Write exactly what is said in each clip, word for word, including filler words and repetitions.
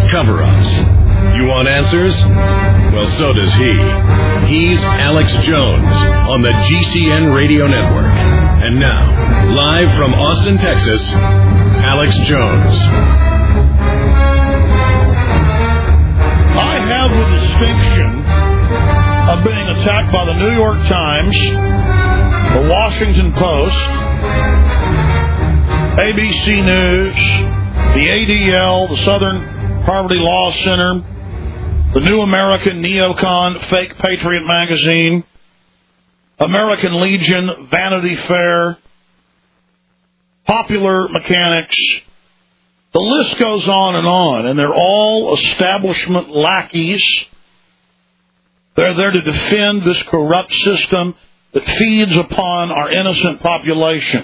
cover-ups. You want answers? Well, so does he. He's Alex Jones on the G C N Radio Network. And now, live from Austin, Texas, Alex Jones. I have the distinction of being attacked by the New York Times, the Washington Post, A B C News, the A D L, the Southern Poverty Law Center, the New American Neocon, Fake Patriot Magazine, American Legion, Vanity Fair, Popular Mechanics. The list goes on and on, and they're all establishment lackeys. They're there to defend this corrupt system that feeds upon our innocent population.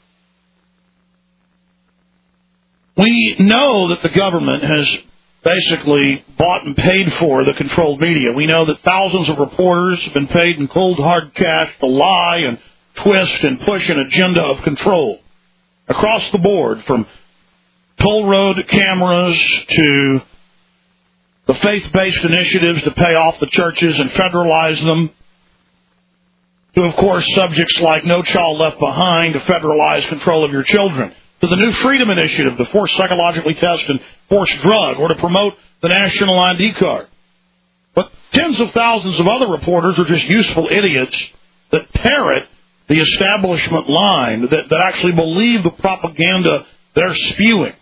We know that the government has basically bought and paid for the controlled media. We know that thousands of reporters have been paid in cold, hard cash to lie and twist and push an agenda of control across the board, from toll road cameras to the faith-based initiatives to pay off the churches and federalize them, to, of course, subjects like No Child Left Behind to federalize control of your children, to the New Freedom Initiative to force psychologically test and force drug, or to promote the National I D card. But tens of thousands of other reporters are just useful idiots that parrot the establishment line, that, that actually believe the propaganda they're spewing.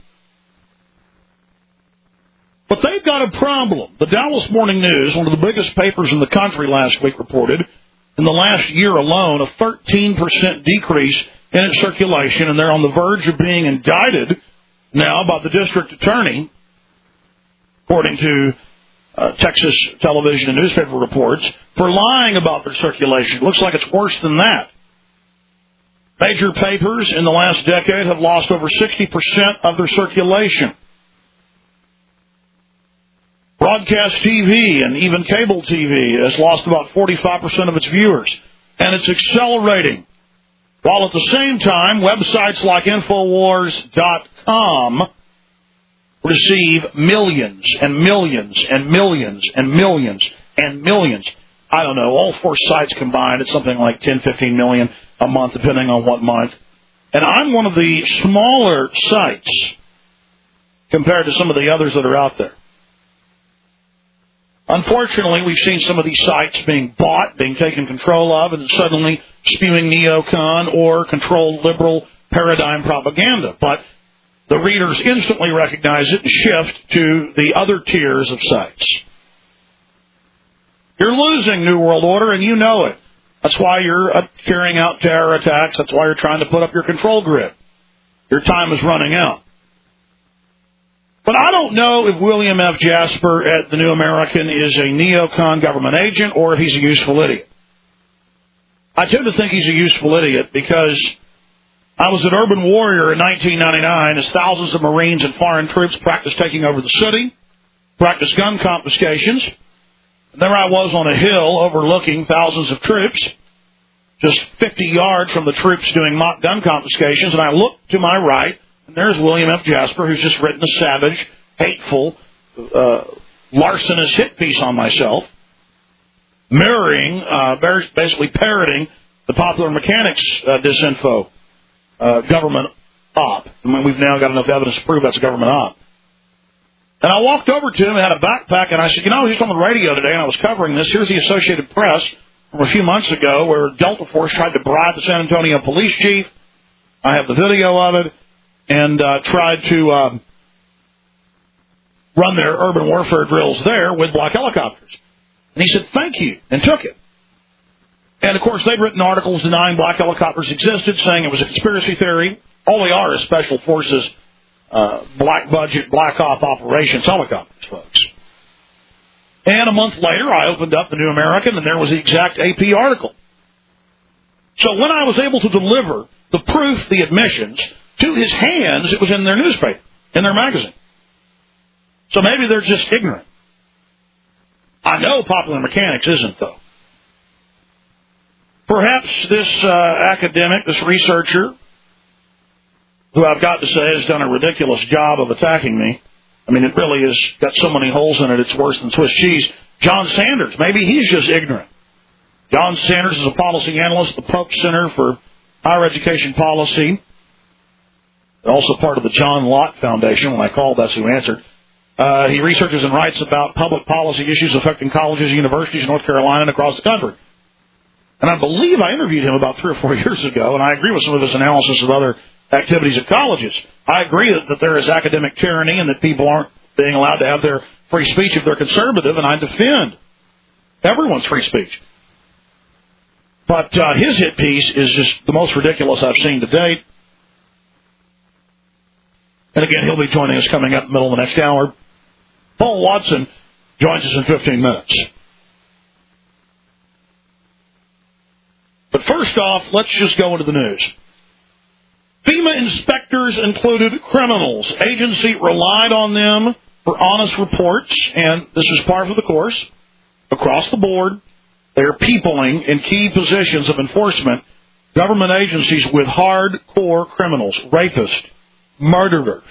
But they've got a problem. The Dallas Morning News, one of the biggest papers in the country last week, reported in the last year alone a thirteen percent decrease in its circulation, and they're on the verge of being indicted now by the district attorney, according to uh, Texas television and newspaper reports, for lying about their circulation. It looks like it's worse than that. Major papers in the last decade have lost over sixty percent of their circulation. Broadcast T V and even cable T V has lost about forty-five percent of its viewers, and it's accelerating. While at the same time, websites like Infowars dot com receive millions and millions and millions and millions and millions. I don't know, all four sites combined, it's something like ten, fifteen million a month, depending on what month. And I'm one of the smaller sites compared to some of the others that are out there. Unfortunately, we've seen some of these sites being bought, being taken control of, and suddenly spewing neocon or controlled liberal paradigm propaganda. But the readers instantly recognize it and shift to the other tiers of sites. You're losing, New World Order, and you know it. That's why you're uh, carrying out terror attacks. That's why you're trying to put up your control grid. Your time is running out. But I don't know if William F. Jasper at the New American is a neocon government agent or if he's a useful idiot. I tend to think he's a useful idiot because I was at Urban Warrior in nineteen ninety-nine as thousands of Marines and foreign troops practiced taking over the city, practiced gun confiscations. And there I was on a hill overlooking thousands of troops, just fifty yards from the troops doing mock gun confiscations, and I looked to my right, and there's William F. Jasper, who's just written a savage, hateful, uh, larcenous hit piece on myself, mirroring, uh, basically parroting the Popular Mechanics uh, disinfo uh, government op. I mean, we've now got enough evidence to prove that's a government op. And I walked over to him and had a backpack, and I said, you know, I was just on the radio today, and I was covering this. Here's the Associated Press from a few months ago where Delta Force tried to bribe the San Antonio police chief. I have the video of it. And uh, tried to uh, run their urban warfare drills there with black helicopters. And he said, thank you, and took it. And, of course, they'd written articles denying black helicopters existed, saying it was a conspiracy theory. All they are is special forces, uh, black budget, black op operations helicopters, folks. And a month later, I opened up the New American, and there was the exact A P article. So when I was able to deliver the proof, the admissions, to his hands, it was in their newspaper, in their magazine. So maybe they're just ignorant. I know Popular Mechanics isn't, though. Perhaps this uh, academic, this researcher, who I've got to say has done a ridiculous job of attacking me, I mean, it really has got so many holes in it, it's worse than Swiss cheese. John Sanders, maybe he's just ignorant. John Sanders is a policy analyst at the Polk Center for Higher Education Policy, also part of the John Lott Foundation. When I called, that's who answered. Uh, he researches and writes about public policy issues affecting colleges and universities in North Carolina and across the country. And I believe I interviewed him about three or four years ago, and I agree with some of his analysis of other activities at colleges. I agree that, that there is academic tyranny and that people aren't being allowed to have their free speech if they're conservative, and I defend everyone's free speech. But uh, his hit piece is just the most ridiculous I've seen to date. And again, he'll be joining us coming up in the middle of the next hour. Paul Watson joins us in fifteen minutes. But first off, let's just go into the news. FEMA inspectors included criminals. Agency relied on them for honest reports, and this is par for the course. Across the board, they are peopling in key positions of enforcement government agencies with hardcore criminals, rapists, murderers,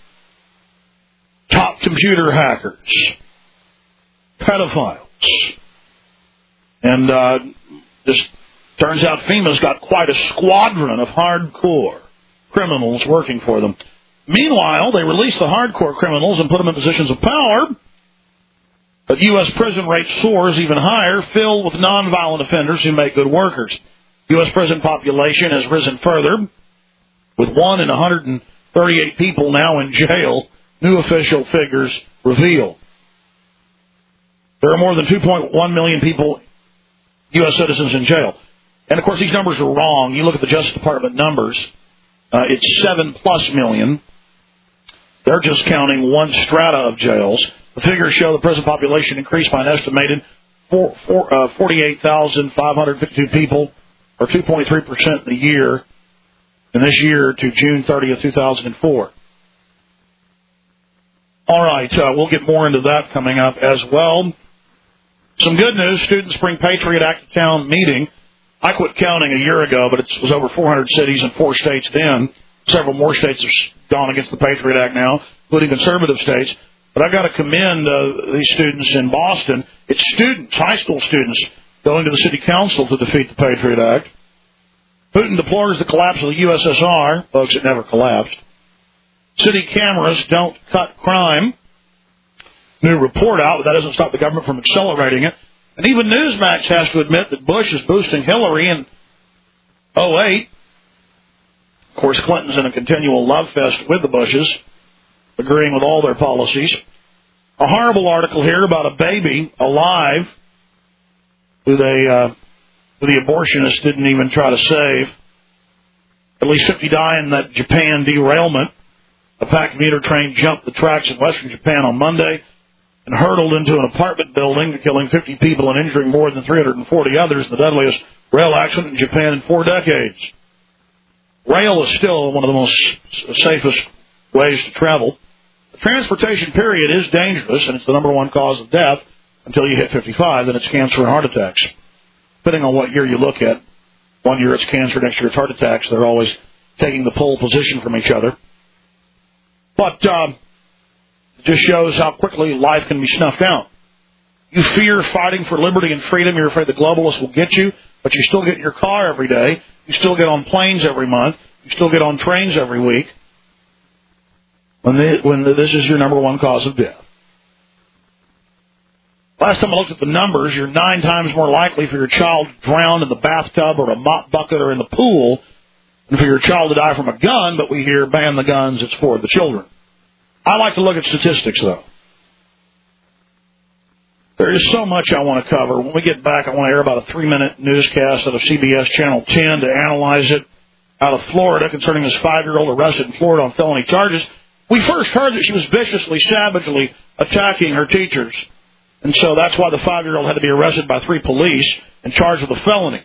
top computer hackers, pedophiles. And uh, this turns out FEMA's got quite a squadron of hardcore criminals working for them. Meanwhile, they release the hardcore criminals and put them in positions of power. But U S prison rate soars even higher, filled with nonviolent offenders who make good workers. U S prison population has risen further, with one in one hundred thirty-eight people now in jail, new official figures reveal. There are more than two point one million people, U S citizens, in jail. And, of course, these numbers are wrong. You look at the Justice Department numbers, uh, it's seven plus million. They're just counting one strata of jails. The figures show the prison population increased by an estimated four, four, uh, forty-eight thousand five hundred fifty-two people, or two point three percent in the year, in this year to June thirtieth, two thousand four. All right, uh, we'll get more into that coming up as well. Some good news, Student Spring Patriot Act of Town meeting. I quit counting a year ago, but it was over four hundred cities in four states then. Several more states have gone against the Patriot Act now, including conservative states. But I've got to commend uh, these students in Boston. It's students, high school students, going to the city council to defeat the Patriot Act. Putin deplores the collapse of the U S S R. Folks, it never collapsed. City cameras don't cut crime. New report out, but that doesn't stop the government from accelerating it. And even Newsmax has to admit that Bush is boosting Hillary in oh eight. Of course, Clinton's in a continual love fest with the Bushes, agreeing with all their policies. A horrible article here about a baby alive who they, uh, who the abortionist didn't even try to save. At least fifty die in that Japan derailment. A packed commuter train jumped the tracks in western Japan on Monday and hurtled into an apartment building, killing fifty people and injuring more than three hundred forty others, the deadliest rail accident in Japan in four decades. Rail is still one of the most safest ways to travel. The transportation period is dangerous, and it's the number one cause of death until you hit fifty-five, then it's cancer and heart attacks. Depending on what year you look at, one year it's cancer, next year it's heart attacks. They're always taking the pole position from each other. But uh, it just shows how quickly life can be snuffed out. You fear fighting for liberty and freedom. You're afraid the globalists will get you, but you still get in your car every day. You still get on planes every month. You still get on trains every week. When, they, when the, this is your number one cause of death. Last time I looked at the numbers, you're nine times more likely for your child to drown in the bathtub or a mop bucket or in the pool than for your child to die from a gun, but we hear, ban the guns, it's for the children. I like to look at statistics, though. There is so much I want to cover. When we get back, I want to air about a three-minute newscast out of C B S Channel ten to analyze it out of Florida concerning this five-year-old arrested in Florida on felony charges. We first heard that she was viciously, savagely attacking her teachers. And so that's why the five-year-old had to be arrested by three police and charged with a felony.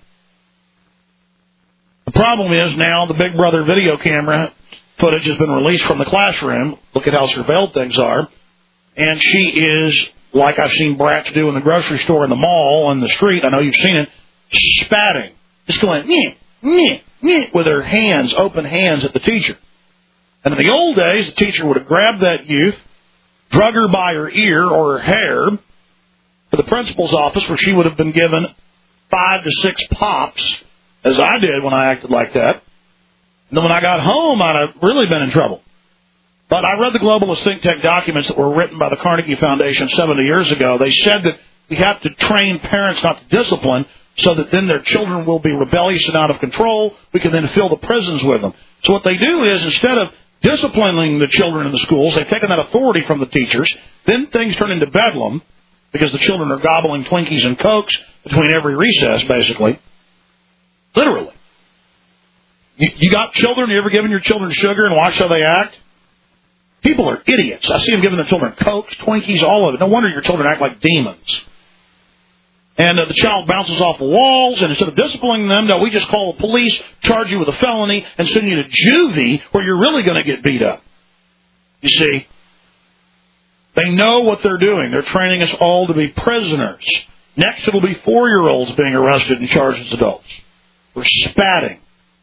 The problem is now the Big Brother video camera footage has been released from the classroom. Look at how surveilled things are. And she is, like I've seen brats do in the grocery store, in the mall, on the street, I know you've seen it, spatting. Just going, meh, meh, meh, with her hands, open hands at the teacher. And in the old days, the teacher would have grabbed that youth, drug her by her ear or her hair to the principal's office, where she would have been given five to six pops, as I did when I acted like that. And then when I got home, I'd have really been in trouble. But I read the globalist think tank documents that were written by the Carnegie Foundation seventy years ago. They said that we have to train parents not to discipline so that then their children will be rebellious and out of control. We can then fill the prisons with them. So what they do is, instead of disciplining the children in the schools, they've taken that authority from the teachers. Then things turn into bedlam because the children are gobbling Twinkies and Cokes between every recess, basically. Literally. You, you got children? You ever given your children sugar and watch how they act? People are idiots. I see them giving their children Cokes, Twinkies, all of it. No wonder your children act like demons. And uh, the child bounces off the walls, and instead of disciplining them, no, we just call the police, charge you with a felony, and send you to juvie, where you're really going to get beat up. You see? They know what they're doing. They're training us all to be prisoners. Next, it'll be four-year-olds being arrested and charged as adults for spatting.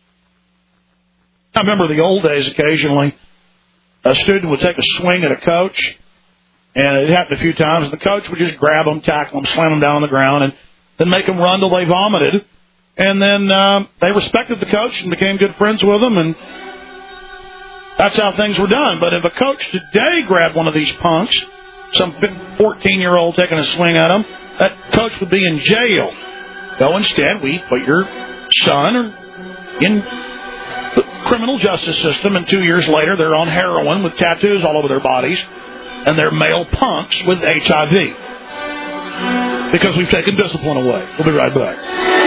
I remember the old days, occasionally, a student would take a swing at a coach, and it happened a few times, and the coach would just grab them, tackle them, slam them down on the ground, and then make them run till they vomited. And then um, they respected the coach and became good friends with him, and that's how things were done. But if a coach today grabbed one of these punks, some fourteen-year-old taking a swing at him, that coach would be in jail. So instead, we put your son in the criminal justice system, and two years later, they're on heroin with tattoos all over their bodies, and they're male punks with H I V. Because we've taken discipline away. We'll be right back.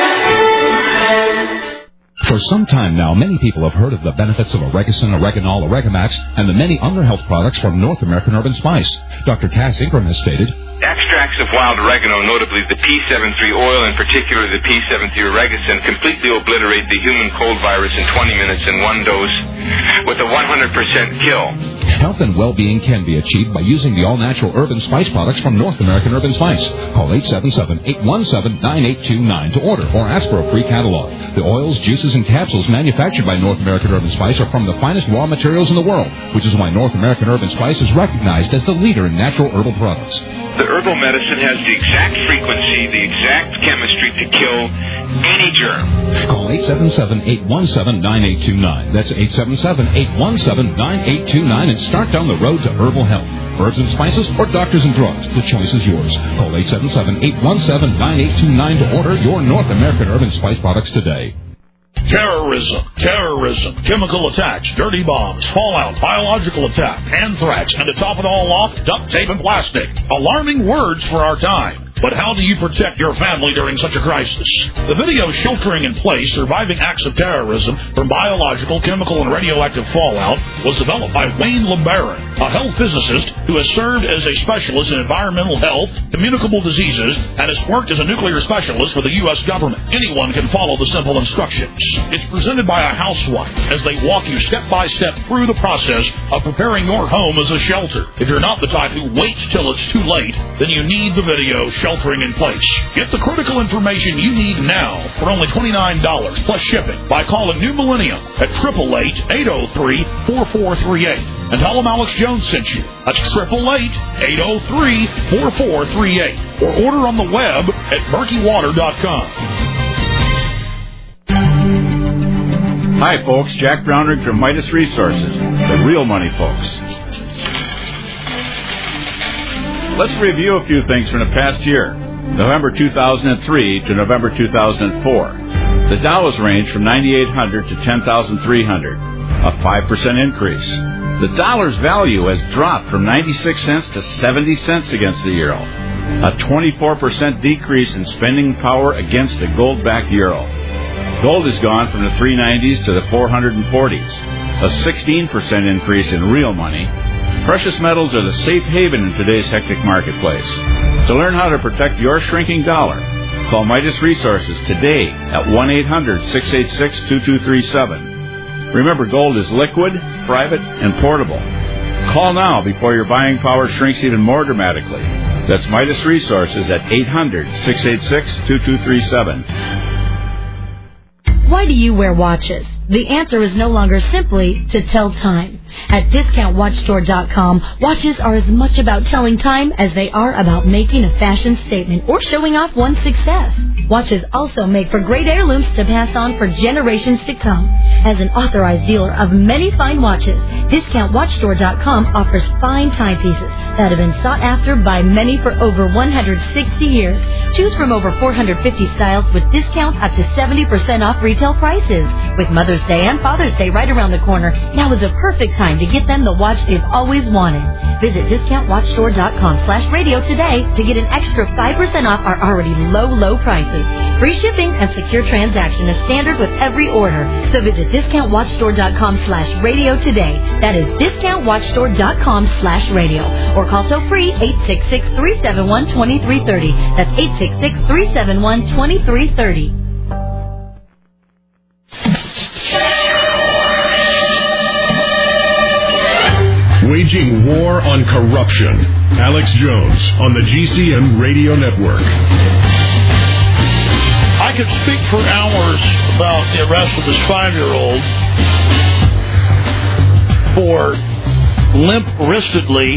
For some time now, many people have heard of the benefits of Oregacin, Oreganol, Oregamax, and the many other health products from North American Herb and Spice. Doctor Cass Ingram has stated, extracts of wild oregano, notably the P seventy-three oil and particularly the P seventy-three Oregacin, completely obliterate the human cold virus in twenty minutes in one dose with a one hundred percent kill. Health and well-being can be achieved by using the all-natural herb and spice products from North American Herb and Spice. Call eight seven seven, eight one seven, nine eight two nine to order or ask for a free catalog. The oils, juices, and capsules manufactured by North American Herb and Spice are from the finest raw materials in the world, which is why North American Herb and Spice is recognized as the leader in natural herbal products. The herbal medicine has the exact frequency, the exact chemistry to kill any germ. Call eight seven seven, eight one seven, nine eight two nine. That's eight seven seven, eight one seven, nine eight two nine and start down the road to herbal health. Herbs and spices or doctors and drugs, the choice is yours. Call eight seven seven, eight one seven, nine eight two nine to order your North American Herb and Spice products today. Terrorism, terrorism, chemical attacks, dirty bombs, fallout, biological attack, anthrax, and to top it all off, duct tape and plastic. Alarming words for our time. But how do you protect your family during such a crisis? The video Sheltering in Place, Surviving Acts of Terrorism from Biological, Chemical, and Radioactive Fallout was developed by Wayne LeBaron, a health physicist who has served as a specialist in environmental health, communicable diseases, and has worked as a nuclear specialist for the U S government. Anyone can follow the simple instructions. It's presented by a housewife as they walk you step by step through the process of preparing your home as a shelter. If you're not the type who waits till it's too late, then you need the video Sheltering in Place. Get the critical information you need now for only twenty-nine dollars plus shipping by calling New Millennium at eight eight eight, eight oh three, four four three eight. And tell them Alex Jones sent you. That's eight eight eight, eight oh three, four four three eight. Or order on the web at murky water dot com. Hi, folks. Jack Brownrigg from Midas Resources, the real money folks. Let's review a few things from the past year, November two thousand three to November two thousand four. The Dow has ranged from ninety-eight hundred to ten thousand three hundred, a five percent increase. The dollar's value has dropped from ninety-six cents to seventy cents against the euro, a twenty-four percent decrease in spending power against the gold-backed euro. Gold has gone from the three nineties to the four forties, a sixteen percent increase in real money. Precious metals are the safe haven in today's hectic marketplace. To learn how to protect your shrinking dollar, call Midas Resources today at one eight hundred, six eight six, two two three seven. Remember, gold is liquid, private, and portable. Call now before your buying power shrinks even more dramatically. That's Midas Resources at eight hundred, six eight six, two two three seven. Why do you wear watches? The answer is no longer simply to tell time. At discount watch store dot com, watches are as much about telling time as they are about making a fashion statement or showing off one's success. Watches also make for great heirlooms to pass on for generations to come. As an authorized dealer of many fine watches, discount watch store dot com offers fine timepieces that have been sought after by many for over one hundred sixty years. Choose from over four hundred fifty styles with discounts up to seventy percent off retail prices. With Mother's Day and Father's Day right around the corner, now is a perfect time to get them the watch they've always wanted. Visit discount watch store dot com slash radio today to get an extra five percent off our already low, low prices. Free shipping and secure transaction is standard with every order. So visit discount watch store dot com slash radio today. That is discount watch store dot com slash radio. Or call toll free eight six six, three seven one, two three three zero. That's eight six six, three seven one, two three three zero. Waging war on corruption. Alex Jones on the G C N Radio Network. I could speak for hours about the arrest of this five-year-old for limp-wristedly,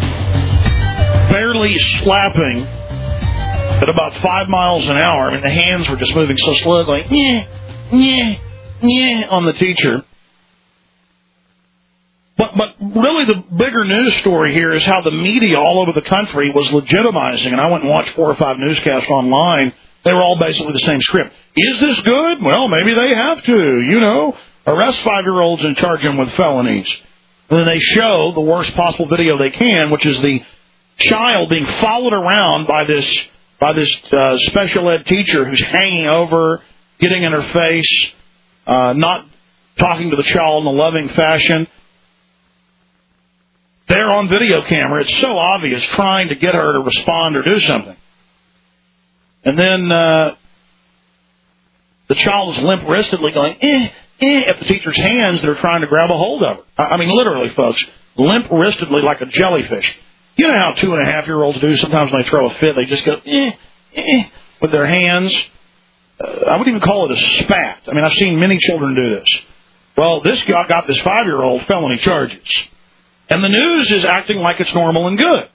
barely slapping at about five miles an hour. I mean, the hands were just moving so slow, going, yeah, yeah, yeah, on the teacher. But but really the bigger news story here is how the media all over the country was legitimizing, and I went and watched four or five newscasts online. They were all basically the same script. Is this good? Well, maybe they have to, you know. Arrest five-year-olds and charge them with felonies. And then they show the worst possible video they can, which is the child being followed around by this by this uh, special ed teacher who's hanging over, getting in her face, uh, not talking to the child in a loving fashion. They're on video camera. It's so obvious, trying to get her to respond or do something. And then uh, the child is limp-wristedly going, eh, eh, at the teacher's hands that are trying to grab a hold of her. I mean, literally, folks, limp-wristedly like a jellyfish. You know how two and a half year olds do sometimes when they throw a fit, they just go, eh, eh, with their hands. Uh, I wouldn't even call it a spat. I mean, I've seen many children do this. Well, this guy got this five-year-old felony charges. And the news is acting like it's normal and good.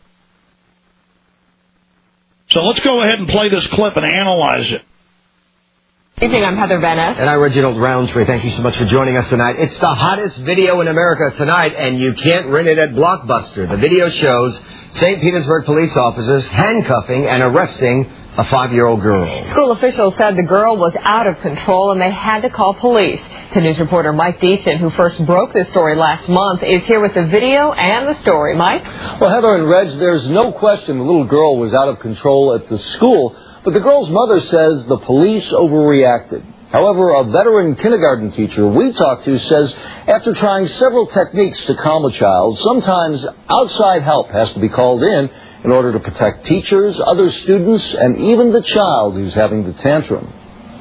So let's go ahead and play this clip and analyze it. Good evening, I'm Heather Bennett. And I'm Reginald Roundtree. Thank you so much for joining us tonight. It's the hottest video in America tonight, and you can't rent it at Blockbuster. The video shows Saint Petersburg police officers handcuffing and arresting a five-year-old girl. School officials said the girl was out of control and they had to call police. To news reporter Mike Deason, who first broke this story last month, is here with the video and the story. Mike? Well, Heather and Reg, there's no question the little girl was out of control at the school, but the girl's mother says the police overreacted. However, a veteran kindergarten teacher we talked to says after trying several techniques to calm a child, sometimes outside help has to be called in in order to protect teachers, other students, and even the child who's having the tantrum.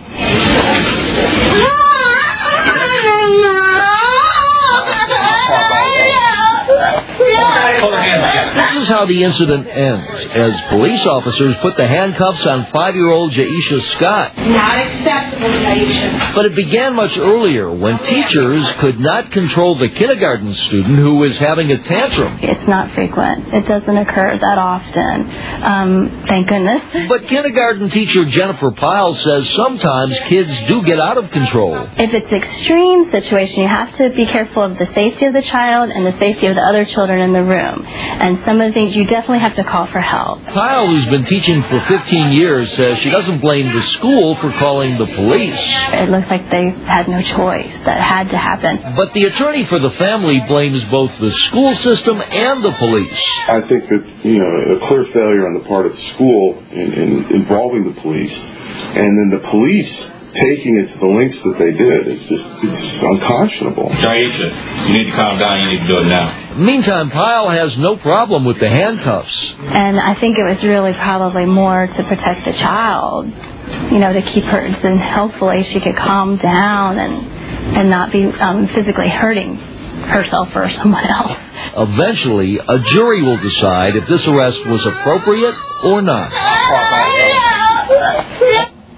This is how the incident ends, as police officers put the handcuffs on five-year-old Jaisha Scott. Not acceptable, Jaisha. But it began much earlier, when teachers could not control the kindergarten student who was having a tantrum. It's not frequent. It doesn't occur that often. Um, thank goodness. But kindergarten teacher Jennifer Pyle says sometimes kids do get out of control. If it's an extreme situation, you have to be careful of the safety of the child and the safety of the other children in the room. And some of the things you definitely have to call for help. Pyle, who's been teaching for fifteen years, says she doesn't blame the school for calling the police. It looks like they had no choice. That had to happen. But the attorney for the family blames both the school system and the police. I think that, you know, a clear failure on the part of the school in, in involving the police, and then the police taking it to the lengths that they did, it's just, it's unconscionable. Jaisha, you need to calm down, you need to do it now. Meantime, Pyle has no problem with the handcuffs. And I think it was really probably more to protect the child, you know, to keep her, then hopefully she could calm down and, and not be um, physically hurting herself or someone else. Eventually, a jury will decide if this arrest was appropriate or not.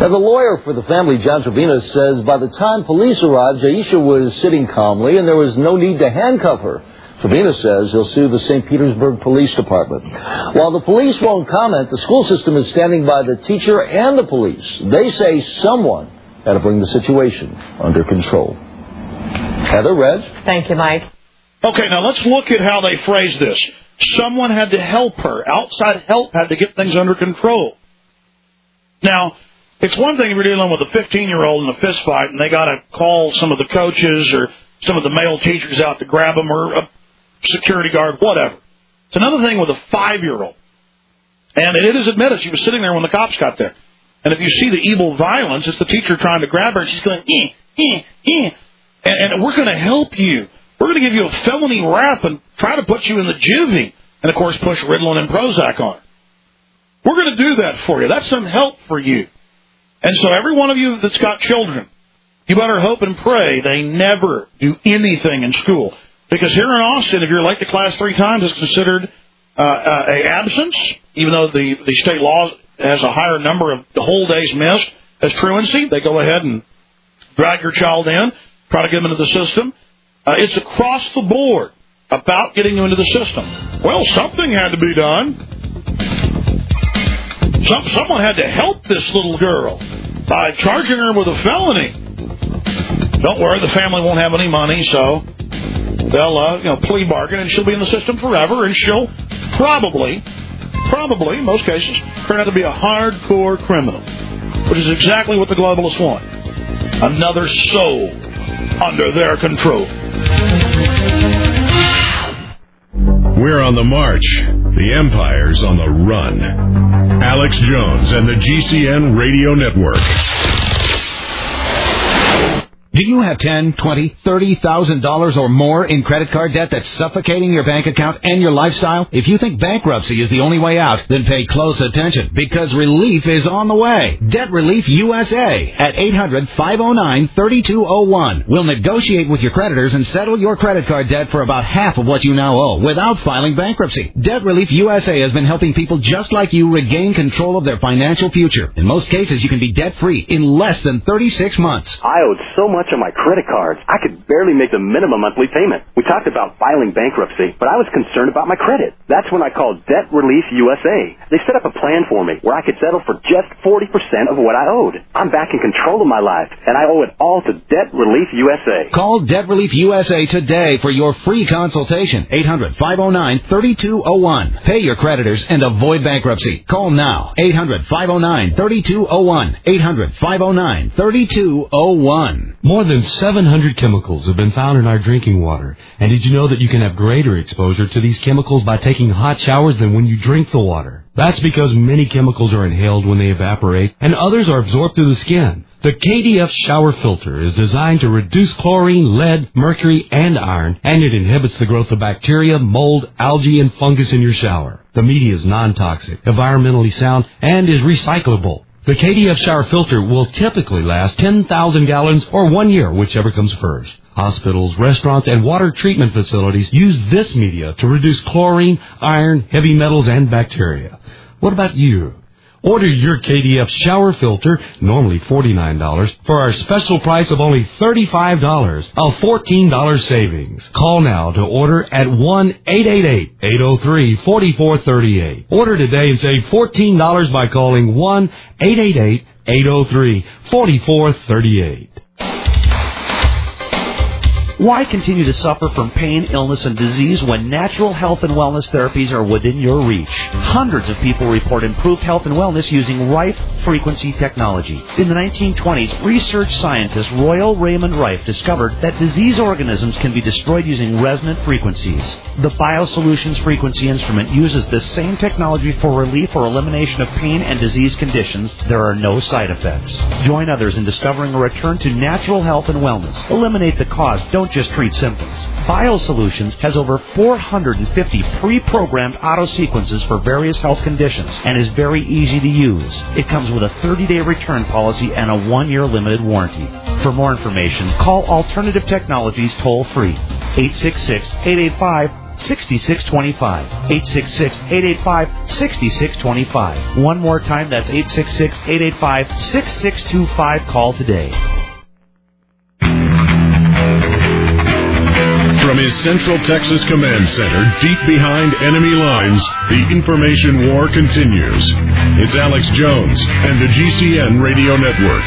Now, the lawyer for the family, John Trevina, says by the time police arrived, Aisha was sitting calmly and there was no need to handcuff her. Trevina says he'll sue the Saint Petersburg Police Department. While the police won't comment, the school system is standing by the teacher and the police. They say someone had to bring the situation under control. Heather, Reg? Thank you, Mike. Okay, now let's look at how they phrase this. Someone had to help her. Outside help had to get things under control. Now, it's one thing if you're dealing with a fifteen-year-old in a fist fight and they got to call some of the coaches or some of the male teachers out to grab them or a security guard, whatever. It's another thing with a five-year-old. And it is admitted she was sitting there when the cops got there. And if you see the evil violence, it's the teacher trying to grab her and she's going, eh, eh, eh. And, and we're going to help you. We're going to give you a felony rap and try to put you in the juvie. And, of course, push Ritalin and Prozac on her. We're going to do that for you. That's some help for you. And so every one of you that's got children, you better hope and pray they never do anything in school. Because here in Austin, if you're late to class three times, it's considered uh, uh, a absence, even though the, the state law has a higher number of whole days missed as truancy. They go ahead and drag your child in, try to get them into the system. Uh, it's across the board about getting you into the system. Well, something had to be done. Some, someone had to help this little girl by charging her with a felony. Don't worry, the family won't have any money, so they'll uh, you know, plea bargain, and she'll be in the system forever, and she'll probably, probably, in most cases, turn out to be a hardcore criminal, which is exactly what the globalists want. Another soul under their control. We're on the march. The Empire's on the run. Alex Jones and the G C N Radio Network. Do you have ten, twenty, thirty thousand dollars or more in credit card debt that's suffocating your bank account and your lifestyle? If you think bankruptcy is the only way out, then pay close attention, because relief is on the way. Debt Relief U S A at eight hundred, five oh nine, three two oh one. We'll negotiate with your creditors and settle your credit card debt for about half of what you now owe without filing bankruptcy. Debt Relief U S A has been helping people just like you regain control of their financial future. In most cases, you can be debt-free in less than thirty-six months. I owed so much on my credit cards, I could barely make the minimum monthly payment. We talked about filing bankruptcy, but I was concerned about my credit. That's when I called Debt Relief U S A. They set up a plan for me where I could settle for just forty percent of what I owed. I'm back in control of my life, and I owe it all to Debt Relief U S A. Call Debt Relief U S A today for your free consultation. eight hundred, five oh nine, three two oh one. Pay your creditors and avoid bankruptcy. Call now. eight hundred, five oh nine, three two oh one. eight hundred, five oh nine, three two oh one. More than seven hundred chemicals have been found in our drinking water. And did you know that you can have greater exposure to these chemicals by taking hot showers than when you drink the water? That's because many chemicals are inhaled when they evaporate, and others are absorbed through the skin. The K D F shower filter is designed to reduce chlorine, lead, mercury, and iron, and it inhibits the growth of bacteria, mold, algae, and fungus in your shower. The media is non-toxic, environmentally sound, and is recyclable. The K D F shower filter will typically last ten thousand gallons or one year, whichever comes first. Hospitals, restaurants, and water treatment facilities use this media to reduce chlorine, iron, heavy metals, and bacteria. What about you? Order your K D F shower filter, normally forty-nine dollars, for our special price of only thirty-five dollars, a fourteen dollars savings. Call now to order at one eight eight eight, eight oh three, four four three eight. Order today and save fourteen dollars by calling one eight eight eight, eight oh three, four four three eight. Why continue to suffer from pain, illness, and disease when natural health and wellness therapies are within your reach? Hundreds of people report improved health and wellness using Rife frequency technology. In the nineteen twenties, research scientist Royal Raymond Rife discovered that disease organisms can be destroyed using resonant frequencies. The BioSolutions frequency instrument uses this same technology for relief or elimination of pain and disease conditions. There are no side effects. Join others in discovering a return to natural health and wellness. Eliminate the cause. Don't just treat symptoms. BioSolutions has over four hundred fifty pre-programmed auto sequences for various health conditions and is very easy to use. It comes with a thirty-day return policy and a one-year limited warranty. For more information, call Alternative Technologies toll-free, eight six six, eight eight five, six six two five. eight six six, eight eight five, six six two five. One more time, that's eight six six, eight eight five, six six two five. Call today. From his Central Texas Command Center, deep behind enemy lines, the information war continues. It's Alex Jones and the G C N Radio Network.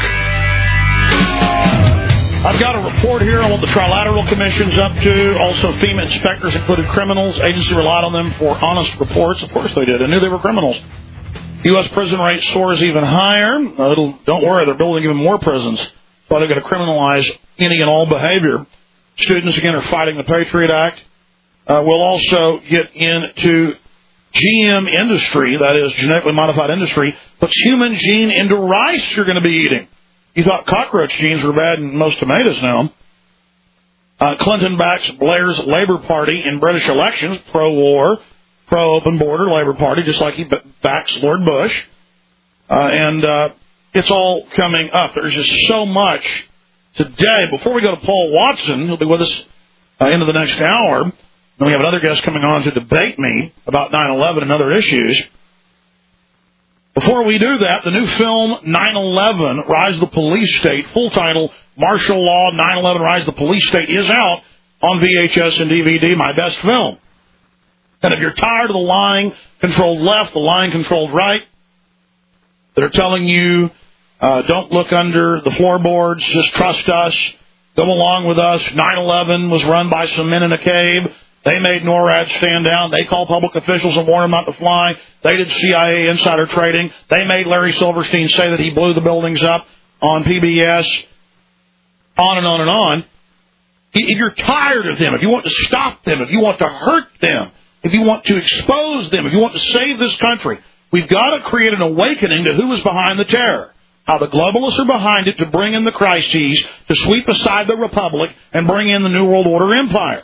I've got a report here on what the Trilateral Commission's up to. Also, FEMA inspectors included criminals. Agency relied on them for honest reports. Of course they did. I knew they were criminals. U S prison rate soars even higher. Uh, it'll, don't worry, they're building even more prisons. But they're going to criminalize any and all behavior. Students, again, are fighting the Patriot Act. Uh, we'll also get into G M industry, that is, genetically modified industry, puts human gene into rice you're going to be eating. You thought cockroach genes were bad in most tomatoes now. Uh, Clinton backs Blair's Labour Party in British elections, pro-war, pro-open border Labour Party, just like he backs Lord Bush. Uh, and uh, it's all coming up. There's just so much today. Before we go to Paul Watson, who'll be with us uh, into the next hour, and we have another guest coming on to debate me about nine eleven and other issues. Before we do that, the new film nine eleven, Rise of the Police State, full title, Martial Law, nine eleven, Rise of the Police State, is out on V H S and D V D, my best film. And if you're tired of the lying-controlled left, the lying-controlled right, that are telling you, uh, don't look under the floorboards, just trust us, go along with us, nine eleven was run by some men in a cave, they made NORAD stand down. They called public officials and warned them not to fly. They did C I A insider trading. They made Larry Silverstein say that he blew the buildings up on P B S, on and on and on. If you're tired of them, if you want to stop them, if you want to hurt them, if you want to expose them, if you want to save this country, we've got to create an awakening to who is behind the terror, how the globalists are behind it to bring in the crises, to sweep aside the republic and bring in the New World Order empire.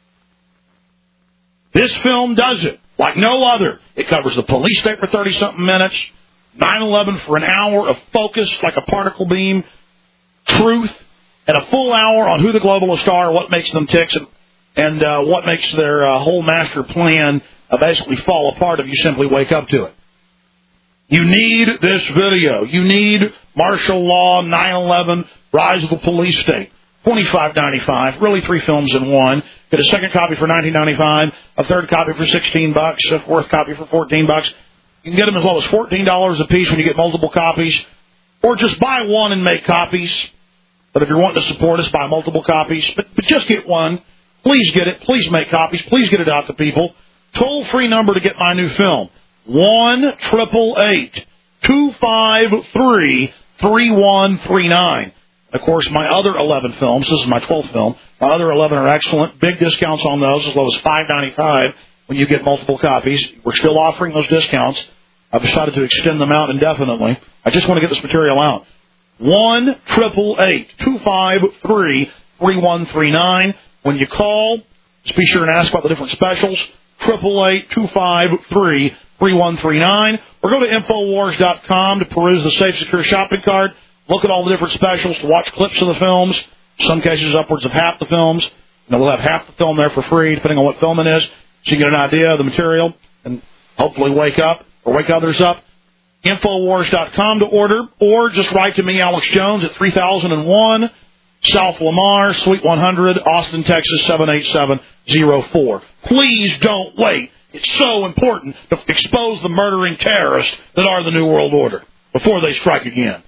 This film does it like no other. It covers the police state for thirty-something minutes, nine eleven for an hour of focus like a particle beam, truth, and a full hour on who the globalists are, what makes them tick, and, and uh, what makes their uh, whole master plan uh, basically fall apart if you simply wake up to it. You need this video. You need Martial Law, nine eleven, Rise of the Police State. twenty-five ninety-five, really three films in one. Get a second copy for nineteen ninety-five, a third copy for sixteen bucks, a fourth copy for fourteen bucks. You can get them as low as fourteen dollars a piece when you get multiple copies, or just buy one and make copies. But if you're wanting to support us, buy multiple copies. But, but just get one. Please get it. Please make copies. Please get it out to people. Toll-free number to get my new film, one eight eight eight, two five three, three one three nine. Of course, my other eleven films, this is my twelfth film, my other eleven are excellent. Big discounts on those, as low as five ninety-five when you get multiple copies. We're still offering those discounts. I've decided to extend them out indefinitely. I just want to get this material out. one eight eight eight, two five three, three one three nine. When you call, just be sure and ask about the different specials. eight eight eight, two five three, three one three nine. Or go to Infowars dot com to peruse the Safe Secure shopping cart. Look at all the different specials, to watch clips of the films, in some cases upwards of half the films. You know, we'll have half the film there for free, depending on what film it is, so you can get an idea of the material and hopefully wake up or wake others up. Infowars dot com to order, or just write to me, Alex Jones, at three thousand one South Lamar, Suite one hundred, Austin, Texas, seven eight seven zero four. Please don't wait. It's so important to expose the murdering terrorists that are the New World Order before they strike again.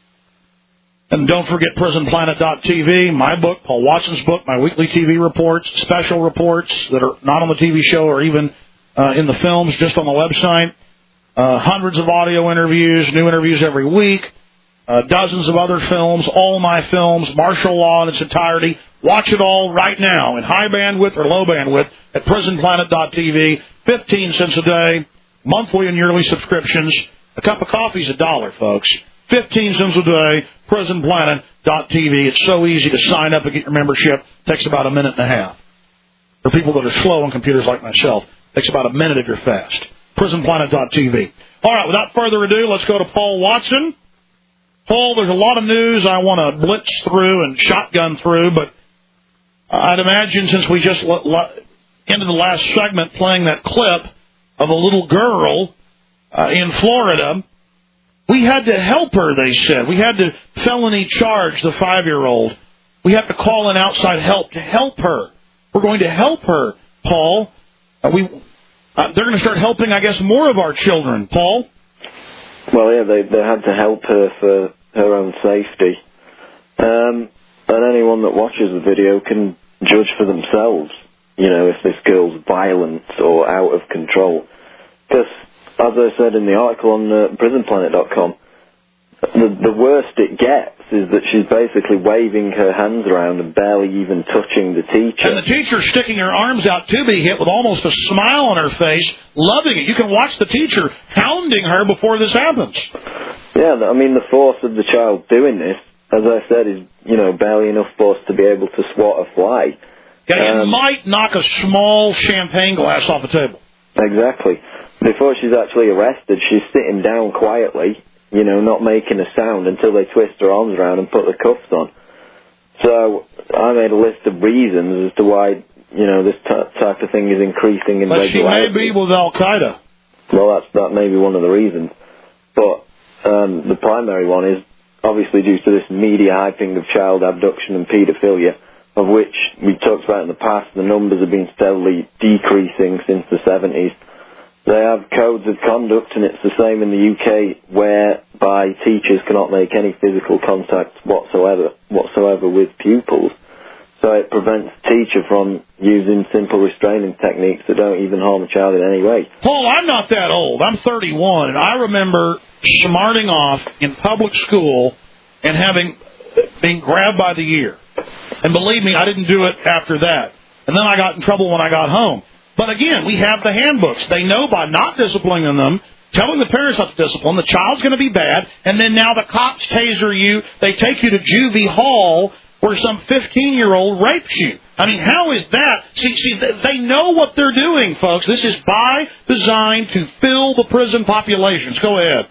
And don't forget prison planet dot t v, my book, Paul Watson's book, my weekly T V reports, special reports that are not on the T V show or even uh, in the films, just on the website. Uh, hundreds of audio interviews, new interviews every week, uh, dozens of other films, all my films, Martial Law in its entirety. Watch it all right now in high bandwidth or low bandwidth at prison planet dot t v. fifteen cents a day, monthly and yearly subscriptions. A cup of coffee's a dollar, folks. fifteen cents a day, prison planet dot t v. It's so easy to sign up and get your membership. It takes about a minute and a half. For people that are slow on computers like myself, it takes about a minute if you're fast. prison planet dot t v. All right, without further ado, let's go to Paul Watson. Paul, there's a lot of news I want to blitz through and shotgun through, but I'd imagine since we just into the last segment playing that clip of a little girl uh, in Florida. We had to help her, they said. We had to felony charge the five-year-old. We have to call in outside help to help her. We're going to help her, Paul. Uh, we, uh, they're going to start helping, I guess, more of our children. Paul? Well, yeah, they, they had to help her for her own safety. Um, and anyone that watches the video can judge for themselves, you know, if this girl's violent or out of control. Because, as I said in the article on uh, prison planet dot com, the, the worst it gets is that she's basically waving her hands around and barely even touching the teacher. And the teacher's sticking her arms out to be hit with almost a smile on her face, loving it. You can watch the teacher hounding her before this happens. Yeah, I mean, the force of the child doing this, as I said, is, you know, barely enough force to be able to swat a fly. Yeah, um, it might knock a small champagne glass off the table. Exactly. Before she's actually arrested, she's sitting down quietly, you know, not making a sound until they twist her arms around and put the cuffs on. So I made a list of reasons as to why, you know, this t- type of thing is increasing in but regularity. But she may be with Al-Qaeda. Well, that's, that may be one of the reasons. But um, the primary one is obviously due to this media hyping of child abduction and paedophilia, of which we talked about in the past. The numbers have been steadily decreasing since the seventies. They have codes of conduct, and it's the same in the U K, whereby teachers cannot make any physical contact whatsoever, whatsoever with pupils. So it prevents the teacher from using simple restraining techniques that don't even harm a child in any way. Paul, I'm not that old. I'm thirty-one, and I remember smarting off in public school and having been grabbed by the ear. And believe me, I didn't do it after that. And then I got in trouble when I got home. But again, we have the handbooks. They know by not disciplining them, telling the parents not to discipline, the child's going to be bad, and then now the cops taser you, they take you to juvie hall where some fifteen-year-old rapes you. I mean, how is that? See, see, they know what they're doing, folks. This is by design to fill the prison populations. Go ahead.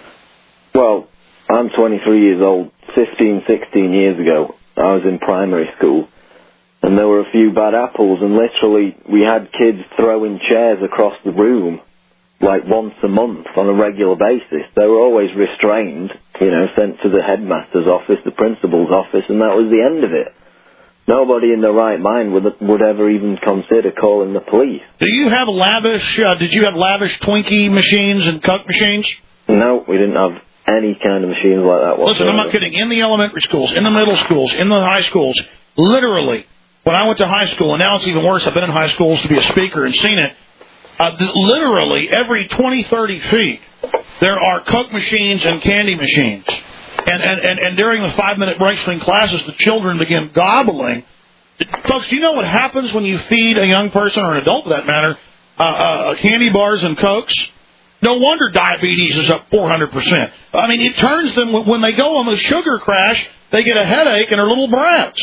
Well, I'm twenty-three years old. fifteen, sixteen years ago, I was in primary school. And there were a few bad apples, and literally we had kids throwing chairs across the room like once a month on a regular basis. They were always restrained, you know, sent to the headmaster's office, the principal's office, and that was the end of it. Nobody in their right mind would would ever even consider calling the police. Do you have lavish, uh, did you have lavish Twinkie machines and Coke machines? No, we didn't have any kind of machines like that whatsoever. Listen, I'm not kidding. In the elementary schools, in the middle schools, in the high schools, literally, when I went to high school, and now it's even worse, I've been in high schools to be a speaker and seen it, uh, literally every twenty, thirty feet, there are Coke machines and candy machines. And, and, and, and during the five-minute breaks between classes, the children begin gobbling. Folks, do you know what happens when you feed a young person, or an adult for that matter, uh, uh, candy bars and Cokes? No wonder diabetes is up four hundred percent. I mean, it turns them, when they go on the sugar crash, they get a headache and are little brats.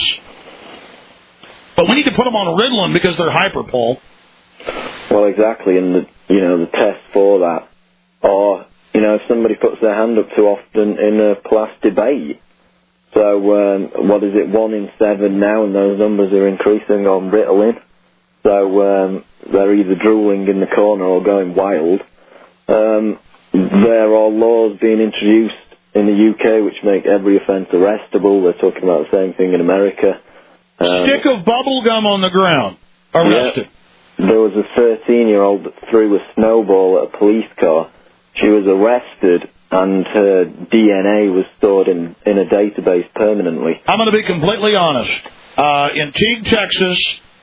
But we need to put them on Ritalin because they're hyper, Paul. Well, exactly, and the, you know, the test for that, or, you know, if somebody puts their hand up too often in a class debate. So, um, what is it, one in seven now, and those numbers are increasing on Ritalin. So, um, they're either drooling in the corner or going wild. Um, there are laws being introduced in the U K which make every offence arrestable. They're talking about the same thing in America. Um, Stick of bubble gum on the ground. Arrested. Yeah, there was a thirteen-year-old that threw a snowball at a police car. She was arrested, and her D N A was stored in, in a database permanently. I'm going to be completely honest. Uh, in Teague, Texas,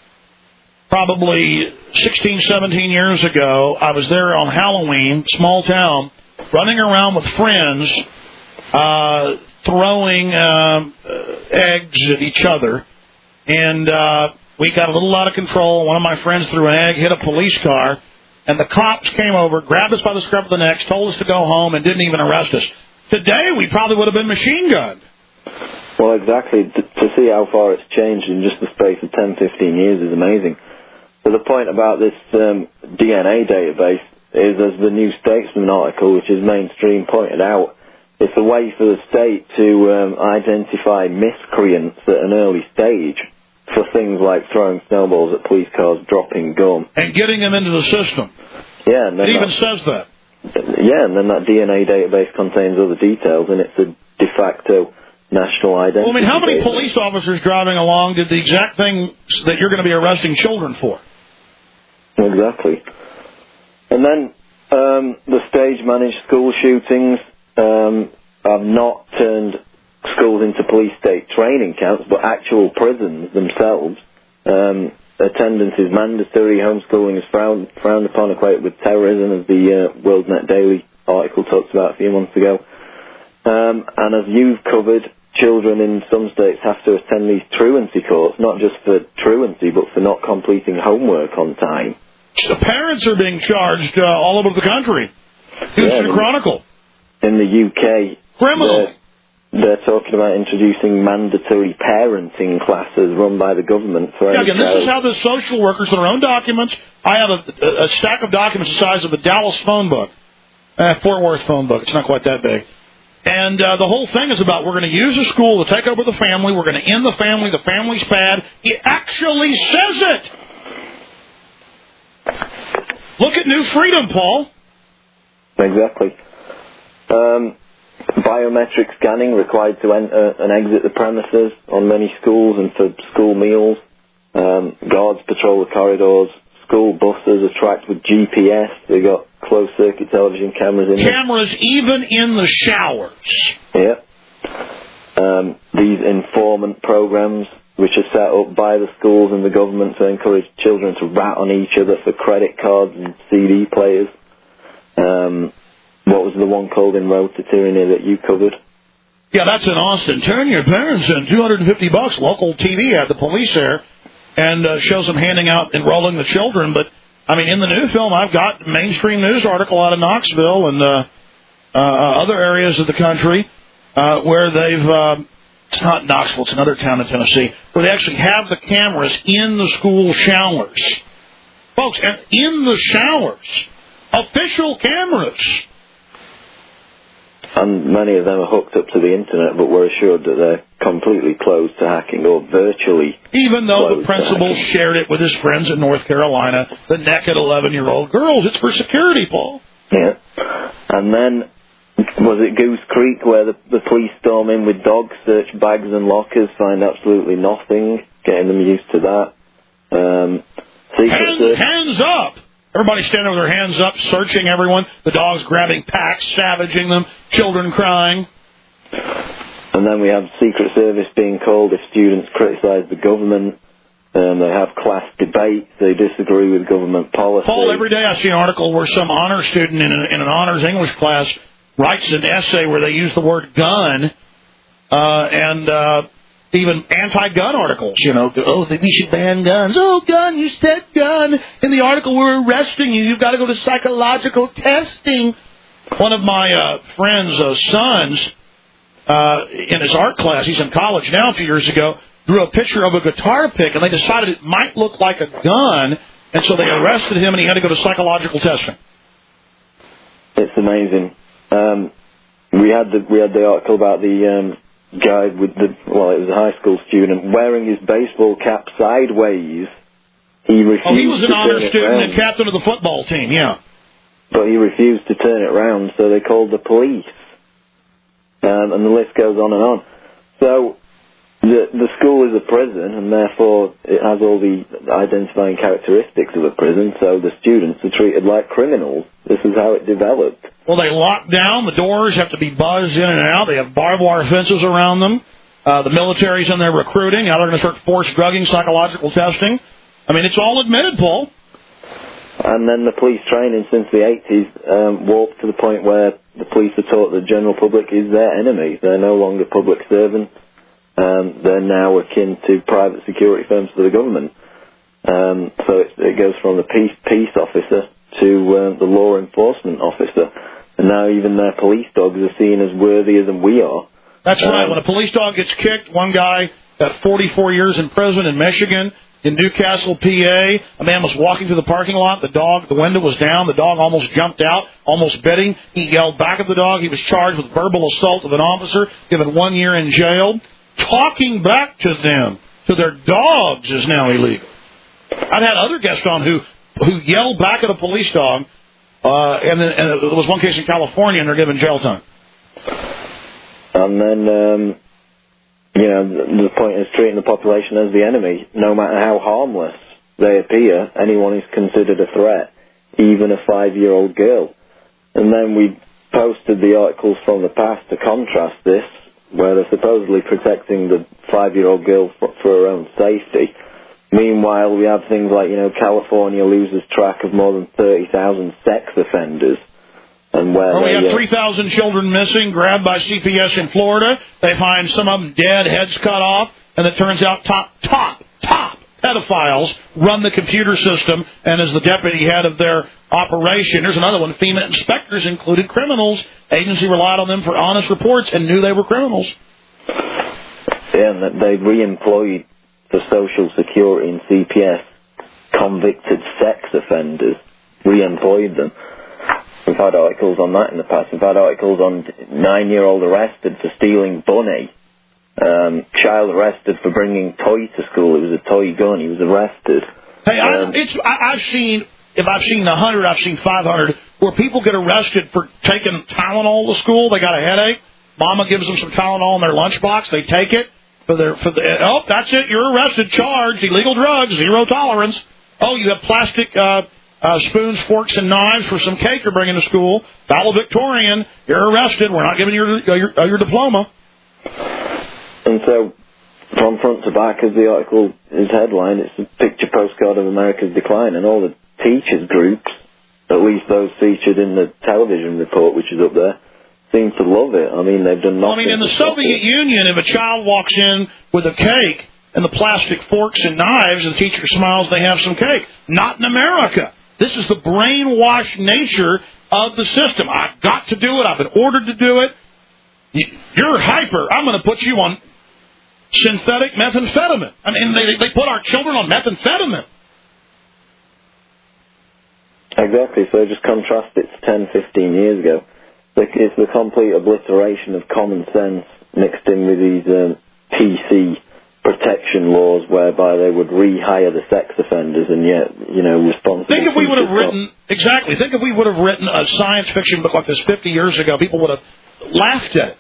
probably sixteen, seventeen years ago, I was there on Halloween, small town, running around with friends, uh, throwing um, uh, eggs at each other. And uh, we got a little out of control. One of my friends threw an egg, hit a police car, and the cops came over, grabbed us by the scruff of the necks, told us to go home, and didn't even arrest us. Today, we probably would have been machine gunned. Well, exactly. To, to see how far it's changed in just the space of ten, fifteen years is amazing. So the point about this um, D N A database is, as the New Statesman article, which is mainstream, pointed out, it's a way for the state to um, identify miscreants at an early stage for things like throwing snowballs at police cars, dropping gum. And getting them into the system. Yeah, and then it even that, says that. Yeah, and then that D N A database contains other details, and it's a de facto national identity. Well, I mean, how many database. police officers driving along did the exact thing that you're going to be arresting children for? Exactly. And then um, the stage-managed school shootings um, have not turned schools into police state training camps, but actual prisons themselves. Um, attendance is mandatory. Homeschooling is frowned, frowned upon, equated with terrorism, as the uh, WorldNet Daily article talked about a few months ago. Um, and as you've covered, children in some states have to attend these truancy courts, not just for truancy, but for not completing homework on time. The parents are being charged uh, all over the country. Houston yeah, Chronicle. In the U K, criminal. They're, they're talking about introducing mandatory parenting classes run by the government. For yeah, again, this is how the social workers, their own documents. I have a, a stack of documents the size of a Dallas phone book, uh, Fort Worth phone book. It's not quite that big. And uh, the whole thing is about we're going to use a school to take over the family. We're going to end the family. The family's bad. It actually says it. Look at New Freedom, Paul. Exactly. Um, biometric scanning required to enter and exit the premises on many schools and for school meals. Um, guards patrol the corridors. School buses are tracked with G P S. They got closed-circuit television cameras in them. Cameras even in the showers. Yeah. Um, these informant programs, which are set up by the schools and the government to encourage children to rat on each other for credit cards and C D players. Um, what was the one called in Rota Tyranny that you covered? Yeah, that's in Austin. Turn your parents in, two hundred fifty bucks. Local T V had the police there and uh, shows them handing out, enrolling the children. But, I mean, in the new film, I've got a mainstream news article out of Knoxville and uh, uh, other areas of the country uh, where they've... Uh, It's not Knoxville, it's another town in Tennessee, where they actually have the cameras in the school showers. Folks, and in the showers. Official cameras. And many of them are hooked up to the internet, but we're assured that they're completely closed to hacking, or virtually. Even though the principal shared it with his friends in North Carolina, the naked eleven-year-old girls, it's for security, Paul. Yeah. And then... was it Goose Creek where the, the police storm in with dogs, search bags and lockers, find absolutely nothing, getting them used to that. Um, hands, hands up! Everybody standing with their hands up, searching everyone. The dogs grabbing packs, savaging them, children crying. And then we have Secret Service being called if students criticise the government. Um, they have class debates. They disagree with government policy. Paul, every day I see an article where some honor student in, a, in an honors English class writes an essay where they use the word gun, uh, and uh, even anti-gun articles, you know, oh, we should ban guns. Oh, gun, you said gun. In the article, we're arresting you. You've got to go to psychological testing. One of my uh, friend's uh, sons, uh, in his art class, he's in college now a few years ago, drew a picture of a guitar pick, and they decided it might look like a gun, and so they arrested him, and he had to go to psychological testing. It's amazing. Um, we had the we had the article about the um, guy with the well, it was a high school student wearing his baseball cap sideways. He refused. Oh, he was an to honor turn it student round. and captain of the football team. Yeah, but he refused to turn it round, so they called the police, um, and the list goes on and on. So the the school is a prison, and therefore it has all the identifying characteristics of a prison. So the students are treated like criminals. This is how it developed. Well, they lock down. The doors have to be buzzed in and out. They have barbed wire fences around them. Uh, the military's in there recruiting. Now they're going to start forced drugging, psychological testing. I mean, it's all admitted, Paul. And then the police training since the eighties um, warped to the point where the police are taught the general public is their enemy. They're no longer public servants. Um, they're now akin to private security firms for the government. Um, so it, it goes from the peace, peace officer to uh, the law enforcement officer. And now even their police dogs are seen as worthier than we are. That's um, right. When a police dog gets kicked, one guy got forty-four years in prison in Michigan. In Newcastle, P A, a man was walking through the parking lot. The dog, the window was down. The dog almost jumped out, almost bit him. He yelled back at the dog. He was charged with verbal assault of an officer, given one year in jail. Talking back to them, to their dogs is now illegal. I've had other guests on who, who yelled back at a police dog, uh, and, then, and there was one case in California, and they're given jail time. And then, um, you know, the, the point is treating the population as the enemy. No matter how harmless they appear, anyone is considered a threat, even a five-year-old girl. And then we posted the articles from the past to contrast this, where they're supposedly protecting the five-year-old girl for, for her own safety. Meanwhile, we have things like, you know, California loses track of more than thirty thousand sex offenders. And where well, we they, have uh, three thousand children missing, grabbed by C P S in Florida. They find some of them dead, heads cut off, and it turns out top, top, top pedophiles run the computer system, and as the deputy head of their operation, there's another one, FEMA inspectors included criminals. Agency relied on them for honest reports and knew they were criminals. Yeah, and that they re-employed for Social Security and C P S convicted sex offenders, re-employed them. We've had articles on that in the past. We've had articles on nine-year-old arrested for stealing bunny. Um, child arrested for bringing toy to school. It was a toy gun. He was arrested. Hey, I, um, it's I, I've seen, if I've seen one hundred, I've seen five hundred, where people get arrested for taking Tylenol to school. They got a headache. Mama gives them some Tylenol in their lunchbox. They take it. For their, for the, oh, that's it. You're arrested, charged, illegal drugs, zero tolerance. Oh, you have plastic uh, uh, spoons, forks, and knives for some cake you're bringing to school. Valedictorian, you're arrested. We're not giving you your, your, your diploma. And so, from front to back, as the article is headline, it's a picture postcard of America's decline, and all the teachers groups, at least those featured in the television report, which is up there, seem to love it. I mean, they've done nothing. Well, I mean, in the Soviet Union, if a child walks in with a cake and the plastic forks and knives, and the teacher smiles, they have some cake. Not in America. This is the brainwashed nature of the system. I've got to do it. I've been ordered to do it. You're hyper. I'm going to put you on synthetic methamphetamine. I mean, they, they put our children on methamphetamine. Exactly. So just contrast it to ten, fifteen years ago. It's the complete obliteration of common sense mixed in with these um, P C protection laws whereby they would rehire the sex offenders and yet, you know, responsible. Think if we would have written, exactly, think if we would have written a science fiction book like this fifty years ago, people would have laughed at it.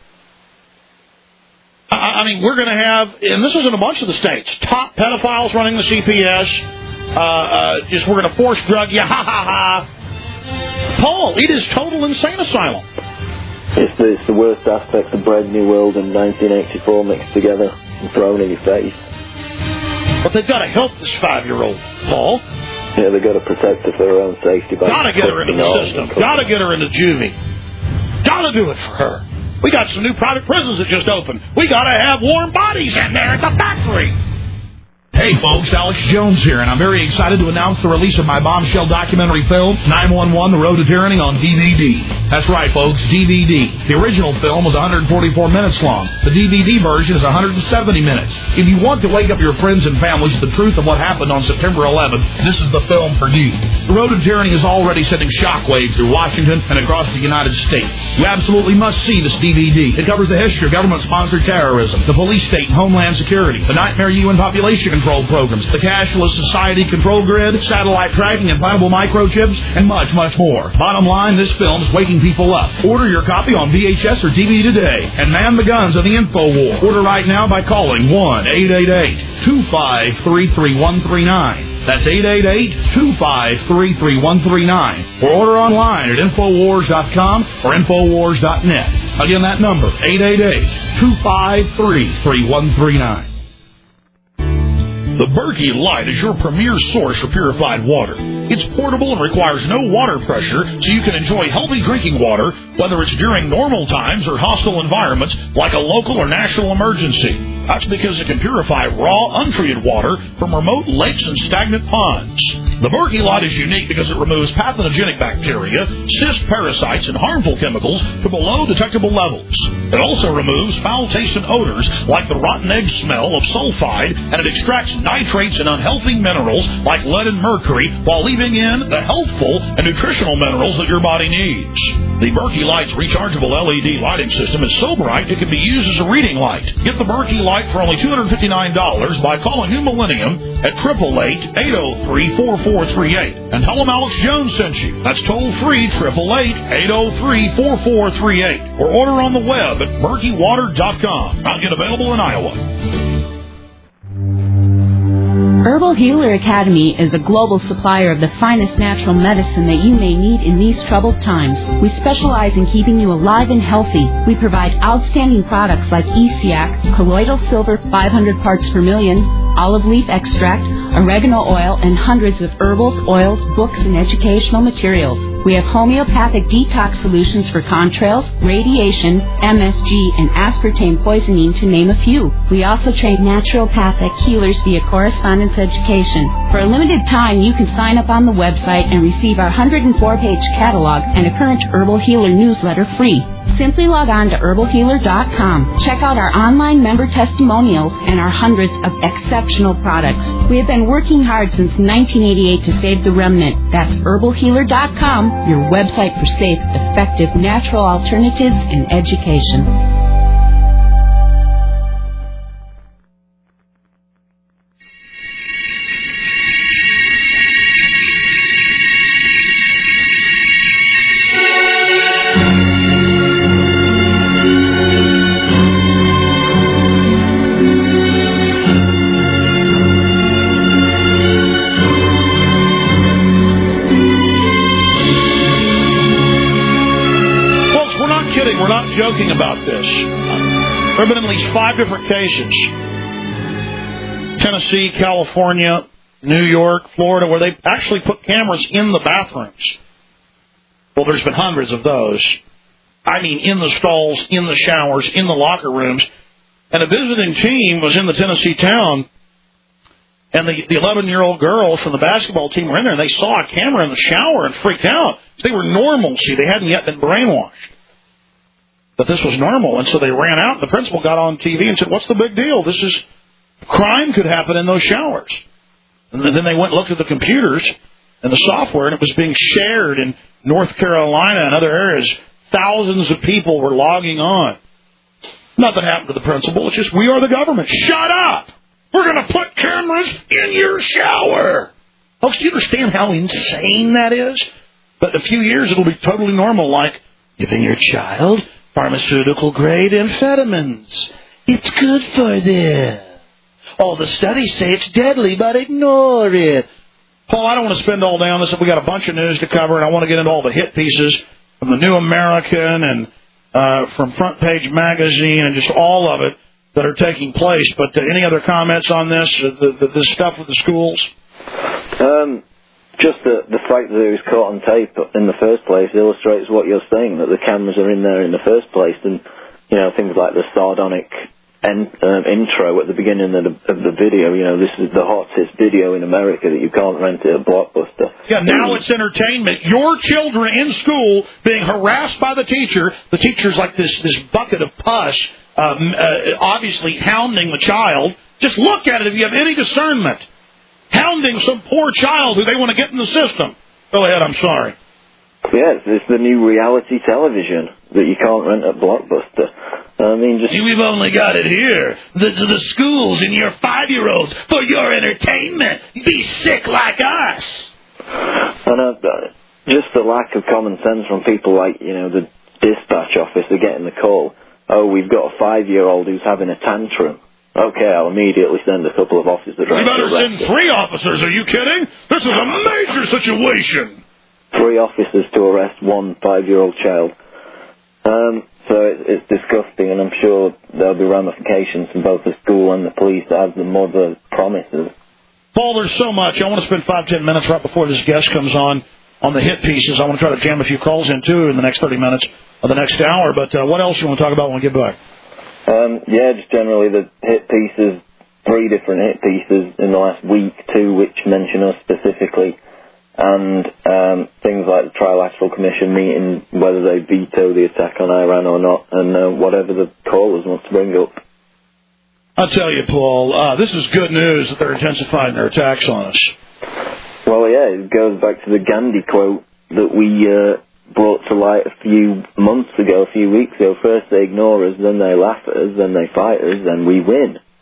I, I mean, we're going to have, and this is in a bunch of the states, top pedophiles running the C P S, uh, uh, just we're going to force drug you, ha ha ha. Paul, it is total insane asylum. It's the, it's the worst aspects of Brave New World and nineteen eighty-four mixed together and thrown in your face. But they've got to help this five-year-old, Paul. Yeah, they've got to protect her for her own safety. Got to get her into the system. Got to get her into juvie. Got to do it for her. We got some new private prisons that just opened. We got to have warm bodies in there at the factory. Hey folks, Alex Jones here, and I'm very excited to announce the release of my bombshell documentary film, nine one one, The Road to Tyranny, on D V D. That's right, folks, D V D. The original film was one hundred forty-four minutes long. The D V D version is one hundred seventy minutes. If you want to wake up your friends and families to the truth of what happened on September eleventh, this is the film for you. The Road to Tyranny is already sending shockwaves through Washington and across the United States. You absolutely must see this D V D. It covers the history of government-sponsored terrorism, the police state and homeland security, the nightmare U N population control programs, the cashless society control grid, satellite tracking, implantable microchips, and much, much more. Bottom line, this film is waking people up. Order your copy on V H S or D V D today and man the guns of the info war. Order right now by calling one eight eight eight, two five three, three one three nine. That's eight eight eight, two five three, three one three nine. Or order online at infowars dot com or infowars dot net. Again, that number, eight eight eight, two five three, three one three nine. The Berkey Light is your premier source for purified water. It's portable and requires no water pressure, so you can enjoy healthy drinking water, whether it's during normal times or hostile environments like a local or national emergency. That's because it can purify raw, untreated water from remote lakes and stagnant ponds. The Berkey Light is unique because it removes pathogenic bacteria, cyst parasites, and harmful chemicals to below detectable levels. It also removes foul-tasting odors like the rotten egg smell of sulfide, and it extracts nitrates and unhealthy minerals like lead and mercury while leaving in the healthful and nutritional minerals that your body needs. The Berkey Light's rechargeable L E D lighting system is so bright it can be used as a reading light. Get the Berkey Light website for only two hundred fifty-nine dollars by calling New Millennium at eight eight eight, eight oh three, four four three eight. And tell them Alex Jones sent you. That's toll free, eight eight eight, eight oh three, four four three eight. Or order on the web at murky water dot com. Not yet available in Iowa. Herbal Healer Academy is a global supplier of the finest natural medicine that you may need in these troubled times. We specialize in keeping you alive and healthy. We provide outstanding products like E C A C, colloidal silver five hundred parts per million, olive leaf extract, oregano oil, and hundreds of herbals, oils, books, and educational materials. We have homeopathic detox solutions for contrails, radiation, M S G, and aspartame poisoning, to name a few. We also train naturopathic healers via correspondence education. For a limited time, you can sign up on the website and receive our one hundred four page catalog and a current Herbal Healer newsletter free. Simply log on to herbal healer dot com. Check out our online member testimonials and our hundreds of exceptional products. We have been working hard since nineteen eighty-eight to save the remnant. That's herbal healer dot com, your website for safe, effective, natural alternatives in education. Joking about this. There have been at least five different cases. Tennessee, California, New York, Florida, where they actually put cameras in the bathrooms. Well, there's been hundreds of those. I mean, in the stalls, in the showers, in the locker rooms. And a visiting team was in the Tennessee town, and the the eleven-year-old girls from the basketball team were in there, and they saw a camera in the shower and freaked out. They were normal. See, they hadn't yet been brainwashed that this was normal, and so they ran out, and the principal got on T V and said, what's the big deal? This is, crime could happen in those showers. And then they went and looked at the computers and the software, and it was being shared in North Carolina and other areas. Thousands of people were logging on. Nothing happened to the principal. It's just, we are the government. Shut up! We're going to put cameras in your shower. Folks, do you understand how insane that is? But in a few years, it'll be totally normal, like giving your child pharmaceutical-grade amphetamines. It's good for them. All the studies say it's deadly, but ignore it. Paul, I don't want to spend all day on this. We got a bunch of news to cover, and I want to get into all the hit pieces from the New American and uh, from Front Page Magazine and just all of it that are taking place. But uh, any other comments on this, uh, the, the, the stuff with the schools? Um... Just the, the fact that it was caught on tape in the first place illustrates what you're saying, that the cameras are in there in the first place. And, you know, things like the sardonic en, um, intro at the beginning of the, of the video, you know, this is the hottest video in America that you can't rent at a Blockbuster. Yeah, now it's entertainment. Your children in school being harassed by the teacher. The teacher's like this, this bucket of pus, um, uh, obviously hounding the child. Just look at it if you have any discernment. Hounding some poor child who they want to get in the system. Go ahead, I'm sorry. Yes, it's the new reality television that you can't rent at Blockbuster. I mean, just... We've only got it here. The, the schools and your five-year-olds for your entertainment. Be sick like us. And uh, just the lack of common sense from people like, you know, the dispatch officer getting the call. Oh, we've got a five-year-old who's having a tantrum. Okay, I'll immediately send a couple of officers. You better send three officers, are you kidding? This is a major situation. Three officers to arrest one five-year-old child. Um, so it, it's disgusting, and I'm sure there'll be ramifications from both the school and the police as the mother promises. Paul, there's so much. I want to spend five, ten minutes right before this guest comes on on the hit pieces. I want to try to jam a few calls in, too, in the next thirty minutes of the next hour. But uh, what else do you want to talk about when we get back? Um, yeah, just generally the hit pieces, three different hit pieces in the last week, two which mention us specifically, and um, things like the Trilateral Commission meeting, whether they veto the attack on Iran or not, and uh, whatever the callers want to bring up. I'll tell you, Paul, uh, this is good news that they're intensifying their attacks on us. Well, yeah, it goes back to the Gandhi quote that we... Uh, brought to light a few months ago, a few weeks ago. First they ignore us, then they laugh at us, then they fight us, then we win.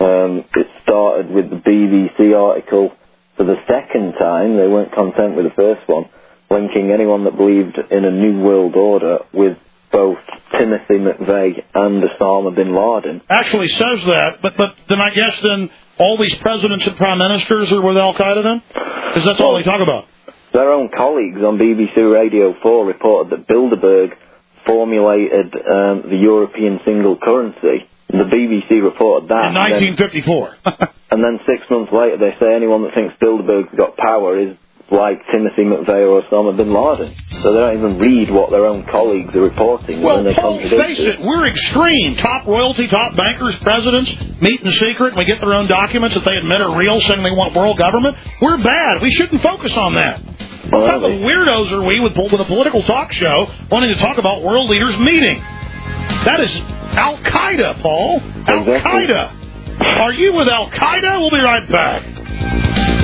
Um, it started with the B B C article for the second time. They weren't content with the first one, linking anyone that believed in a new world order with both Timothy McVeigh and Osama bin Laden. Actually says that, but but then I guess then all these presidents and prime ministers are with Al-Qaeda then? Because that's all they talk about. Their own colleagues on B B C Radio four reported that Bilderberg formulated um, the European single currency. The B B C reported that. In nineteen fifty-four. And then, and then six months later they say anyone that thinks Bilderberg's got power is like Timothy McVeigh or Osama bin Laden. So they don't even read what their own colleagues are reporting. Well, and they Paul, contradict face it, we're extreme. Top royalty, top bankers, presidents meet in secret and we get their own documents that they admit are real, saying they want world government. We're bad. We shouldn't focus on that. What type of weirdos are we with, with a political talk show wanting to talk about world leaders meeting? That is Al-Qaeda, Paul. Al-Qaeda. Are you with Al-Qaeda? We'll be right back.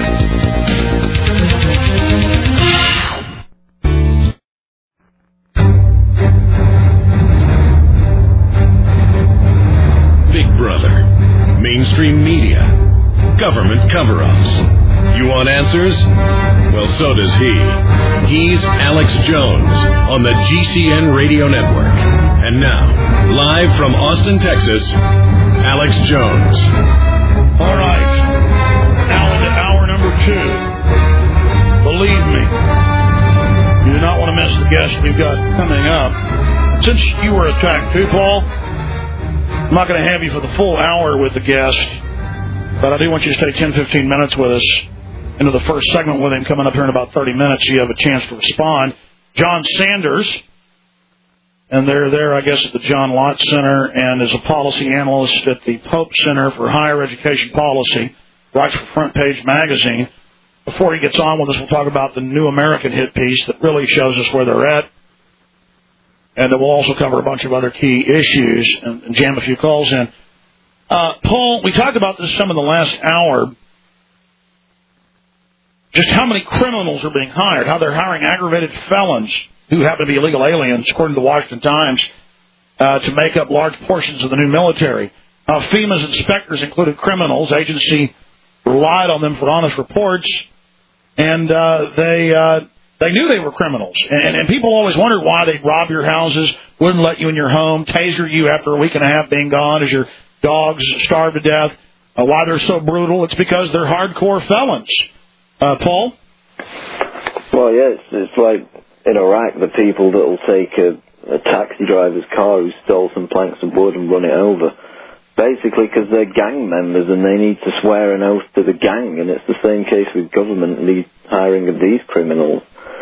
Big Brother, mainstream media, government cover-ups. You want answers? Well, so does he. He's Alex Jones on the G C N Radio Network. And now, live from Austin, Texas, Alex Jones. All right. Now into hour number two. Believe me, you do not want to miss the guest we've got coming up. Since you were attacked too, Paul, I'm not going to have you for the full hour with the guest, but I do want you to stay ten, fifteen minutes with us into the first segment with him coming up here in about thirty minutes. You have a chance to respond. John Sanders, and they're there, I guess, at the John Lott Center, and is a policy analyst at the Pope Center for Higher Education Policy, writes for Front Page Magazine. Before he gets on with us, we'll talk about the New American hit piece that really shows us where they're at. And then we'll also cover a bunch of other key issues and, and jam a few calls in. Uh, Paul, we talked about this some in the last hour, just how many criminals are being hired, how they're hiring aggravated felons who happen to be illegal aliens, according to the Washington Times, uh, to make up large portions of the new military. Uh, FEMA's inspectors included criminals. Agency relied on them for honest reports, and uh, they... Uh, They knew they were criminals, and, and people always wondered why they'd rob your houses, wouldn't let you in your home, taser you after a week and a half being gone as your dogs starve to death. Uh, why they're so brutal? It's because they're hardcore felons. Uh, Paul? Well, yeah, it's, it's like in Iraq, the people that will take a, a taxi driver's car who stole some planks of wood and run it over, basically because they're gang members and they need to swear an oath to the gang, and it's the same case with government and the hiring of these criminals.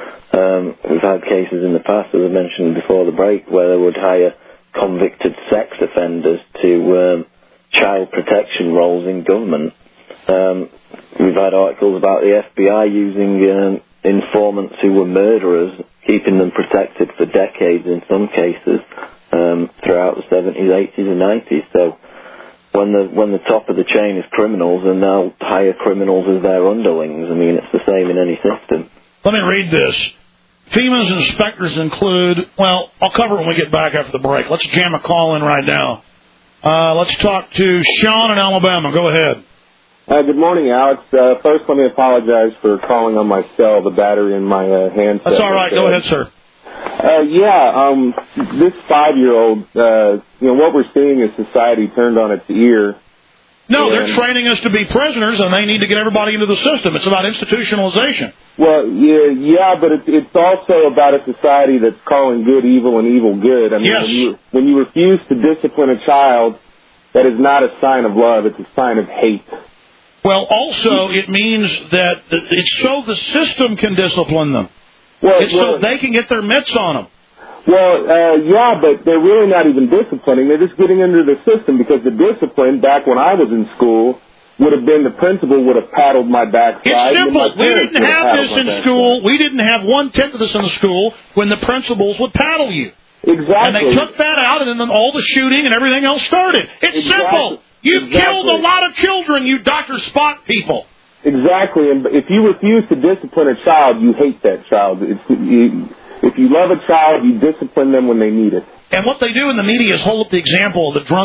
Um, we've had cases in the past, as I mentioned before the break, where they would hire convicted sex offenders to um, child protection roles in government. Um, we've had articles about the F B I using um, informants who were murderers, keeping them protected for decades in some cases, um, throughout the seventies, eighties and nineties. So when the when the top of the chain is criminals, and they'll hire criminals as their underlings. I mean, it's the same in any system. Let me read this. FEMA's inspectors include, well, I'll cover it when we get back after the break. Let's jam a call in right now. Uh, let's talk to Sean in Alabama. Go ahead. Uh, good morning, Alex. Uh, first, let me apologize for calling on my cell. The battery in my uh, handset. That's all right. Go ahead, sir. Uh, yeah, um, this five-year-old, uh, you know, what we're seeing is society turned on its ear. No, they're training us to be prisoners, and they need to get everybody into the system. It's about institutionalization. Well, yeah, yeah, but it's, it's also about a society that's calling good evil and evil good. I mean, yes. when you, when you refuse to discipline a child, that is not a sign of love. It's a sign of hate. Well, also, it means that it's so the system can discipline them. Well, it's well, so they can get their mitts on them. Well, uh, yeah, but they're really not even disciplining. They're just getting under the system, because the discipline back when I was in school would have been the principal would have paddled my backside. It's simple. We didn't have this in school. We didn't have one-tenth of this in the school when the principals would paddle you. Exactly. And they took that out, and then all the shooting and everything else started. It's exactly. simple. You've exactly. killed a lot of children, you Doctor Spock people. Exactly. And if you refuse to discipline a child, you hate that child. It's, you, if you love a child, you discipline them when they need it. And what they do in the media is hold up the example of the drunken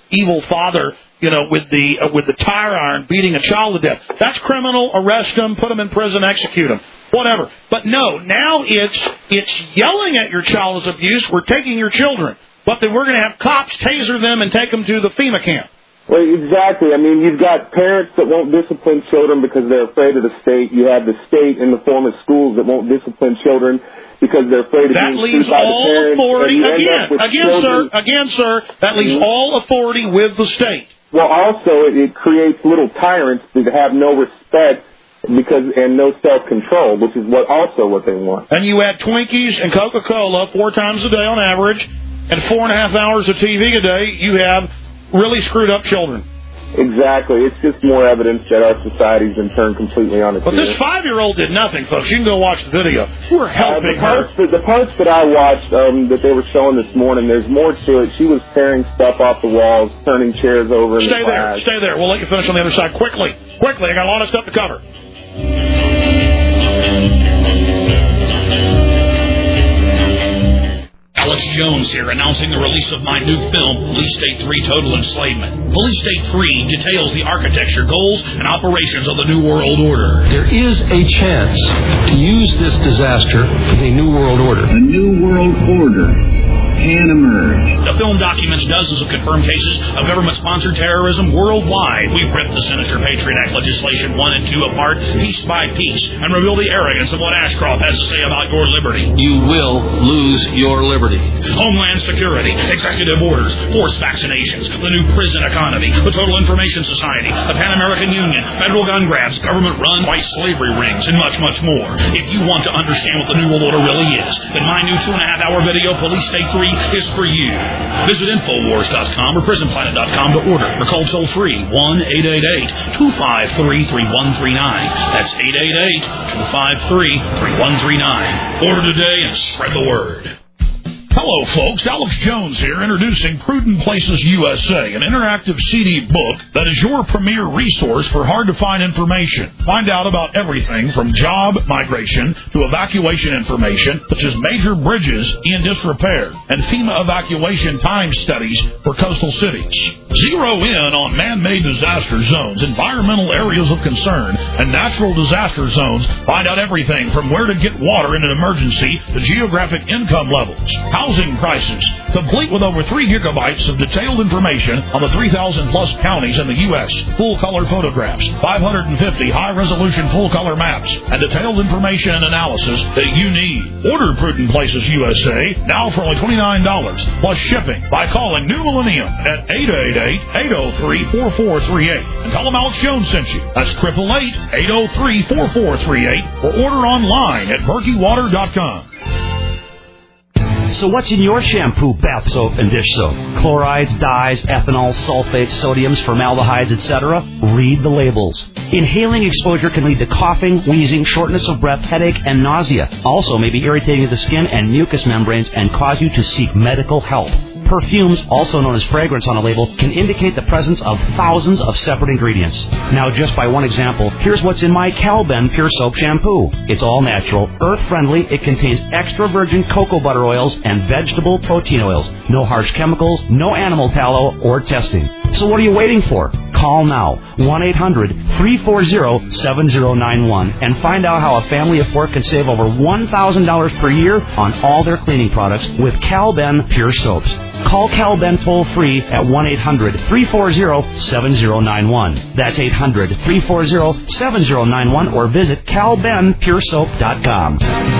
evil father, you know, with the uh, with the tire iron beating a child to death. That's criminal. Arrest him, put him in prison, execute him, whatever. But no, now it's it's yelling at your child as abuse. We're taking your children, but then we're going to have cops taser them and take them to the FEMA camp. Well, exactly. I mean, you've got parents that won't discipline children because they're afraid of the state. You have the state in the form of schools that won't discipline children because they're afraid of that being sued by the That leaves all parents. authority, again, again, children. sir, again, sir, that leaves mm-hmm. all authority with the state. Well, also, it, it creates little tyrants that have no respect because and no self-control, which is what also what they want. And you add Twinkies and Coca-Cola four times a day on average, and four and a half hours of T V a day, you have really screwed up children. Exactly. It's just more evidence that our society's been turned completely on its ear. But this five-year-old did nothing, folks. You can go watch the video. We're helping uh, the parts, her. The, the parts that I watched um, that they were showing this morning, there's more to it. She was tearing stuff off the walls, turning chairs over in Stay the there. class. Stay there. We'll let you finish on the other side quickly. Quickly. I got a lot of stuff to cover. Alex Jones here, announcing the release of my new film, Police State three Total Enslavement. Police State three details the architecture, goals, and operations of the New World Order. There is a chance to use this disaster for the New World Order. A New World Order can emerge. The film documents dozens of confirmed cases of government-sponsored terrorism worldwide. We ripped the Sinister Patriot Act legislation one and two apart, piece by piece, and reveal the arrogance of what Ashcroft has to say about your liberty. You will lose your liberty. Homeland Security, executive orders, forced vaccinations, the new prison economy, the Total Information Society, the Pan American Union, federal gun grabs, government-run white slavery rings, and much, much more. If you want to understand what the New World Order really is, then my new two-and-a-half-hour video, Police State three, is for you. Visit Infowars dot com or Prison Planet dot com to order or call toll-free one eight eight eight, two five three, three one three nine. That's eight eight eight, two five three, three one three nine. Order today and spread the word. Hello, folks. Alex Jones here, introducing Prudent Places U S A, an interactive C D book that is your premier resource for hard-to-find information. Find out about everything from job migration to evacuation information, such as major bridges in disrepair and FEMA evacuation time studies for coastal cities. Zero in on man-made disaster zones, environmental areas of concern, and natural disaster zones. Find out everything from where to get water in an emergency to geographic income levels, housing prices, complete with over three gigabytes of detailed information on the three thousand plus counties in the U S, full-color photographs, five hundred fifty high-resolution full-color maps, and detailed information and analysis that you need. Order Prudent Places U S A now for only twenty-nine dollars plus shipping by calling New Millennium at eight eight eight, eight oh three, four four three eight and tell them Alex Jones sent you. That's eight eight eight, eight oh three, four four three eight or order online at berkey water dot com. So what's in your shampoo, bath soap, and dish soap? Chlorides, dyes, ethanol, sulfates, sodiums, formaldehydes, et cetera? Read the labels. Inhaling exposure can lead to coughing, wheezing, shortness of breath, headache, and nausea. Also may be irritating to the skin and mucous membranes and cause you to seek medical help. Perfumes, also known as fragrance on a label, can indicate the presence of thousands of separate ingredients. Now, just by one example, here's what's in my Calben Pure Soap Shampoo. It's all natural, earth-friendly, it contains extra virgin cocoa butter oils and vegetable protein oils. No harsh chemicals, no animal tallow, or testing. So what are you waiting for? Call now, one eight hundred, three four zero, seven zero nine one, and find out how a family of four can save over one thousand dollars per year on all their cleaning products with Calben Pure Soaps. Call Calben toll-free at one eight hundred, three four zero, seven zero nine one. That's eight hundred, three four zero, seven zero nine one or visit cal ben pure soap dot com.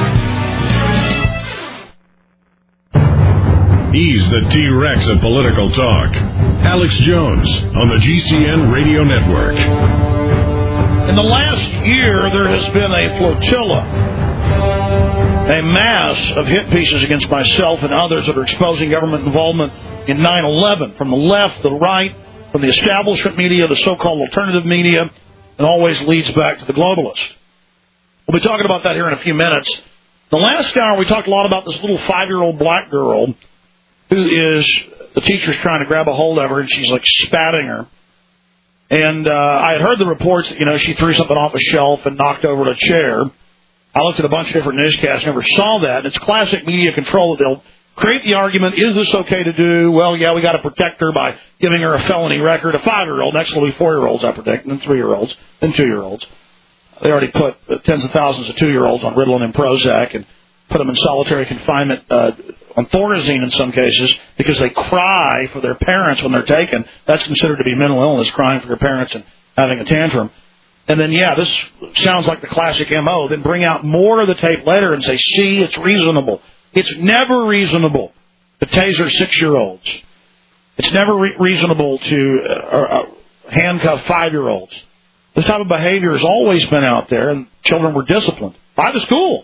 He's the T-Rex of political talk. Alex Jones on the G C N Radio Network. In the last year, there has been a flotilla, a mass of hit pieces against myself and others that are exposing government involvement in nine eleven, from the left, the right, from the establishment media, the so-called alternative media, and always leads back to the globalists. We'll be talking about that here in a few minutes. The last hour, we talked a lot about this little five-year-old black girl who is, the teacher's trying to grab a hold of her, and she's like spatting her. And uh, I had heard the reports that, you know, she threw something off a shelf and knocked over a chair. I looked at a bunch of different newscasts, never saw that. And it's classic media control that they'll create the argument, is this okay to do? Well, yeah, we got to protect her by giving her a felony record. A five-year-old, next will be four-year-olds, I predict, and then three-year-olds, then two-year-olds. They already put uh, tens of thousands of two-year-olds on Ritalin and Prozac and put them in solitary confinement uh, on Thorazine in some cases because they cry for their parents when they're taken. That's considered to be mental illness, crying for your parents and having a tantrum. And then, yeah, this sounds like the classic M O. Then bring out more of the tape later and say, see, it's reasonable. It's never reasonable to taser six-year-olds. It's never re- reasonable to uh, uh, handcuff five-year-olds. This type of behavior has always been out there, and children were disciplined by the school.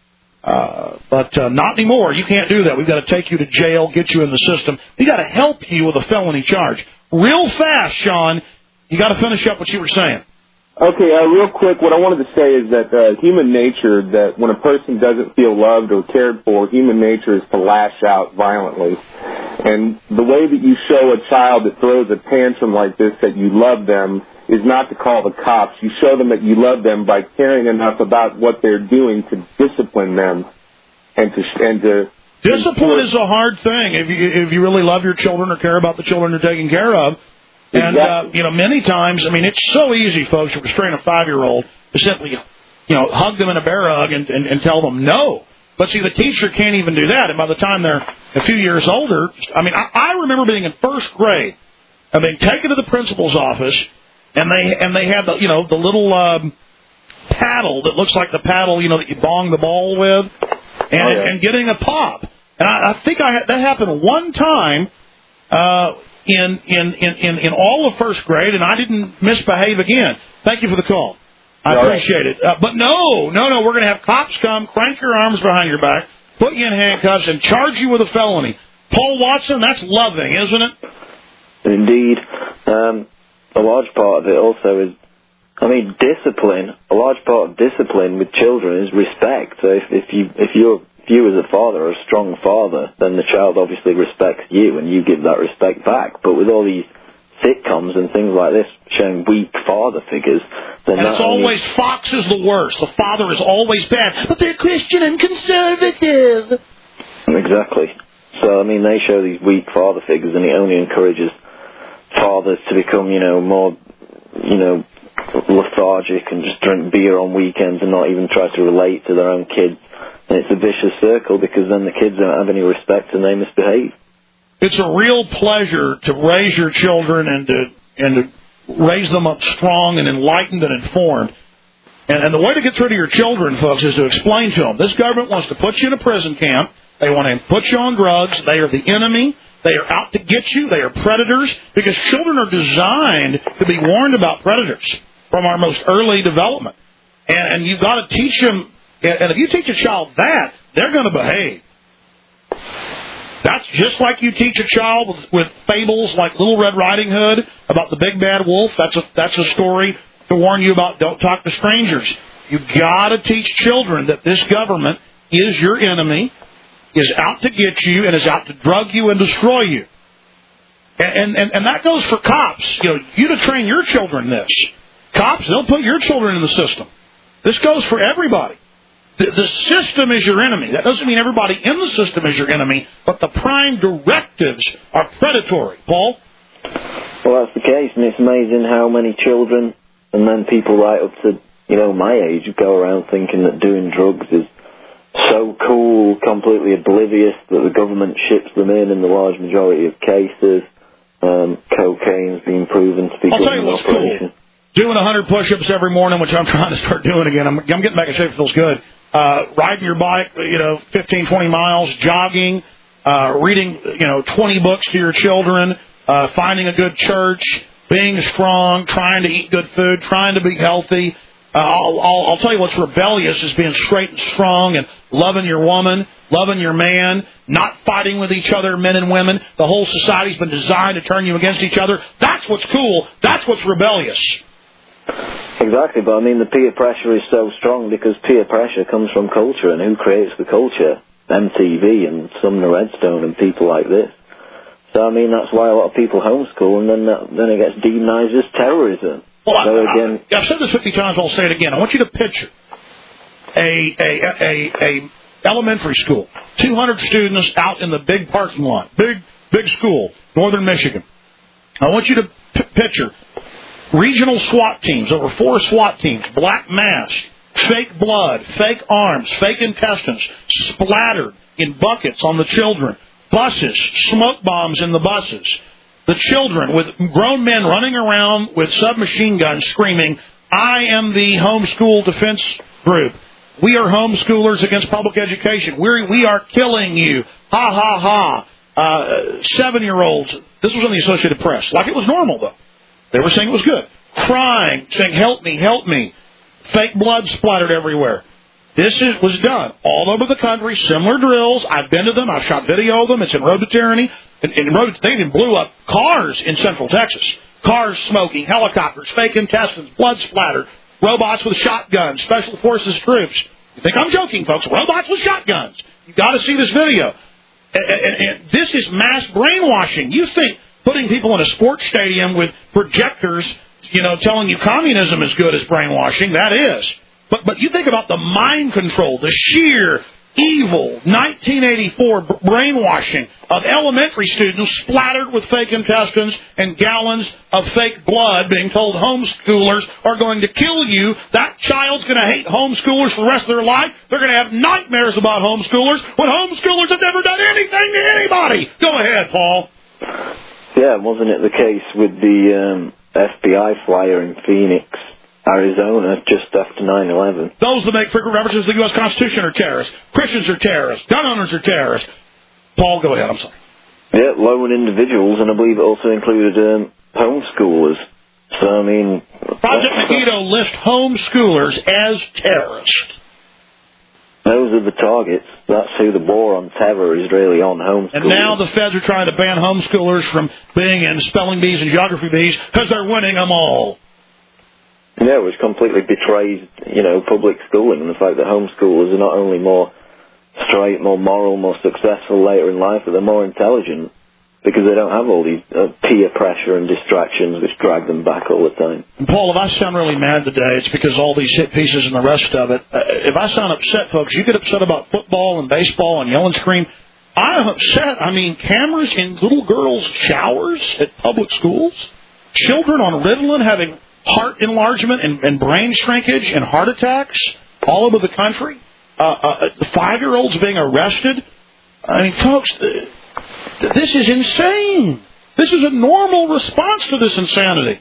Uh, but uh, not anymore. You can't do that. We've got to take you to jail, get you in the system. We've got to help you with a felony charge. Real fast, Sean, you got to finish up what you were saying. Okay, uh, real quick, what I wanted to say is that uh, human nature, that when a person doesn't feel loved or cared for, human nature is to lash out violently. And the way that you show a child that throws a tantrum like this that you love them is not to call the cops. You show them that you love them by caring enough about what they're doing to discipline them and to... And to Discipline is a hard thing if you, if you really love your children or care about the children you're taking care of. And, uh, you know, many times, I mean, it's so easy, folks, to restrain a five-year-old to simply, you know, hug them in a bear hug and, and, and tell them no. But, see, the teacher can't even do that. And by the time they're a few years older, I mean, I, I remember being in first grade and being taken to the principal's office, and they and they had, the you know, the little um, paddle that looks like the paddle, you know, that you bong the ball with, and, oh, yeah. and getting a pop. And I, I think I had, that happened one time, uh, In, in, in, in all of first grade, and I didn't misbehave again. Thank you for the call. I all appreciate right. it. Uh, but no, no, no, we're going to have cops come, crank your arms behind your back, put you in handcuffs, and charge you with a felony. Paul Watson, that's loving, isn't it? Indeed. Um, a large part of it also is, I mean, discipline. A large part of discipline with children is respect. So if, if you if you're If you as a father are a strong father, then the child obviously respects you and you give that respect back. But with all these sitcoms and things like this showing weak father figures, then and it's always, only... Fox is the worst. The father is always bad. But they're Christian and conservative. Exactly. So, I mean, they show these weak father figures and it only encourages fathers to become, you know, more, you know, lethargic and just drink beer on weekends and not even try to relate to their own kids. And it's a vicious circle because then the kids don't have any respect and they misbehave. It's a real pleasure to raise your children and to and to raise them up strong and enlightened and informed. And, and the way to get through to your children, folks, is to explain to them, this government wants to put you in a prison camp. They want to put you on drugs. They are the enemy. They are out to get you. They are predators because children are designed to be warned about predators from our most early development. And, and you've got to teach them. And if you teach a child that, they're going to behave. That's just like you teach a child with, with fables like Little Red Riding Hood about the big bad wolf. That's a that's a story to warn you about. Don't talk to strangers. You've got to teach children that this government is your enemy, is out to get you, and is out to drug you and destroy you. And and, and that goes for cops. You know, you to train your children this. Cops, they'll put your children in the system. This goes for everybody. The, the system is your enemy. That doesn't mean everybody in the system is your enemy, but the prime directives are predatory. Paul? Well, that's the case, and it's amazing how many children and then people right up to, you know, my age go around thinking that doing drugs is so cool, completely oblivious that the government ships them in in the large majority of cases. Um, cocaine's been proven to be I'll good tell you what's cool. Doing one hundred push-ups every morning, which I'm trying to start doing again. I'm, I'm getting back in shape. It feels good. Uh, riding your bike, you know, fifteen, twenty miles, jogging, uh, reading, you know, twenty books to your children, uh, finding a good church, being strong, trying to eat good food, trying to be healthy. Uh, I'll, I'll, I'll tell you what's rebellious is being straight and strong and loving your woman, loving your man, not fighting with each other, men and women. The whole society's been designed to turn you against each other. That's what's cool. That's what's rebellious. Exactly, but I mean the peer pressure is so strong because peer pressure comes from culture, and who creates the culture? M T V and Sumner Redstone and people like this. So I mean that's why a lot of people homeschool, and then that, then it gets demonized as terrorism. Well, so I, again, I, I've said this fifty times. I'll say it again. I want you to picture a a a a, elementary school. two hundred students out in the big parking lot. Big, big school, northern Michigan. I want you to p- picture regional SWAT teams, over four SWAT teams, black mask, fake blood, fake arms, fake intestines, splattered in buckets on the children. Buses, smoke bombs in the buses. The children with grown men running around with submachine guns screaming, I am the homeschool defense group. We are homeschoolers against public education. We're, we are killing you. Ha, ha, ha. Uh, seven-year-olds. This was on the Associated Press. Like it was normal, though. They were saying it was good. Crying, saying, help me, help me. Fake blood splattered everywhere. This is, was done all over the country. Similar drills. I've been to them. I've shot video of them. It's in Road to Tyranny. And, and road, they even blew up cars in Central Texas. Cars smoking, helicopters, fake intestines, blood splattered, robots with shotguns, special forces troops. You think I'm joking, folks? Robots with shotguns. You've got to see this video. And, and, and this is mass brainwashing. You think putting people in a sports stadium with projectors, you know, telling you communism is good as brainwashing? That is. But but you think about the mind control, the sheer evil nineteen eighty-four brainwashing of elementary students splattered with fake intestines and gallons of fake blood, being told homeschoolers are going to kill you. That child's going to hate homeschoolers for the rest of their life. They're going to have nightmares about homeschoolers when homeschoolers have never done anything to anybody. Go ahead, Paul. Yeah, wasn't it the case with the um, F B I flyer in Phoenix, Arizona, just after nine eleven? Those that make frequent references to the U S Constitution are terrorists. Christians are terrorists. Gun owners are terrorists. Paul, go ahead. I'm sorry. Yeah, lone individuals, and I believe it also included um, homeschoolers. So, I mean... Project Megiddo lists homeschoolers as terrorists. Those are the targets. That's who the war on terror is really on, homeschoolers. And now the feds are trying to ban homeschoolers from being in spelling bees and geography bees because they're winning them all. Yeah, which completely betrays, you know, public schooling and the fact that homeschoolers are not only more straight, more moral, more successful later in life, but they're more intelligent because they don't have all these uh, peer pressure and distractions which drag them back all the time. And Paul, if I sound really mad today, it's because all these hit pieces and the rest of it. Uh, if I sound upset, folks, you get upset about football and baseball and yell and scream. I'm upset. I mean, cameras in little girls' showers at public schools, children on Ritalin having heart enlargement and, and brain shrinkage and heart attacks all over the country. Uh, uh, five-year-olds being arrested. I mean, folks, uh, this is insane. This is a normal response to this insanity.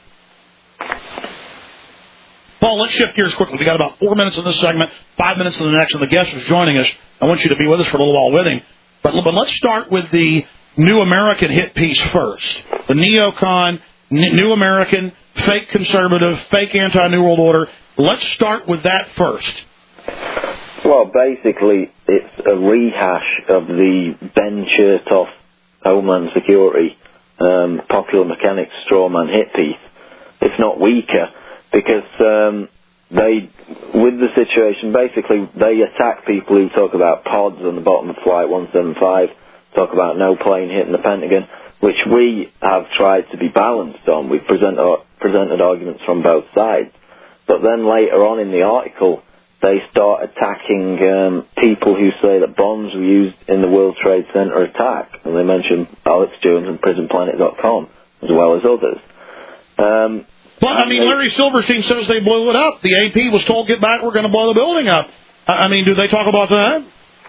Paul, let's shift gears quickly. We got about four minutes in this segment, five minutes in the next, and the guest is joining us. I want you to be with us for a little while with him. But, but let's start with the New American hit piece first. The neocon, New American, fake conservative, fake anti-New World Order. Let's start with that first. Well, basically, it's a rehash of the Ben Chertoff Homeland Security um, Popular Mechanics strawman hit piece. If not weaker, because um, they, with the situation, basically they attack people who talk about pods on the bottom of Flight one seventy-five, talk about no plane hitting the Pentagon, which we have tried to be balanced on. We've present, uh, presented arguments from both sides. But then later on in the article, they start attacking um, people who say that bombs were used in the World Trade Center attack. And they mention Alex Jones and Prison Planet dot com, as well as others. Um, but, I mean, Larry Silverstein says they blew it up. The A P was told, get back, we're going to blow the building up. I mean, do they talk about that?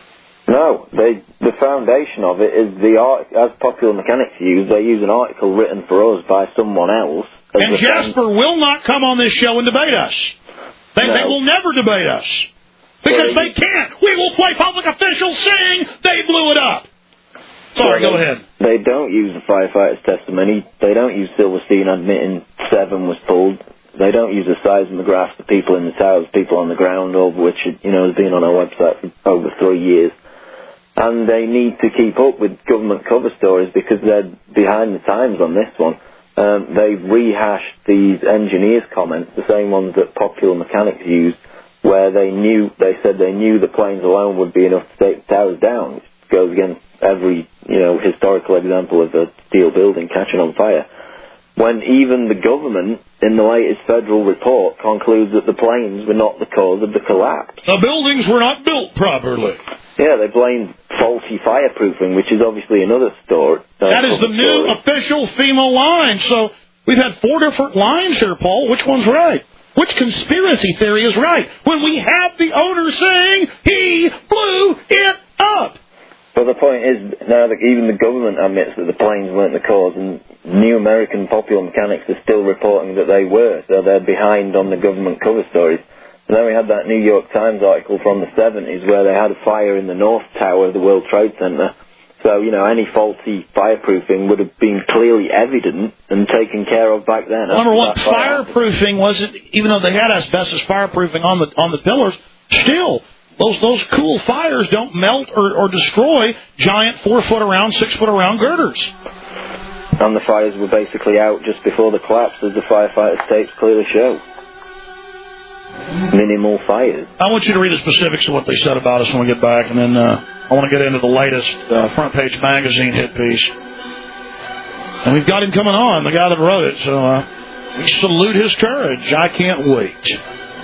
No, they, the foundation of it is the art, as Popular Mechanics use, they use an article written for us by someone else. And Jasper will not come on this show and debate us. They, no. they will never debate us. Because they can't. We will play public officials saying they blew it up. Sorry, well, go they, ahead. They don't use the firefighter's testimony. They don't use Silverstein admitting seven was pulled. They don't use the seismographs, the people in the towers, people on the ground, all of which, you know, has been on our website for over three years. And they need to keep up with government cover stories because they're behind the times on this one. Um, they've rehashed these engineers' comments, the same ones that Popular Mechanics used, where they knew, they said they knew the planes alone would be enough to take the towers down, which goes against every, you know, historical example of a steel building catching on fire. When even the government, in the latest federal report, concludes that the planes were not the cause of the collapse. The buildings were not built properly. Yeah, they blamed faulty fireproofing, which is obviously another story. That is the new official FEMA line. So we've had four different lines here, Paul. Which one's right? Which conspiracy theory is right? When we have the owner saying he blew it up. But the point is, now that even the government admits that the planes weren't the cause, and New American Popular Mechanics are still reporting that they were, so they're behind on the government cover stories. And then we had that New York Times article from the seventies where they had a fire in the North Tower of the World Trade Center. So, you know, any faulty fireproofing would have been clearly evident and taken care of back then. Number one, fireproofing wasn't, even though they had asbestos fireproofing on the on the pillars, still, those those cool fires don't melt or, or destroy giant four-foot around, six-foot around girders. And the fires were basically out just before the collapse, as the firefighters' tapes clearly show. Minimal fires. I want you to read the specifics of what they said about us when we get back, and then uh, I want to get into the latest uh, front-page magazine hit piece. And we've got him coming on, the guy that wrote it, so uh, we salute his courage. I can't wait.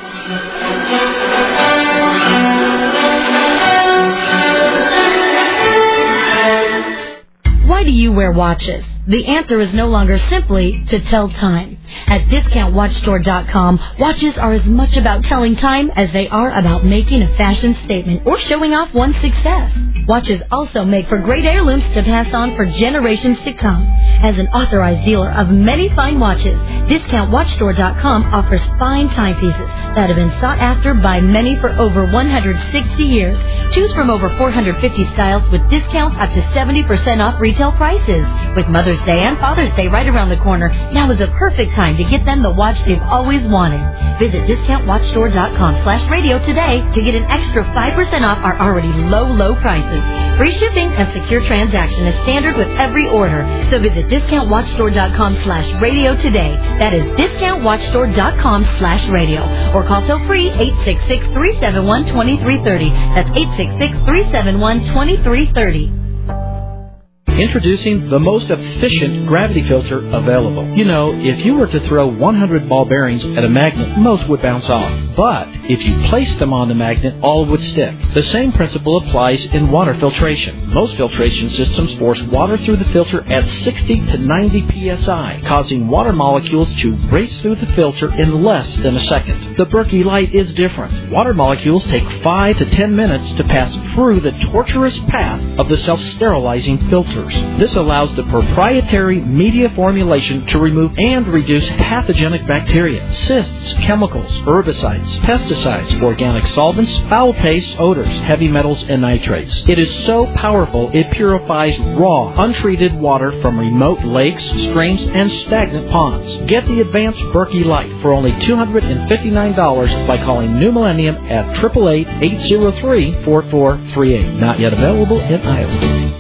Why do you wear watches? The answer is no longer simply to tell time. At discount watch store dot com, watches are as much about telling time as they are about making a fashion statement or showing off one's success. Watches also make for great heirlooms to pass on for generations to come. As an authorized dealer of many fine watches, discount watch store dot com offers fine timepieces that have been sought after by many for over one hundred sixty years. Choose from over four hundred fifty styles with discounts up to seventy percent off retail prices. With Mother's Day and Father's Day right around the corner, now is a perfect time to get them the watch they've always wanted. Visit discount watch store dot com slash radio today to get an extra five percent off our already low, low prices. Free shipping and secure transaction is standard with every order. So visit discount watch store dot com slash radio today. That is discount watch store dot com slash radio. Or call toll free eight six six, three seven one, two three three zero. That's eight six six, three seven one, two three three zero. Introducing the most efficient gravity filter available. You know, if you were to throw one hundred ball bearings at a magnet, most would bounce off. But if you placed them on the magnet, all would stick. The same principle applies in water filtration. Most filtration systems force water through the filter at sixty to ninety P S I, causing water molecules to race through the filter in less than a second. The Berkey Light is different. Water molecules take five to ten minutes to pass through the tortuous path of the self-sterilizing filters. This allows the proprietary media formulation to remove and reduce pathogenic bacteria, cysts, chemicals, herbicides, pesticides, organic solvents, foul tastes, odors, heavy metals, and nitrates. It is so powerful it purifies raw, untreated water from remote lakes, streams, and stagnant ponds. Get the advanced Berkey Light for only two hundred fifty-nine dollars by calling New Millennium at eight eight eight, eight zero three, four four three eight. Not yet available in Iowa.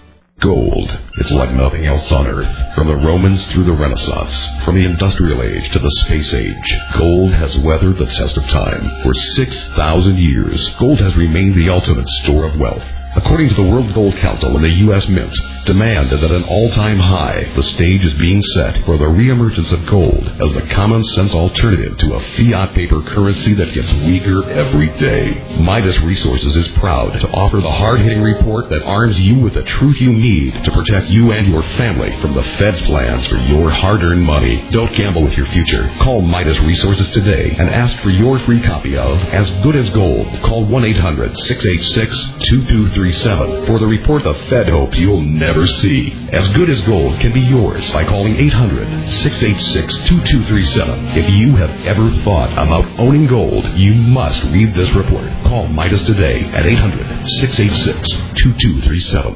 Gold. It's like nothing else on Earth. From the Romans through the Renaissance, from the Industrial Age to the Space Age, gold has weathered the test of time. For six thousand years, gold has remained the ultimate store of wealth. According to the World Gold Council and the U S Mint, demand is at an all-time high. The stage is being set for the reemergence of gold as the common-sense alternative to a fiat paper currency that gets weaker every day. Midas Resources is proud to offer the hard-hitting report that arms you with the truth you need to protect you and your family from the Fed's plans for your hard-earned money. Don't gamble with your future. Call Midas Resources today and ask for your free copy of As Good as Gold. Call one eight hundred, six eight six, two two three seven for the report the Fed hopes you'll never see. As Good as Gold can be yours by calling eight hundred, six eight six, two two three seven. If you have ever thought about owning gold, you must read this report. Call Midas today at eight hundred, six eight six, two two three seven.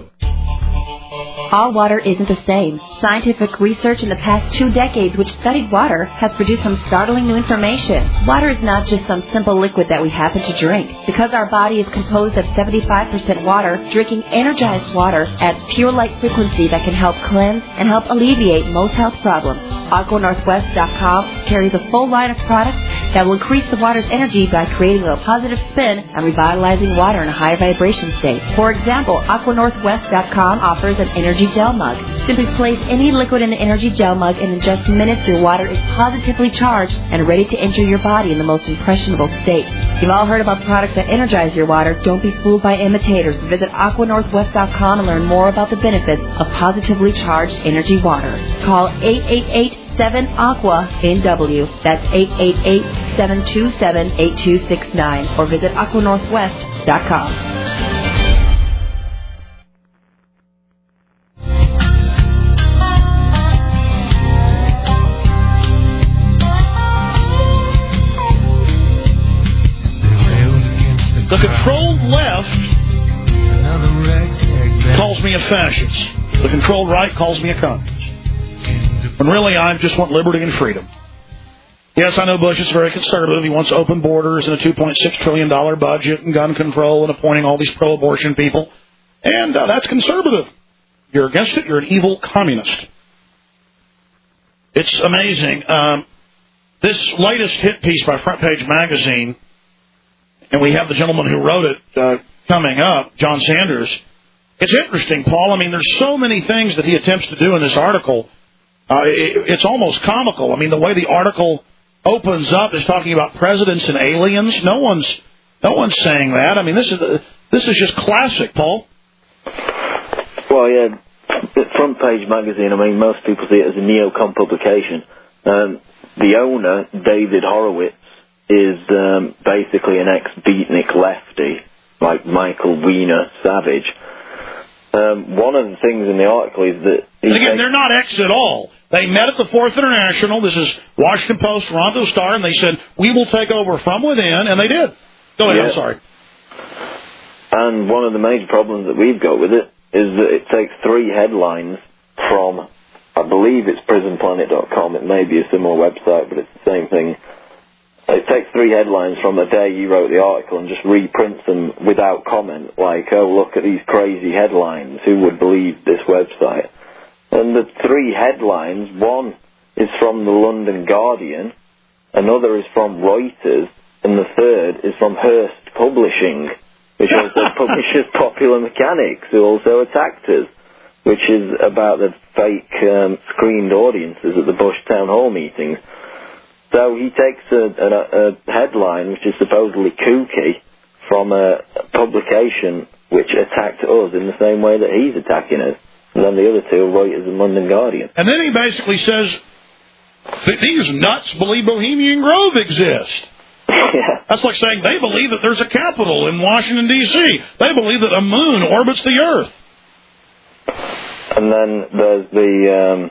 All water isn't the same. Scientific research in the past two decades which studied water has produced some startling new information. Water is not just some simple liquid that we happen to drink. Because our body is composed of seventy-five percent water, drinking energized water adds pure light frequency that can help cleanse and help alleviate most health problems. Aqua Northwest dot com carries a full line of products that will increase the water's energy by creating a positive spin and revitalizing water in a higher vibration state. For example, aqua northwest dot com offers an energy gel mug. Simply place any liquid in the energy gel mug, and in just minutes your water is positively charged and ready to enter your body in the most impressionable state. You've all heard about products that energize your water. Don't be fooled by imitators. Visit aqua northwest dot com and learn more about the benefits of positively charged energy water. Call eight eight eight, seven, aqua N W. That's eight eight eight, seven two seven, eight two six nine. Or visit aqua northwest dot com. The controlled left calls me a fascist. The controlled right calls me a communist. When really I just want liberty and freedom. Yes, I know Bush is very conservative. He wants open borders and a two point six trillion dollars budget and gun control and appointing all these pro-abortion people. And uh, that's conservative. You're against it, you're an evil communist. It's amazing. Um, this latest hit piece by Front Page Magazine, and we have the gentleman who wrote it uh, coming up, John Sanders. It's interesting, Paul. I mean, there's so many things that he attempts to do in this article. Uh, it, it's almost comical. I mean, the way the article opens up is talking about presidents and aliens. No one's, no one's saying that. I mean, this is this is just classic, Paul. Well, yeah, Front Page Magazine. I mean, most people see it as a neocon publication. Um, the owner, David Horowitz, is um, basically an ex-beatnik lefty, like Michael Wiener Savage. Um, one of the things in the article is that... And again, they're not ex at all. They met at the Fourth International. This is Washington Post, Toronto Star, and they said, we will take over from within, and they did. Go ahead, yeah. I'm sorry. And one of the major problems that we've got with it is that it takes three headlines from, I believe it's prison planet dot com. It may be a similar website, but it's the same thing. It takes three headlines from the day you wrote the article and just reprints them without comment, like, oh, look at these crazy headlines, who would believe this website? And the three headlines, one is from the London Guardian, another is from Reuters, and the third is from Hearst Publishing, which also publishes Popular Mechanics, who also attacked us, which is about the fake um, screened audiences at the Bush Town Hall meetings. So he takes a, a, a headline, which is supposedly kooky, from a publication which attacked us in the same way that he's attacking us. And then the other two are Reuters and London Guardian. And then he basically says, these nuts believe Bohemian Grove exists. Yeah. That's like saying they believe that there's a Capitol in Washington, D C They believe that a moon orbits the Earth. And then there's the... Um,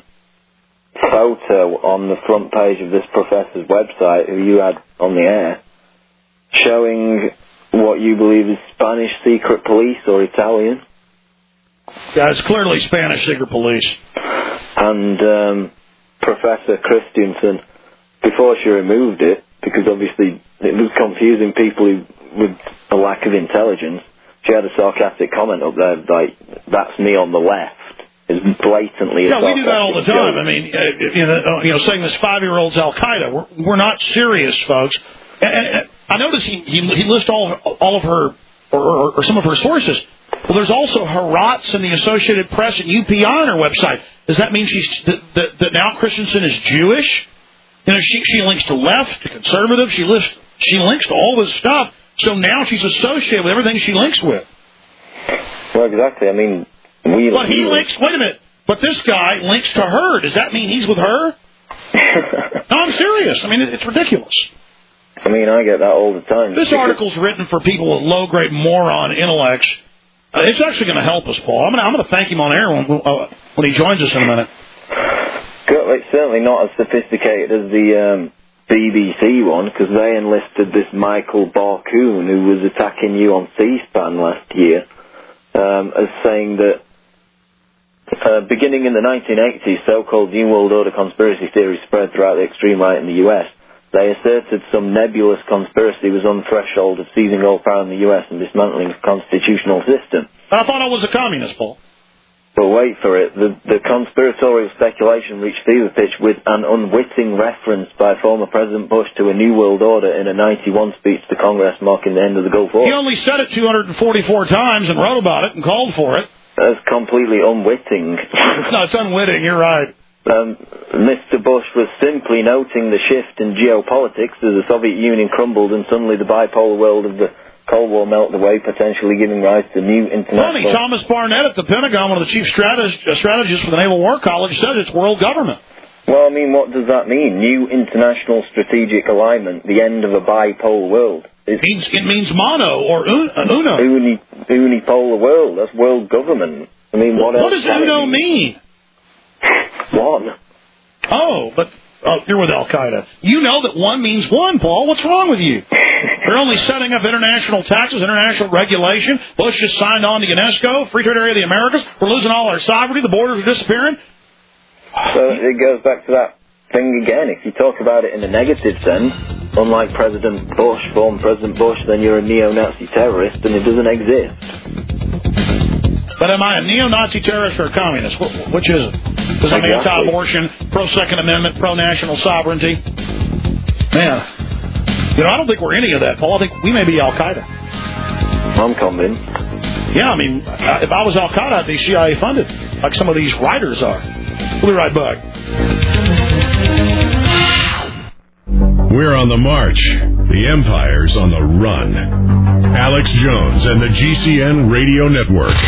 photo on the front page of this professor's website, who you had on the air, showing what you believe is Spanish secret police or Italian. Yeah, it's clearly Spanish secret police. And um, Professor Christensen, before she removed it, because obviously it was confusing people who, with a lack of intelligence, she had a sarcastic comment up there, like, that's me on the left. Is blatantly. Yeah, we do that all the time. I mean, uh, you know, you know, saying this five-year-old's Al Qaeda. We're, we're not serious, folks. And, and I notice he he, he lists all all of her or, or, or some of her sources. Well, there's also Haratz and the Associated Press and U P I on her website. Does that mean she's that, that, that now Christensen is Jewish? You know, she she links to left, to conservative. She lists she links to all this stuff. So now she's associated with everything she links with. Well, exactly. I mean. We, but he links, wait a minute, but this guy links to her. Does that mean he's with her? No, I'm serious. I mean, it's ridiculous. I mean, I get that all the time. This article's written for people with low-grade moron intellects. Uh, it's actually going to help us, Paul. I'm going I'm to thank him on air when, uh, when he joins us in a minute. It's certainly not as sophisticated as the um, B B C one, because they enlisted this Michael Barkoon, who was attacking you on C-SPAN last year, um, as saying that Uh, beginning in the nineteen eighties, so-called New World Order conspiracy theories spread throughout the extreme right in the U S. They asserted some nebulous conspiracy was on the threshold of seizing all power in the U S and dismantling the constitutional system. I thought I was a communist, Paul. But wait for it, the, the conspiratorial speculation reached fever pitch with an unwitting reference by former President Bush to a New World Order in a ninety-one speech to Congress marking the end of the Gulf War. He only said it two hundred forty-four times and wrote about it and called for it. That's completely unwitting. No, it's unwitting, you're right. Um, Mister Bush was simply noting the shift in geopolitics as the Soviet Union crumbled and suddenly the bipolar world of the Cold War melted away, potentially giving rise to new international... Funny, Thomas Barnett at the Pentagon, one of the chief strateg- strategists for the Naval War College, says it's world government. Well, I mean, what does that mean? New international strategic alignment, the end of a bipolar world. It means, it means mono or un, uh, uno. Uni, unipolar world, that's world government. I mean, what, what else does uno mean? One. Oh, but oh, you're with Al-Qaeda. You know that one means one, Paul. What's wrong with you? They're only setting up international taxes, international regulation. Bush just signed on to UNESCO, Free Trade Area of the Americas. We're losing all our sovereignty. The borders are disappearing. So it goes back to that thing again. If you talk about it in a negative sense, unlike President Bush, former President Bush, then you're a neo-Nazi terrorist and it doesn't exist. But am I a neo-Nazi terrorist or a communist? Which is it? Because I'm exactly. anti-abortion, pro-Second Amendment, pro-national sovereignty. Man. You know, I don't think we're any of that, Paul. I think we may be Al-Qaeda. I'm convinced. Yeah, I mean, if I was Al-Qaeda, I'd be C I A funded, like some of these writers are. We'll be right back. We're on the march. The Empire's on the run. Alex Jones and the G C N Radio Network.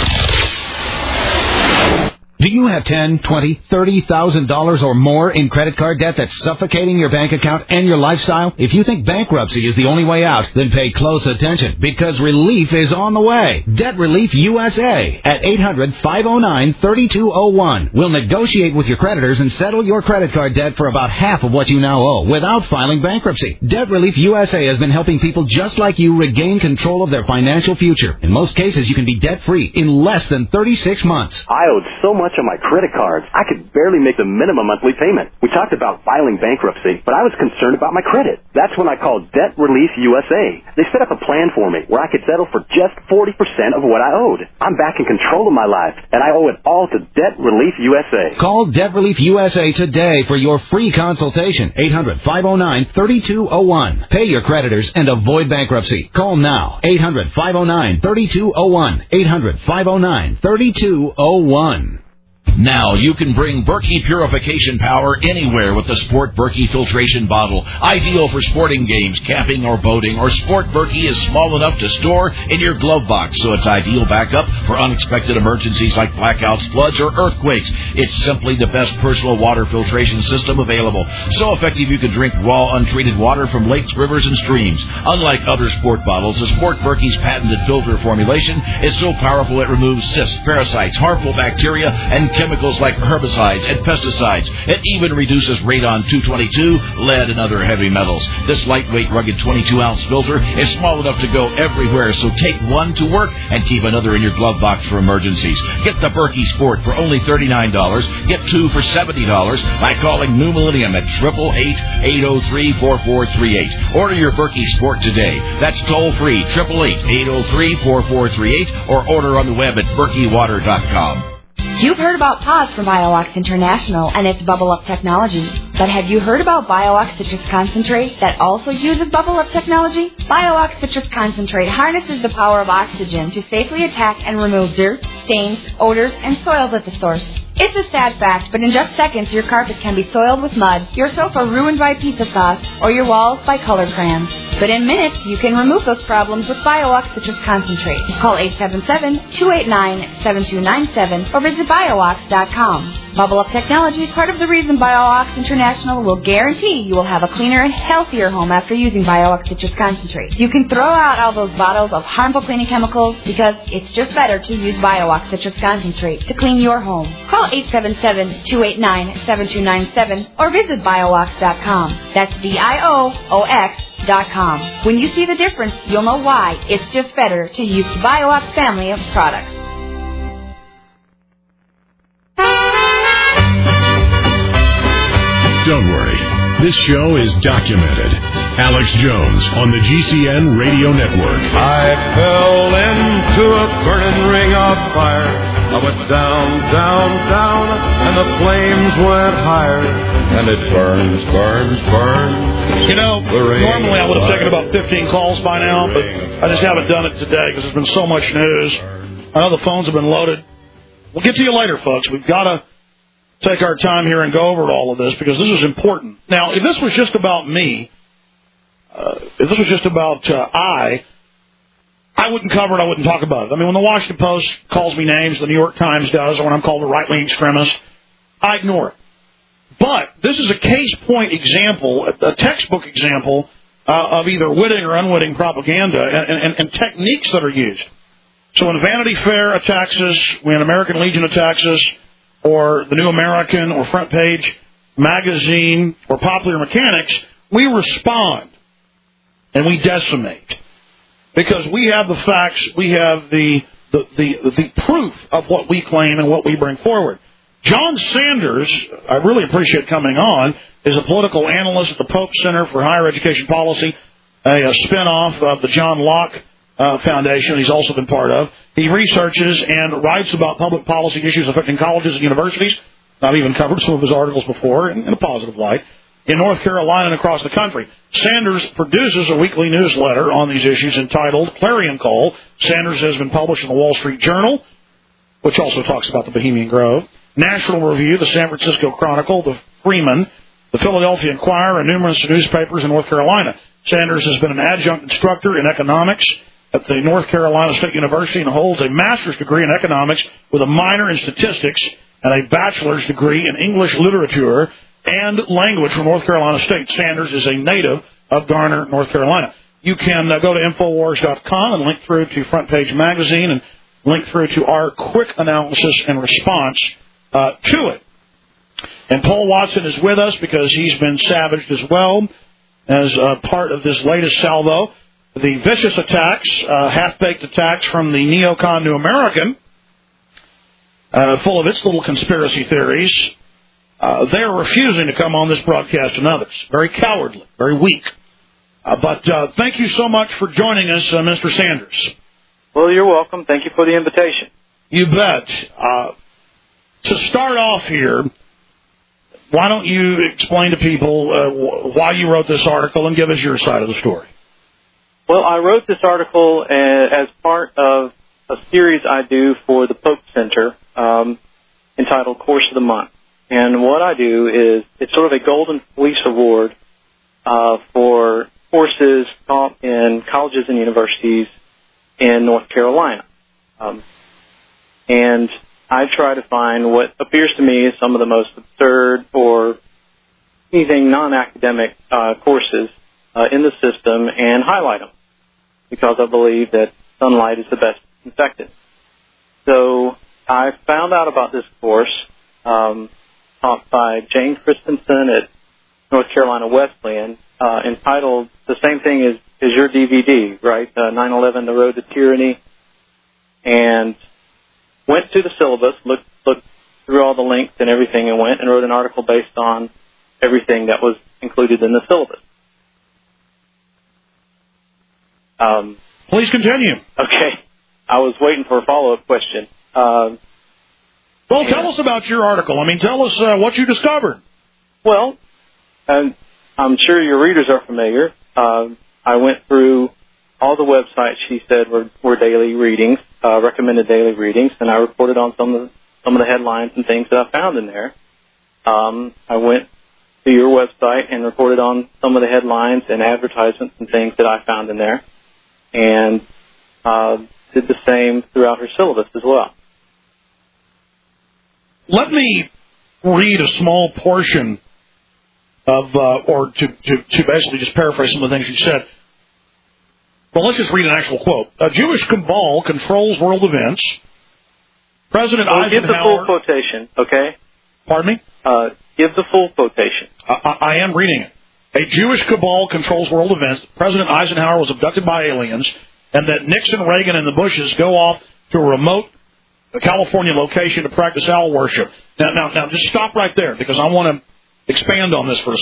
Do you have ten, twenty, thirty thousand dollars or more in credit card debt that's suffocating your bank account and your lifestyle? If you think bankruptcy is the only way out, then pay close attention because relief is on the way. Debt Relief U S A at eight hundred, five oh nine, three two oh one. We'll negotiate with your creditors and settle your credit card debt for about half of what you now owe without filing bankruptcy. Debt Relief U S A has been helping people just like you regain control of their financial future. In most cases, you can be debt-free in less than thirty-six months. I owed so much on my credit cards, I could barely make the minimum monthly payment. We talked about filing bankruptcy, but I was concerned about my credit. That's when I called Debt Relief U S A. They set up a plan for me where I could settle for just forty percent of what I owed. I'm back in control of my life, and I owe it all to Debt Relief U S A. Call Debt Relief U S A today for your free consultation. eight hundred, five oh nine, three two oh one. Pay your creditors and avoid bankruptcy. Call now. eight hundred, five oh nine, three two oh one. eight hundred, five oh nine, three two oh one. Now you can bring Berkey purification power anywhere with the Sport Berkey filtration bottle. Ideal for sporting games, camping, or boating. Or Sport Berkey is small enough to store in your glove box, so it's ideal backup for unexpected emergencies like blackouts, floods, or earthquakes. It's simply the best personal water filtration system available. So effective you can drink raw, untreated water from lakes, rivers, and streams. Unlike other sport bottles, the Sport Berkey's patented filter formulation is so powerful it removes cysts, parasites, harmful bacteria, and chemicals like herbicides and pesticides. It even reduces radon two twenty-two, lead, and other heavy metals. This lightweight, rugged twenty-two ounce filter is small enough to go everywhere, so take one to work and keep another in your glove box for emergencies. Get the Berkey Sport for only thirty-nine dollars. Get two for seventy dollars by calling New Millennium at eight eight eight, eight oh three, four four three eight. Order your Berkey Sport today. That's toll free, eight eight eight, eight oh three, four four three eight, or order on the web at berkey water dot com. You've heard about P A W S from BioOx International and its Bubble Up technology. But have you heard about BioOx Citrus Concentrate that also uses Bubble Up technology? BioOx Citrus Concentrate harnesses the power of oxygen to safely attack and remove dirt, stains, odors, and soils at the source. It's a sad fact, but in just seconds your carpet can be soiled with mud, your sofa ruined by pizza sauce, or your walls by color crayons. But in minutes, you can remove those problems with BioOx Citrus Concentrate. Call eight seven seven, two eight nine, seven two nine seven or visit bio ox dot com. Bubble Up Technology is part of the reason BioOx International will guarantee you will have a cleaner and healthier home after using BioOx Citrus Concentrate. You can throw out all those bottles of harmful cleaning chemicals because it's just better to use BioOx Citrus Concentrate to clean your home. Call eight seven seven, two eight nine, seven two nine seven or visit bio ox dot com. That's D I O O X dot com. When you see the difference, you'll know why it's just better to use the BioOx family of products. Don't worry. This show is documented. Alex Jones on the G C N Radio Network. I fell into a burning ring of fire. I went down, down, down, and the flames went higher. And it burns, burns, burns. You know, normally I would have taken about fifteen calls by now, but I just haven't done it today because there's been so much news. I know the phones have been loaded. We'll get to you later, folks. We've got to take our time here and go over all of this because this is important. Now, if this was just about me, uh, if this was just about uh, I, I wouldn't cover it. I wouldn't talk about it. I mean, when the Washington Post calls me names, the New York Times does, or when I'm called a right-wing extremist, I ignore it. But this is a case point example, a textbook example uh, of either witting or unwitting propaganda and, and, and techniques that are used. So when Vanity Fair attacks us, when American Legion attacks us, or the New American, or Front Page Magazine, or Popular Mechanics, we respond and we decimate. Because we have the facts, we have the, the, the, the proof of what we claim and what we bring forward. John Sanders, I really appreciate coming on, is a political analyst at the Pope Center for Higher Education Policy, a, a spinoff of the John Locke uh, Foundation he's also been part of. He researches and writes about public policy issues affecting colleges and universities. I've even covered some of his articles before in, in a positive light. In North Carolina and across the country. Sanders produces a weekly newsletter on these issues entitled Clarion Call. Sanders has been published in the Wall Street Journal, which also talks about the Bohemian Grove, National Review, the San Francisco Chronicle, the Freeman, the Philadelphia Inquirer, and numerous newspapers in North Carolina. Sanders has been an adjunct instructor in economics at the North Carolina State University and holds a master's degree in economics with a minor in statistics and a bachelor's degree in English literature and language from North Carolina State. Sanders is a native of Garner, North Carolina. You can uh, go to Infowars dot com and link through to Front Page Magazine and link through to our quick analysis and response uh, to it. And Paul Watson is with us because he's been savaged as well as uh, part of this latest salvo. The vicious attacks, uh, half-baked attacks from the neocon New American, uh, full of its little conspiracy theories. Uh, they are refusing to come on this broadcast and others. Very cowardly, very weak. Uh, but uh, thank you so much for joining us, uh, Mister Sanders. Well, you're welcome. Thank you for the invitation. You bet. Uh, to start off here, why don't you explain to people uh, why you wrote this article and give us your side of the story? Well, I wrote this article as part of a series I do for the Pope Center um, entitled Course of the Month. And what I do is, it's sort of a Golden Fleece Award uh, for courses taught in colleges and universities in North Carolina. Um, and I try to find what appears to me as some of the most absurd or anything non-academic uh, courses uh, in the system and highlight them, because I believe that sunlight is the best disinfectant. So I found out about this course um, taught by Jane Christensen at North Carolina Wesleyan, uh, entitled the same thing as, as your D V D, right? Uh, nine eleven, The Road to Tyranny. And went to the syllabus, looked, looked through all the links and everything, and went and wrote an article based on everything that was included in the syllabus. Um, Please continue. Okay. I was waiting for a follow-up question. Uh, well, tell us about your article. I mean, tell us uh, what you discovered. Well, um, I'm sure your readers are familiar. Uh, I went through all the websites she said were, were daily readings, uh, recommended daily readings, and I reported on some of the, some of the headlines and things that I found in there. Um, I went to your website and reported on some of the headlines and advertisements and things that I found in there, and uh, did the same throughout her syllabus as well. Let me read a small portion of, uh, or to, to, to basically just paraphrase some of the things you said. Well, let's just read an actual quote. A Jewish cabal controls world events. President well, Eisenhower... Give the full quotation, okay? Pardon me? Uh, give the full quotation. I, I, I am reading it. A Jewish cabal controls world events. President Eisenhower was abducted by aliens, and that Nixon, Reagan, and the Bushes go off to a remote California location to practice owl worship. Now, now, now, just stop right there, because I want to expand on this for a second.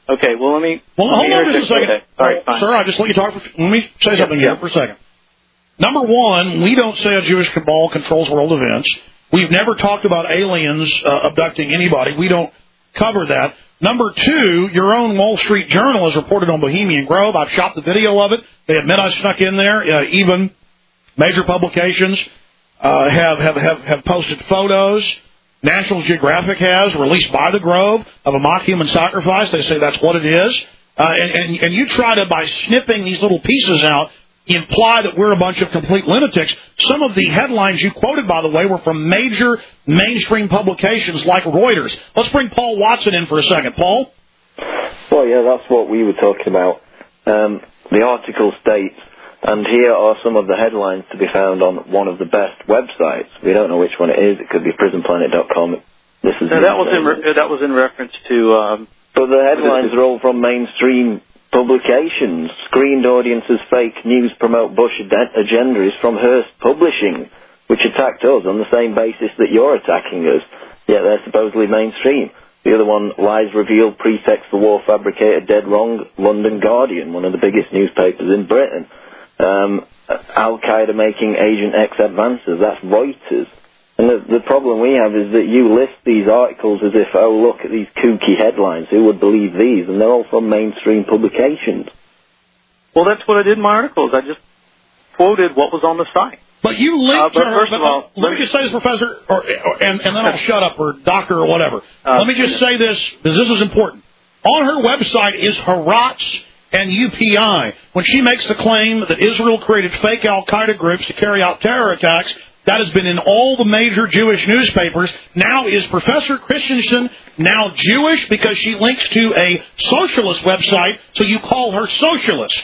Okay, well, let me... Well, let hold me on just a interject. second. Okay. All right, fine. Sir, I just let you talk. For, let me say something yeah. here for a second. Number one, we don't say a Jewish cabal controls world events. We've never talked about aliens uh, abducting anybody. We don't cover that. Number two, your own Wall Street Journal has reported on Bohemian Grove. I've shot the video of it. They admit I snuck in there. Uh, even major publications uh, have, have, have, have posted photos. National Geographic has, released by the Grove, of a mock human sacrifice. They say that's what it is. Uh, and, and, and you try to, by snipping these little pieces out, imply that we're a bunch of complete lunatics. Some of the headlines you quoted, by the way, were from major mainstream publications like Reuters. Let's bring Paul Watson in for a second. Paul? Well, yeah, that's what we were talking about. Um, the article states, and here are some of the headlines to be found on one of the best websites. We don't know which one it is. It could be prison planet dot com. This is no, that was in re- that was in reference to... Um, but the headlines are all from mainstream publications. Screened audiences fake news promote Bush ad- agenda is from Hearst Publishing, which attacked us on the same basis that you're attacking us, yet they're supposedly mainstream. The other one, lies revealed, pretext for war fabricated, dead wrong, London Guardian, one of the biggest newspapers in Britain. Um, Al-Qaeda making Agent X advances, that's Reuters. And the, the problem we have is that you list these articles as if, oh, look at these kooky headlines, who would believe these? And they're all from mainstream publications. Well, that's what I did in my articles. I just quoted what was on the site. But you linked uh, but to her. First of all, let me just say this, Professor, or, or, and, and then I'll shut up, or doctor, or whatever. Uh, let me just say this, because this is important. On her website is Haratz and U P I. When she makes the claim that Israel created fake Al-Qaeda groups to carry out terror attacks, that has been in all the major Jewish newspapers. Now, is Professor Christensen now Jewish because she links to a socialist website, so you call her socialist?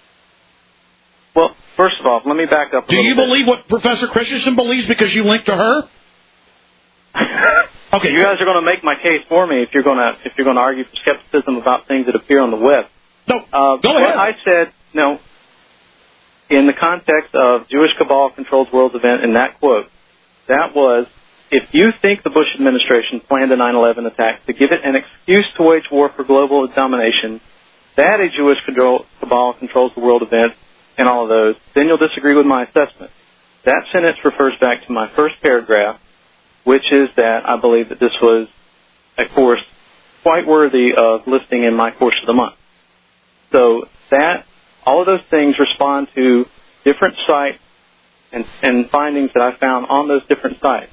Well, first of all, let me back up a Do you bit. believe what Professor Christensen believes because you link to her? Okay, you guys are going to make my case for me if you're going to if you're going to argue for skepticism about things that appear on the web. No, uh, go ahead. I said no. In the context of Jewish cabal controls world's event, in that quote, that was, if you think the Bush administration planned a nine eleven attack to give it an excuse to wage war for global domination, that a Jewish control, cabal controls the world event, and all of those, then you'll disagree with my assessment. That sentence refers back to my first paragraph, which is that I believe that this was a course quite worthy of listing in my course of the month. So that, all of those things respond to different sites and, and findings that I found on those different sites.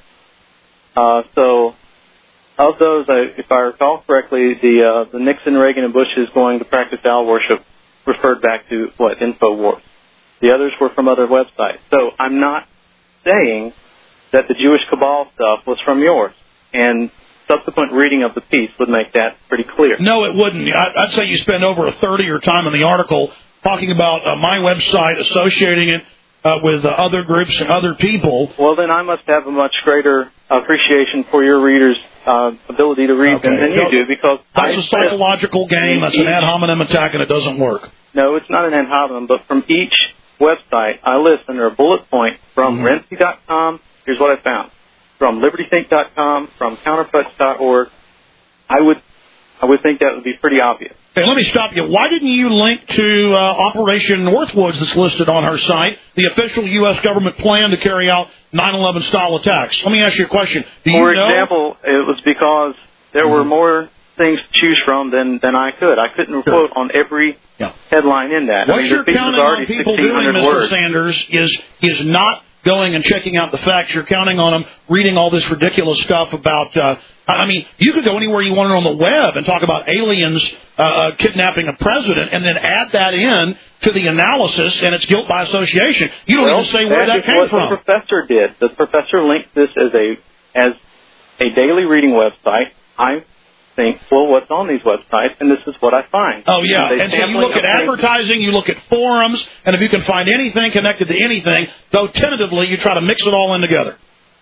Uh, so of those, I, if I recall correctly, the uh, the Nixon, Reagan, and Bush is going to practice owl worship referred back to, what, InfoWars. The others were from other websites. So I'm not saying that the Jewish cabal stuff was from yours. And subsequent reading of the piece would make that pretty clear. No, it wouldn't. I'd say you spend over a third of your time in the article talking about uh, my website, associating it uh, with uh, other groups and other people. Well, then I must have a much greater appreciation for your readers' uh, ability to read okay. than, than you do, because that's I a psychological game. That's an ad hominem attack, and it doesn't work. No, it's not an ad hominem, but from each website, I list under a bullet point from mm-hmm. Renzi dot com. Here's what I found. From Liberty Think dot com, from Counterpunch dot org, I would, I would think that would be pretty obvious. Hey, let me stop you. Why didn't you link to uh, Operation Northwoods that's listed on her site, the official U S government plan to carry out nine eleven style attacks? Let me ask you a question. Do For you know? example, it was because there mm-hmm. were more things to choose from than, than I could. I couldn't sure. quote on every yeah. headline in that. What I mean, you're the piece counting was already on people doing, Mister words. Sanders, is is not going and checking out the facts. You're counting on them reading all this ridiculous stuff about, uh, I mean, you could go anywhere you wanted on the web and talk about aliens uh, kidnapping a president and then add that in to the analysis, and it's guilt by association. You don't well, even say where that, that came what from. The professor did. The professor linked this as a as a daily reading website. I think, well, what's on these websites, and this is what I find. Oh, yeah, and so you look at advertising, you look at forums, and if you can find anything connected to anything, though tentatively you try to mix it all in together.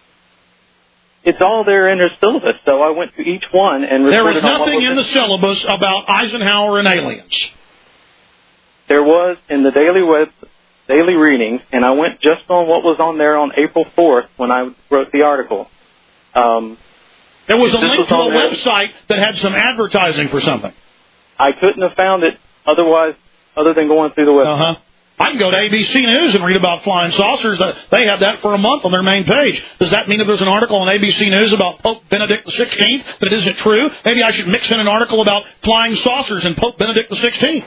It's all there in their syllabus, so I went to each one and there is reported on what nothing was in the syllabus about Eisenhower and aliens. There was in the daily web, daily readings, and I went just on what was on there on April fourth when I wrote the article. Um... There was a link to a website that had some advertising for something. I couldn't have found it otherwise, other than going through the website. Uh-huh. I can go to A B C News and read about flying saucers. They have that for a month on their main page. Does that mean if there's an article on A B C News about Pope Benedict the sixteenth that it isn't true? Maybe I should mix in an article about flying saucers and Pope Benedict the sixteenth.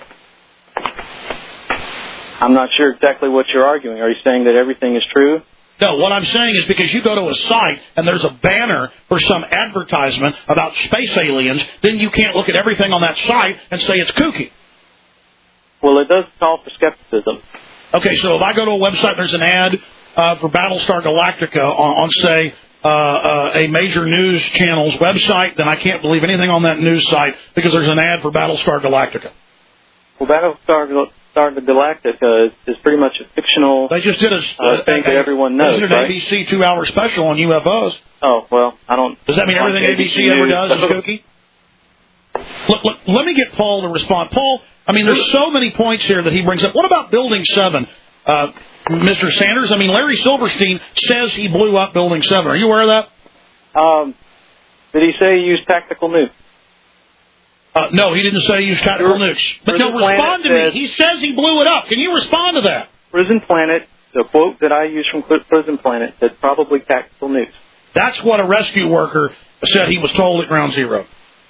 I'm not sure exactly what you're arguing. Are you saying that everything is true? No, what I'm saying is because you go to a site and there's a banner for some advertisement about space aliens, then you can't look at everything on that site and say it's kooky. Well, it does call for skepticism. Okay, so if I go to a website, there's an ad uh, for Battlestar Galactica on, on say, uh, uh, a major news channel's website, then I can't believe anything on that news site because there's an ad for Battlestar Galactica. Well, Battlestar Galactica is, is pretty much a fictional they just did a, uh, thing a, that everyone knows, They did an right? A B C two-hour special on U F Os. Oh, well, I don't... Does that mean everything A B C ever does is kooky? Look, look, let me get Paul to respond. Paul, I mean, there's so many points here that he brings up. What about Building seven, uh, Mister Sanders? I mean, Larry Silverstein says he blew up Building seven. Are you aware of that? Um, did he say he used tactical nukes? Uh, no, he didn't say he used tactical nukes. But no, respond to me. He says he blew it up. Can you respond to that? Prison Planet, the quote that I used from Prison Planet, said probably tactical nukes. That's what a rescue worker said he was told at Ground Zero.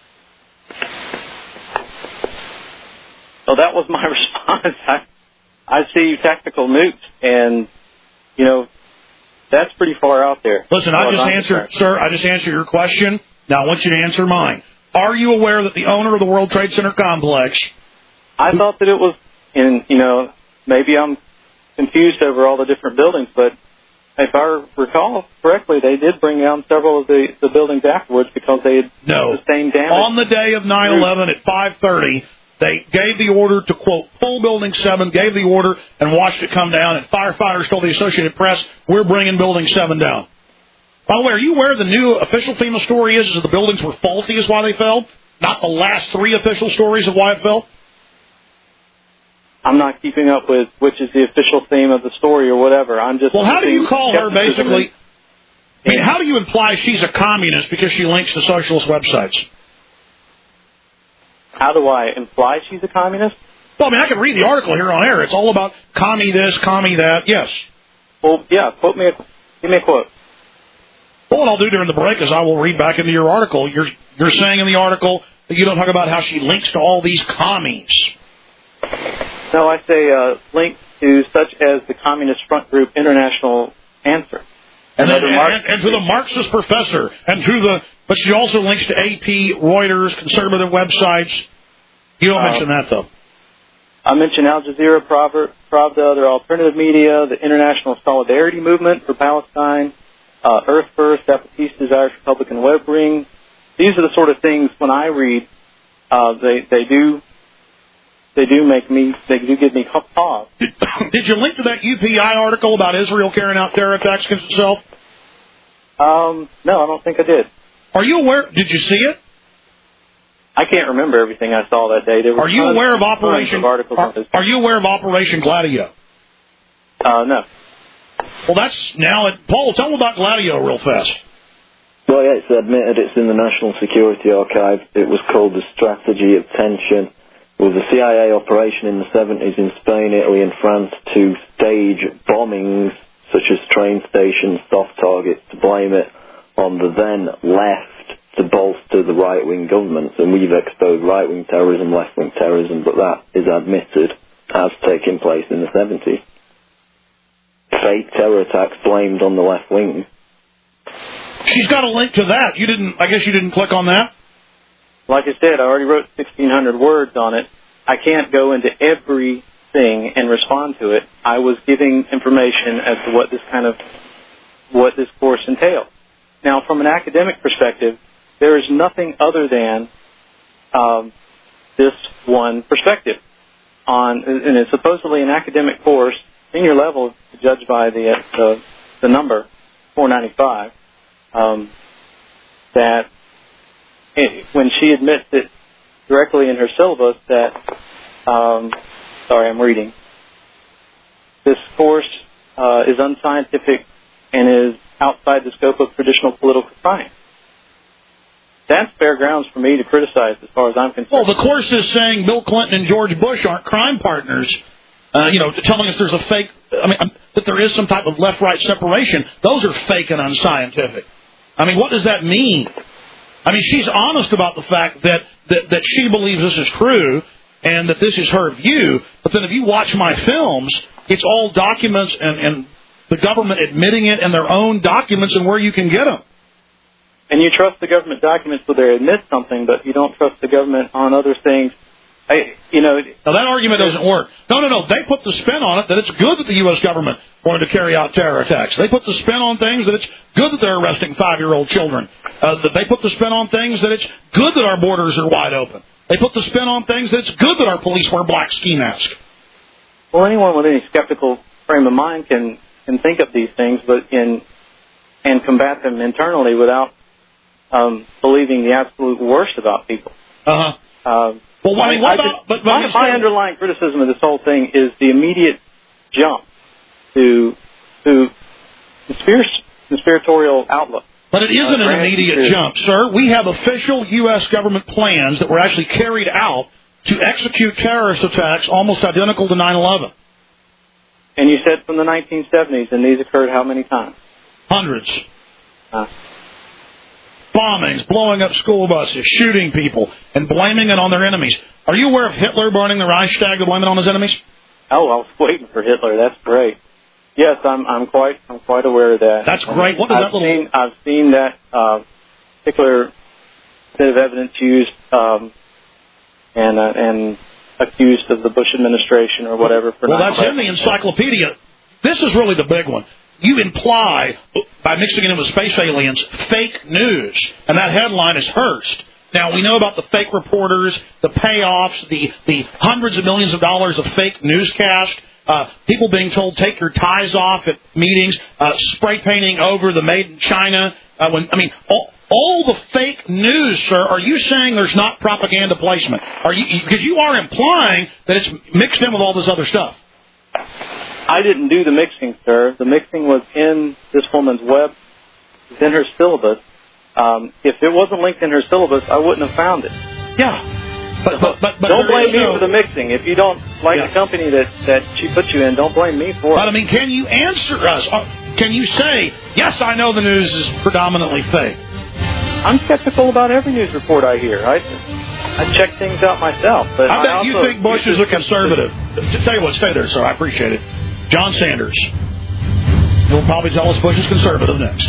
So that was my response. I, I see tactical nukes, and, you know, that's pretty far out there. Listen, I just answered, sir, I just answered your question. Now I want you to answer mine. Are you aware that the owner of the World Trade Center complex... I thought that it was, in, you know, maybe I'm confused over all the different buildings, but if I recall correctly, they did bring down several of the, the buildings afterwards because they had no. sustained damage. On the day of nine eleven at five thirty, they gave the order to, quote, pull Building seven, gave the order, and watched it come down, and firefighters told the Associated Press, we're bringing Building seven down. By the way, are you aware the new official FEMA story is, is that the buildings were faulty is why they fell? Not the last three official stories of why it fell? I'm not keeping up with which is the official theme of the story or whatever. I'm just... Well, how do you call her, basically... I mean, how do you imply she's a communist because she links to socialist websites? How do I imply she's a communist? Well, I mean, I can read the article here on air. It's all about commie this, commie that. Yes. Well, yeah, quote me a, give me a quote. Well, what I'll do during the break is I will read back into your article. You're you're saying in the article that you don't talk about how she links to all these commies. No, I say uh, link to such as the Communist Front Group International Answer. And, then, and, and to the Marxist professor, and to the, but she also links to A P, Reuters, conservative websites. You don't uh, mention that, though. I mentioned Al Jazeera, Pravda, their alternative media, the International Solidarity Movement for Palestine, uh, Earth First, Zapatistas, Irish Republican Web Ring. These are the sort of things, when I read, uh, they, they do they do make me, they do give me pause. Did, did you link to that U P I article about Israel carrying out terror attacks against itself? Um, no, I don't think I did. Are you aware? Did you see it? I can't remember everything I saw that day. There are you tons, aware of Operation? Of articles are, on this. are you aware of Operation Gladio? Uh, no. Well, that's now. It, Paul, tell them about Gladio real fast. Well, yeah, it's admitted it's in the National Security Archive. It was called the Strategy of Tension. It was a C I A operation in the seventies in Spain, Italy, and France to stage bombings such as train stations, soft targets, to blame it on the then left to bolster the right-wing governments. And we've exposed right-wing terrorism, left-wing terrorism, but that is admitted as taking place in the seventies. Fake terror attacks blamed on the left wing. She's got a link to that. You didn't. I guess you didn't click on that. Like I said, I already wrote sixteen hundred words on it. I can't go into everything and respond to it. I was giving information as to what this kind of what this course entails. Now, from an academic perspective, there is nothing other than um, this one perspective on, and it's supposedly an academic course, senior level, judged by the the, the number four ninety-five. Um, that it, when she admits it directly in her syllabus that, um, sorry, I'm reading. This course uh, is unscientific and is outside the scope of traditional political science. that's fair grounds for me to criticize as far as I'm concerned. Well, the course is saying Bill Clinton and George Bush aren't crime partners. Uh, you know, telling us there's a fake, I mean, that there is some type of left-right separation. Those are fake and unscientific. I mean, what does that mean? I mean, she's honest about the fact that, that, that she believes this is true and that this is her view. But then if you watch my films, it's all documents and, and the government admitting it and their own documents and where you can get them. And you trust the government documents so they admit something, but you don't trust the government on other things. I, you know, now that argument doesn't work. No, no, no. They put the spin on it that it's good that the U S government wanted to carry out terror attacks. They put the spin on things that it's good that they're arresting five-year-old children. Uh, that they put the spin on things that it's good that our borders are wide open. They put the spin on things that it's good that our police wear black ski masks. Well, anyone with any skeptical frame of mind can can think of these things, but in and combat them internally without um, believing the absolute worst about people. Uh-huh. Uh, well, I mean, what I about, just, but, but my, my underlying criticism of this whole thing is the immediate jump to to conspiracy, conspiratorial outlook. But it isn't uh, an immediate jump, sir. We have official U S government plans that were actually carried out to execute terrorist attacks almost identical to nine eleven. And you said from the nineteen seventies, and these occurred how many times? Hundreds. Uh, Bombings, blowing up school buses, shooting people, and blaming it on their enemies. Are you aware of Hitler burning the Reichstag to blame it on his enemies? Oh, I was waiting for Hitler. That's great. Yes, I'm I'm quite I'm quite aware of that. That's great. What is I've that little? Seen, I've seen that uh, particular bit of evidence used um, and uh, and accused of the Bush administration or whatever. For well, that's in the encyclopedia. This is really the big one. You imply, by mixing it in with space aliens, fake news, and that headline is Hearst. Now, we know about the fake reporters, the payoffs, the, the hundreds of millions of dollars of fake newscast, uh, people being told, take your ties off at meetings, uh, spray painting over the made in China. Uh, when I mean, all, all the fake news, sir, are you saying there's not propaganda placement? Are you, because you are implying that it's mixed in with all this other stuff. I didn't do the mixing, sir. The mixing was in this woman's web, it's in her syllabus. Um, if it wasn't linked in her syllabus, I wouldn't have found it. Yeah. But, but, but, but don't blame me no... for the mixing. If you don't like yeah. the company that, that she put you in, don't blame me for it. But, I mean, can you answer us? Can you say, yes, I know the news is predominantly fake? I'm skeptical about every news report I hear. I, I check things out myself. But I bet I you think Bush is a conservative. Tell you what, stay there, sir. I appreciate it. John Sanders. You'll probably tell us Bush is conservative next.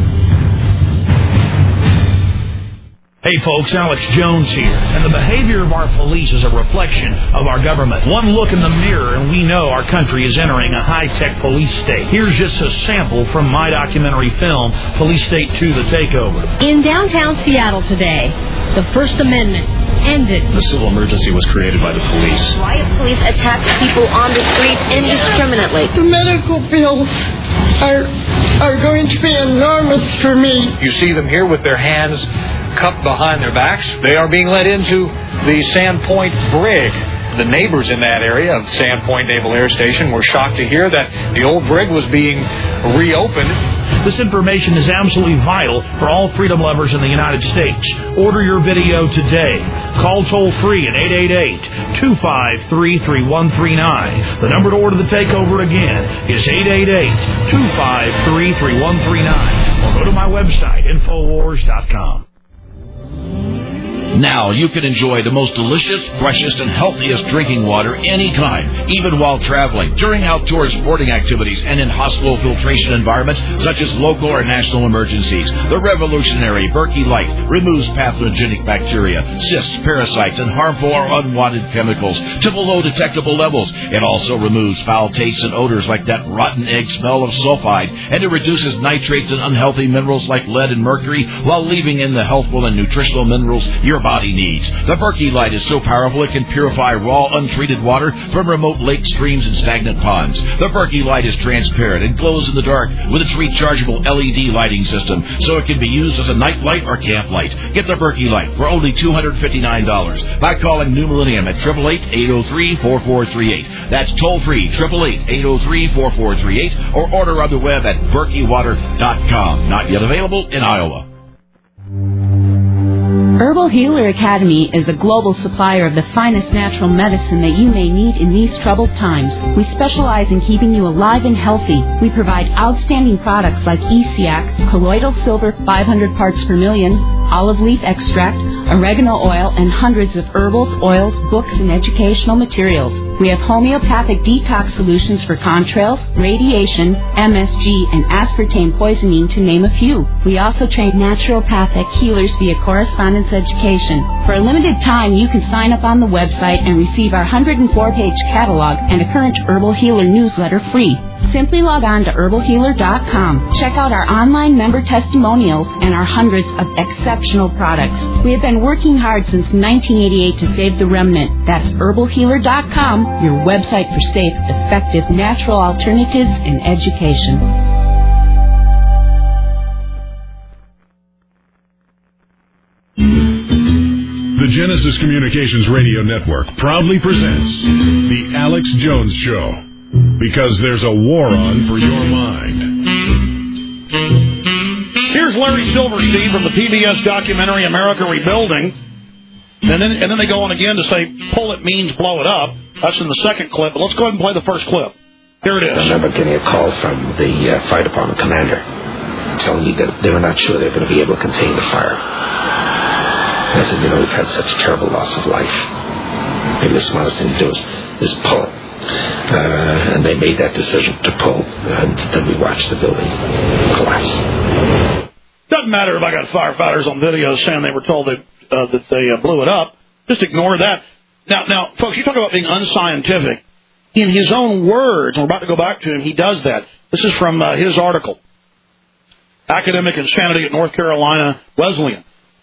Hey folks, Alex Jones here, and the behavior of our police is a reflection of our government. One look in the mirror and we know our country is entering a high-tech police state. Here's just a sample from my documentary film, Police State two, The Takeover. In downtown Seattle today, the First Amendment ended. The civil emergency was created by the police. Riot police attacked people on the street indiscriminately. The medical bills are, are going to be enormous for me. You see them here with their hands cupped behind their backs. They are being led into the Sandpoint Brig. The neighbors in that area of Sandpoint Naval Air Station were shocked to hear that the old brig was being reopened. This information is absolutely vital for all freedom lovers in the United States. Order your video today. Call toll-free at eight eight eight, two five three, three one three nine. The number to order the takeover again is eight eight eight, two five three, three one three nine. Or go to my website, infowars dot com. Now you can enjoy the most delicious, freshest, and healthiest drinking water anytime, even while traveling, during outdoor sporting activities, and in hospital filtration environments such as local or national emergencies. The revolutionary Berkey Light removes pathogenic bacteria, cysts, parasites, and harmful or unwanted chemicals to below detectable levels. It also removes foul tastes and odors like that rotten egg smell of sulfide, and it reduces nitrates and unhealthy minerals like lead and mercury while leaving in the healthful and nutritional minerals your body needs. The Berkey Light is so powerful it can purify raw, untreated water from remote lakes, streams, and stagnant ponds. The Berkey Light is transparent and glows in the dark with its rechargeable L E D lighting system, so it can be used as a night light or camp light. Get the Berkey Light for only two hundred fifty-nine dollars by calling New Millennium at eight eight eight, eight oh three, four four three eight. That's toll-free, eight eight eight, eight oh three, four four three eight, or order on the web at berkey water dot com. Not yet available in Iowa. Herbal Healer Academy is a global supplier of the finest natural medicine that you may need in these troubled times. We specialize in keeping you alive and healthy. We provide outstanding products like E C A C, colloidal silver five hundred parts per million, olive leaf extract, oregano oil, and hundreds of herbals, oils, books, and educational materials. We have homeopathic detox solutions for contrails, radiation, M S G, and aspartame poisoning, to name a few. We also train naturopathic healers via correspondence education. For a limited time, you can sign up on the website and receive our one hundred four page catalog and a current Herbal Healer newsletter free. Simply log on to herbal healer dot com. Check out our online member testimonials and our hundreds of exceptional products. We have been working hard since nineteen eighty-eight to save the remnant. That's herbal healer dot com, your website for safe, effective, natural alternatives in education. The Genesis Communications Radio Network proudly presents The Alex Jones Show, because there's a war on for your mind. Here's Larry Silverstein from the P B S documentary America Rebuilding. And then, and then they go on again to say, pull it means blow it up. That's in the second clip. But let's go ahead and play the first clip. Here it is. I remember getting a call from the uh, fire department commander telling me that they were not sure they were going to be able to contain the fire. And I said, you know, we've had such terrible loss of life. Maybe the smartest thing to do is, is pull it. Uh, and they made that decision to pull. And then we watched the building collapse. Doesn't matter if I got firefighters on video saying they were told that, uh, that they uh, blew it up. Just ignore that. Now, now, folks, you talk about being unscientific. In his own words, and we're about to go back to him, he does that. This is from uh, his article, Academic Insanity at North Carolina Wesleyan.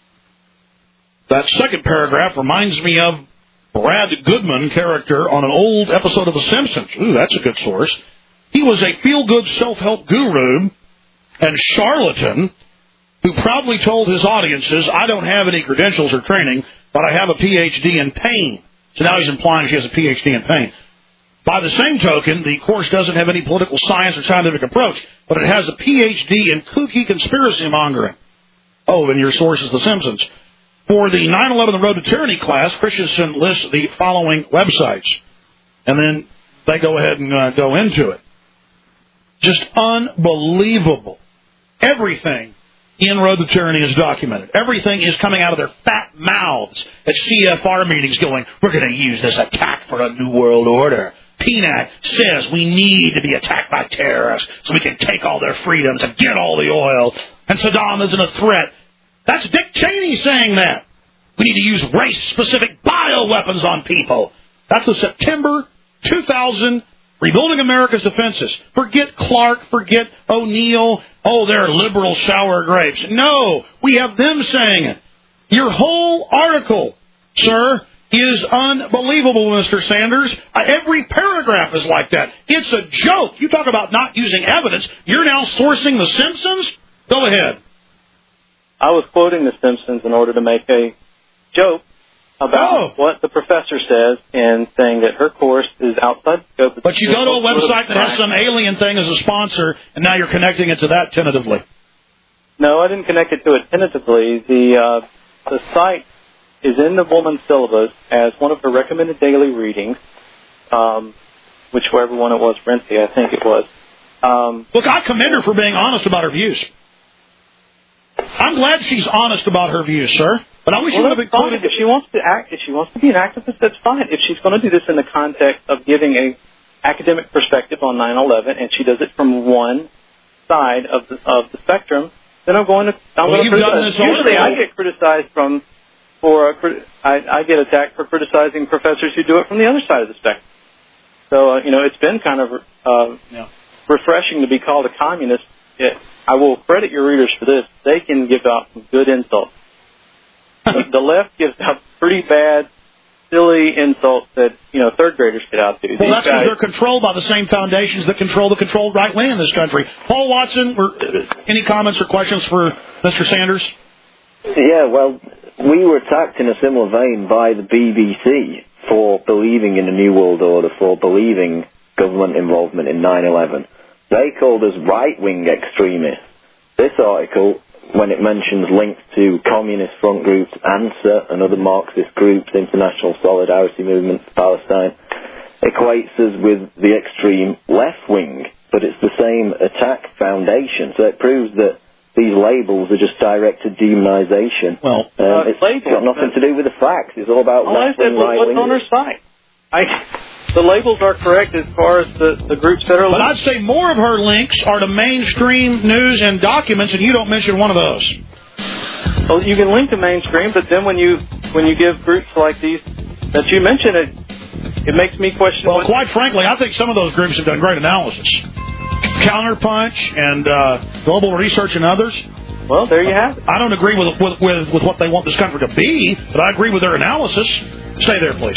That second paragraph reminds me of Brad Goodman character on an old episode of The Simpsons. Ooh, that's a good source. He was a feel-good self-help guru and charlatan who proudly told his audiences, I don't have any credentials or training, but I have a P H D in pain. So now he's implying she has a P H D in pain. By the same token, the course doesn't have any political science or scientific approach, but it has a P H D in kooky conspiracy mongering. Oh, and your source is The Simpsons. For the nine eleven The Road to Tyranny class, Christensen lists the following websites, and then they go ahead and uh, go into it. Just unbelievable. Everything in Road to Tyranny is documented. Everything is coming out of their fat mouths at C F R meetings going, we're going to use this attack for a new world order. P N A C says we need to be attacked by terrorists so we can take all their freedoms and get all the oil. And Saddam isn't a threat. That's Dick Cheney saying that. We need to use race-specific bioweapons on people. That's the September two thousand Rebuilding America's Defenses. Forget Clark, forget O'Neill. Oh, they're liberal sour grapes. No, we have them saying it. Your whole article, sir, is unbelievable, Mister Sanders. Uh, every paragraph is like that. It's a joke. You talk about not using evidence. You're now sourcing The Simpsons? Go ahead. I was quoting The Simpsons in order to make a joke about oh. what the professor says and saying that her course is outside the scope of But you go to a website that has some alien thing as a sponsor, and now you're connecting it to that tentatively. No, I didn't connect it to it tentatively. The, uh, the site is in the woman's syllabus as one of her recommended daily readings, um, whichever one it was, Renzi, I think it was. Um, Look, I commend her for being honest about her views. I'm glad she's honest about her views, sir. But I wish well, you would have been quoted. If she wants to act, if she wants to be an activist, that's fine. If she's going to do this in the context of giving a academic perspective on nine eleven, and she does it from one side of the of the spectrum, then I'm going to. I'm well, going to criticize. Usually, I get criticized from for uh, I, I get attacked for criticizing professors who do it from the other side of the spectrum. So uh, you know, it's been kind of uh, yeah. refreshing to be called a communist. It, I will credit your readers for this. They can give out some good insults. the, the left gives out pretty bad, silly insults that, you know, third graders get out to. Well, These that's guys, because they're controlled by the same foundations that control the controlled right wing in this country. Paul Watson, were, any comments or questions for Mister Sanders? Yeah, well, we were attacked in a similar vein by the B B C for believing in the New World Order, for believing government involvement in nine eleven. They called us right-wing extremists. This article when it mentions links to communist front groups, ANSA and other Marxist groups, International Solidarity Movement for Palestine, equates us with the extreme left wing, but it's the same attack foundation. So it proves that these labels are just directed demonization. Well, um, uh, it's labels, got nothing to do with the facts. It's all about all left I said wing, was right what's wing. on her site. I, the labels are correct as far as the, the groups that are. But I'd say more of her links are to mainstream news and documents, and you don't mention one of those. Well, you can link to mainstream, but then when you when you give groups like these that you mention, it it makes me question. Well, what, quite frankly, I think some of those groups have done great analysis. Counterpunch and uh, Global Research and others. Well, there you have it. I don't agree with, with with with what they want this country to be, but I agree with their analysis. Stay there, please.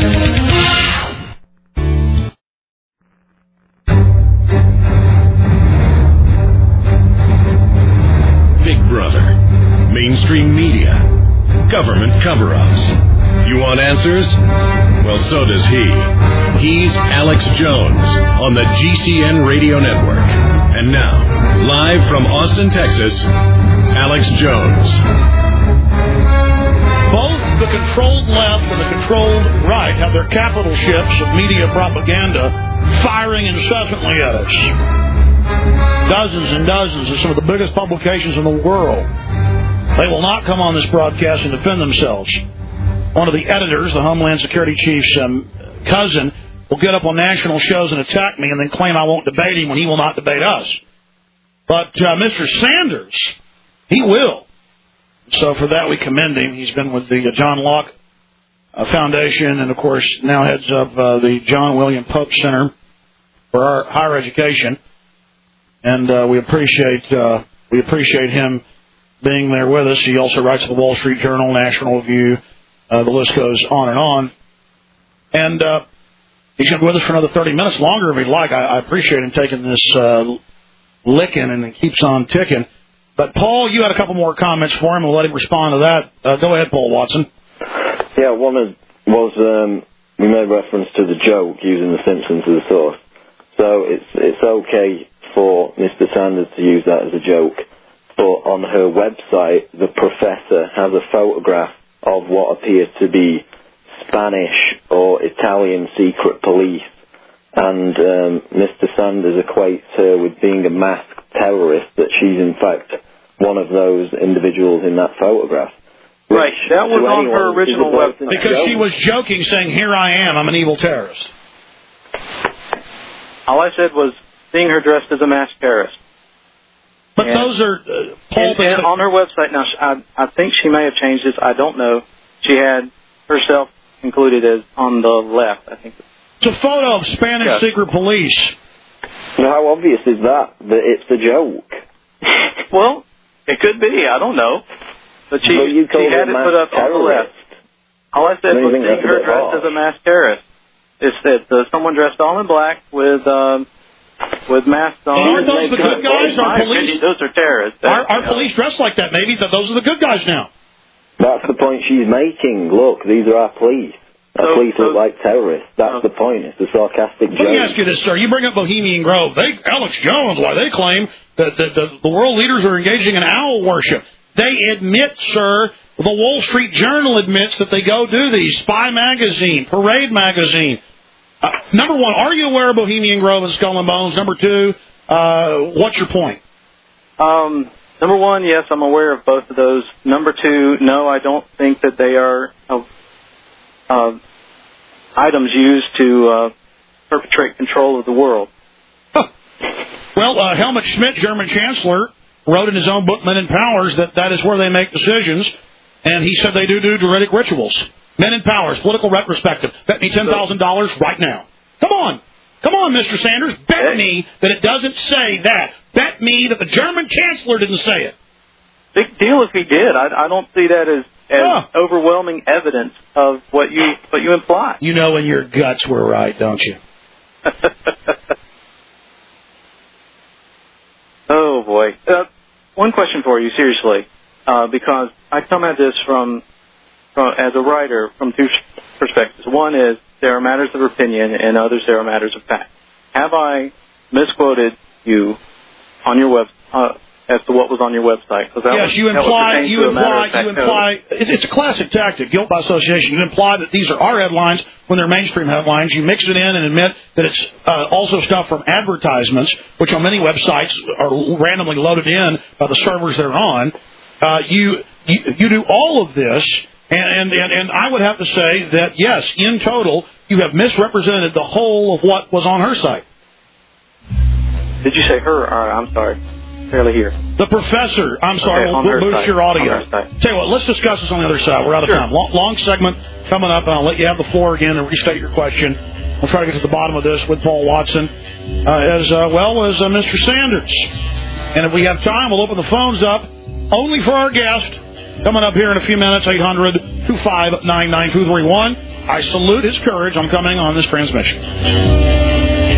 Big Brother, mainstream media, government cover-ups. You want answers? Well, so does he. He's Alex Jones on the G C N Radio Network. And now, live from Austin, Texas, Alex Jones. Both the controlled left and the controlled right have their capital ships of media propaganda firing incessantly at us. Dozens and dozens of some of the biggest publications in the world. They will not come on this broadcast and defend themselves. One of the editors, the Homeland Security Chief's um, cousin, will get up on national shows and attack me and then claim I won't debate him when he will not debate us. But uh, Mister Sanders, he will. So for that, we commend him. He's been with the uh, John Locke uh, Foundation and, of course, now heads up uh, the John William Pope Center for our higher education. And uh, we appreciate uh, we appreciate him being there with us. He also writes the Wall Street Journal, National Review. Uh, the list goes on and on. And uh, he's going to be with us for another thirty minutes longer if he'd like. I, I appreciate him taking this uh, licking, and it keeps on ticking. But, Paul, you had a couple more comments for him. We'll let him respond to that. Uh, go ahead, Paul Watson. Yeah, one of, was um, we made reference to the joke using The Simpsons as a source. So it's it's okay for Mister Sanders to use that as a joke, but on her website, the professor has a photograph of what appears to be Spanish or Italian secret police, and um, Mister Sanders equates her with being a masked terrorist, that she's in fact one of those individuals in that photograph. Right, that was on her original website. Because she was joking, saying, here I am, I'm an evil terrorist. All I said was seeing her dressed as a masked terrorist. But and, those are... Uh, Paul, and, and on her website, now, I, I think she may have changed this, I don't know. She had herself included as on the left, I think. It's a photo of Spanish yes. secret police. So how obvious is that, that it's a joke? Well, it could be, I don't know. But she, well, you she had it put up on the left. All I said was seeing her dressed as a masked terrorist. It's that uh, someone dressed all in black with um, with masks on. Aren't those the good guys? Our police? Those are terrorists. Our, our police dress like that, maybe. Those are the good guys now. That's the point she's making. Look, these are our police. Our so, police look so, like terrorists. That's uh, the point. It's a sarcastic joke. Let me ask you this, sir. You bring up Bohemian Grove. They, Alex Jones, why they claim that the, the, the world leaders are engaging in owl worship. They admit, sir, the Wall Street Journal admits that they go do these. Spy Magazine, Parade Magazine. Uh, number one, are you aware of Bohemian Grove and Skull and Bones? Number two, uh, what's your point? Um, number one, yes, I'm aware of both of those. Number two, no, I don't think that they are uh, uh, items used to uh, perpetrate control of the world. Huh. Well, uh, Helmut Schmidt, German Chancellor, wrote in his own book, Men in Powers, that that is where they make decisions, and he said they do do Druidic rituals. Men in Powers, political retrospective. Bet me ten thousand dollars right now. Come on. Come on, Mister Sanders. Bet me that it doesn't say that. Bet me that the German Chancellor didn't say it. Big deal if he did. I, I don't see that as, as huh. overwhelming evidence of what you what you imply. You know in your guts we're right, don't you? Oh, boy. Uh, one question for you, seriously, uh, because I come at this from, from, as a writer, from two perspectives. One is there are matters of opinion, and others there are matters of fact. Have I misquoted you on your web, uh, as to what was on your website. That yes, was, you imply, you imply, you code. imply, it's, it's a classic tactic, guilt by association. You imply that these are our headlines when they're mainstream headlines. You mix it in and admit that it's uh, also stuff from advertisements, which on many websites are randomly loaded in by the servers they're on. Uh, you, you you do all of this, and, and, and I would have to say that, yes, in total, you have misrepresented the whole of what was on her site. Did you say her? All right, I'm sorry. Barely here. The professor. I'm sorry, Okay, we'll, we'll boost site. your audio. On her site. Tell you what, let's discuss this on the other side. We're out of Sure. time. Long, long segment coming up, and I'll let you have the floor again and restate your question. We'll try to get to the bottom of this with Paul Watson, uh, as uh, well as uh, Mister Sanders. And if we have time, we'll open the phones up only for our guest. Coming up here in a few minutes, eight hundred, two five nine, nine two three one. I salute his courage on coming on this transmission.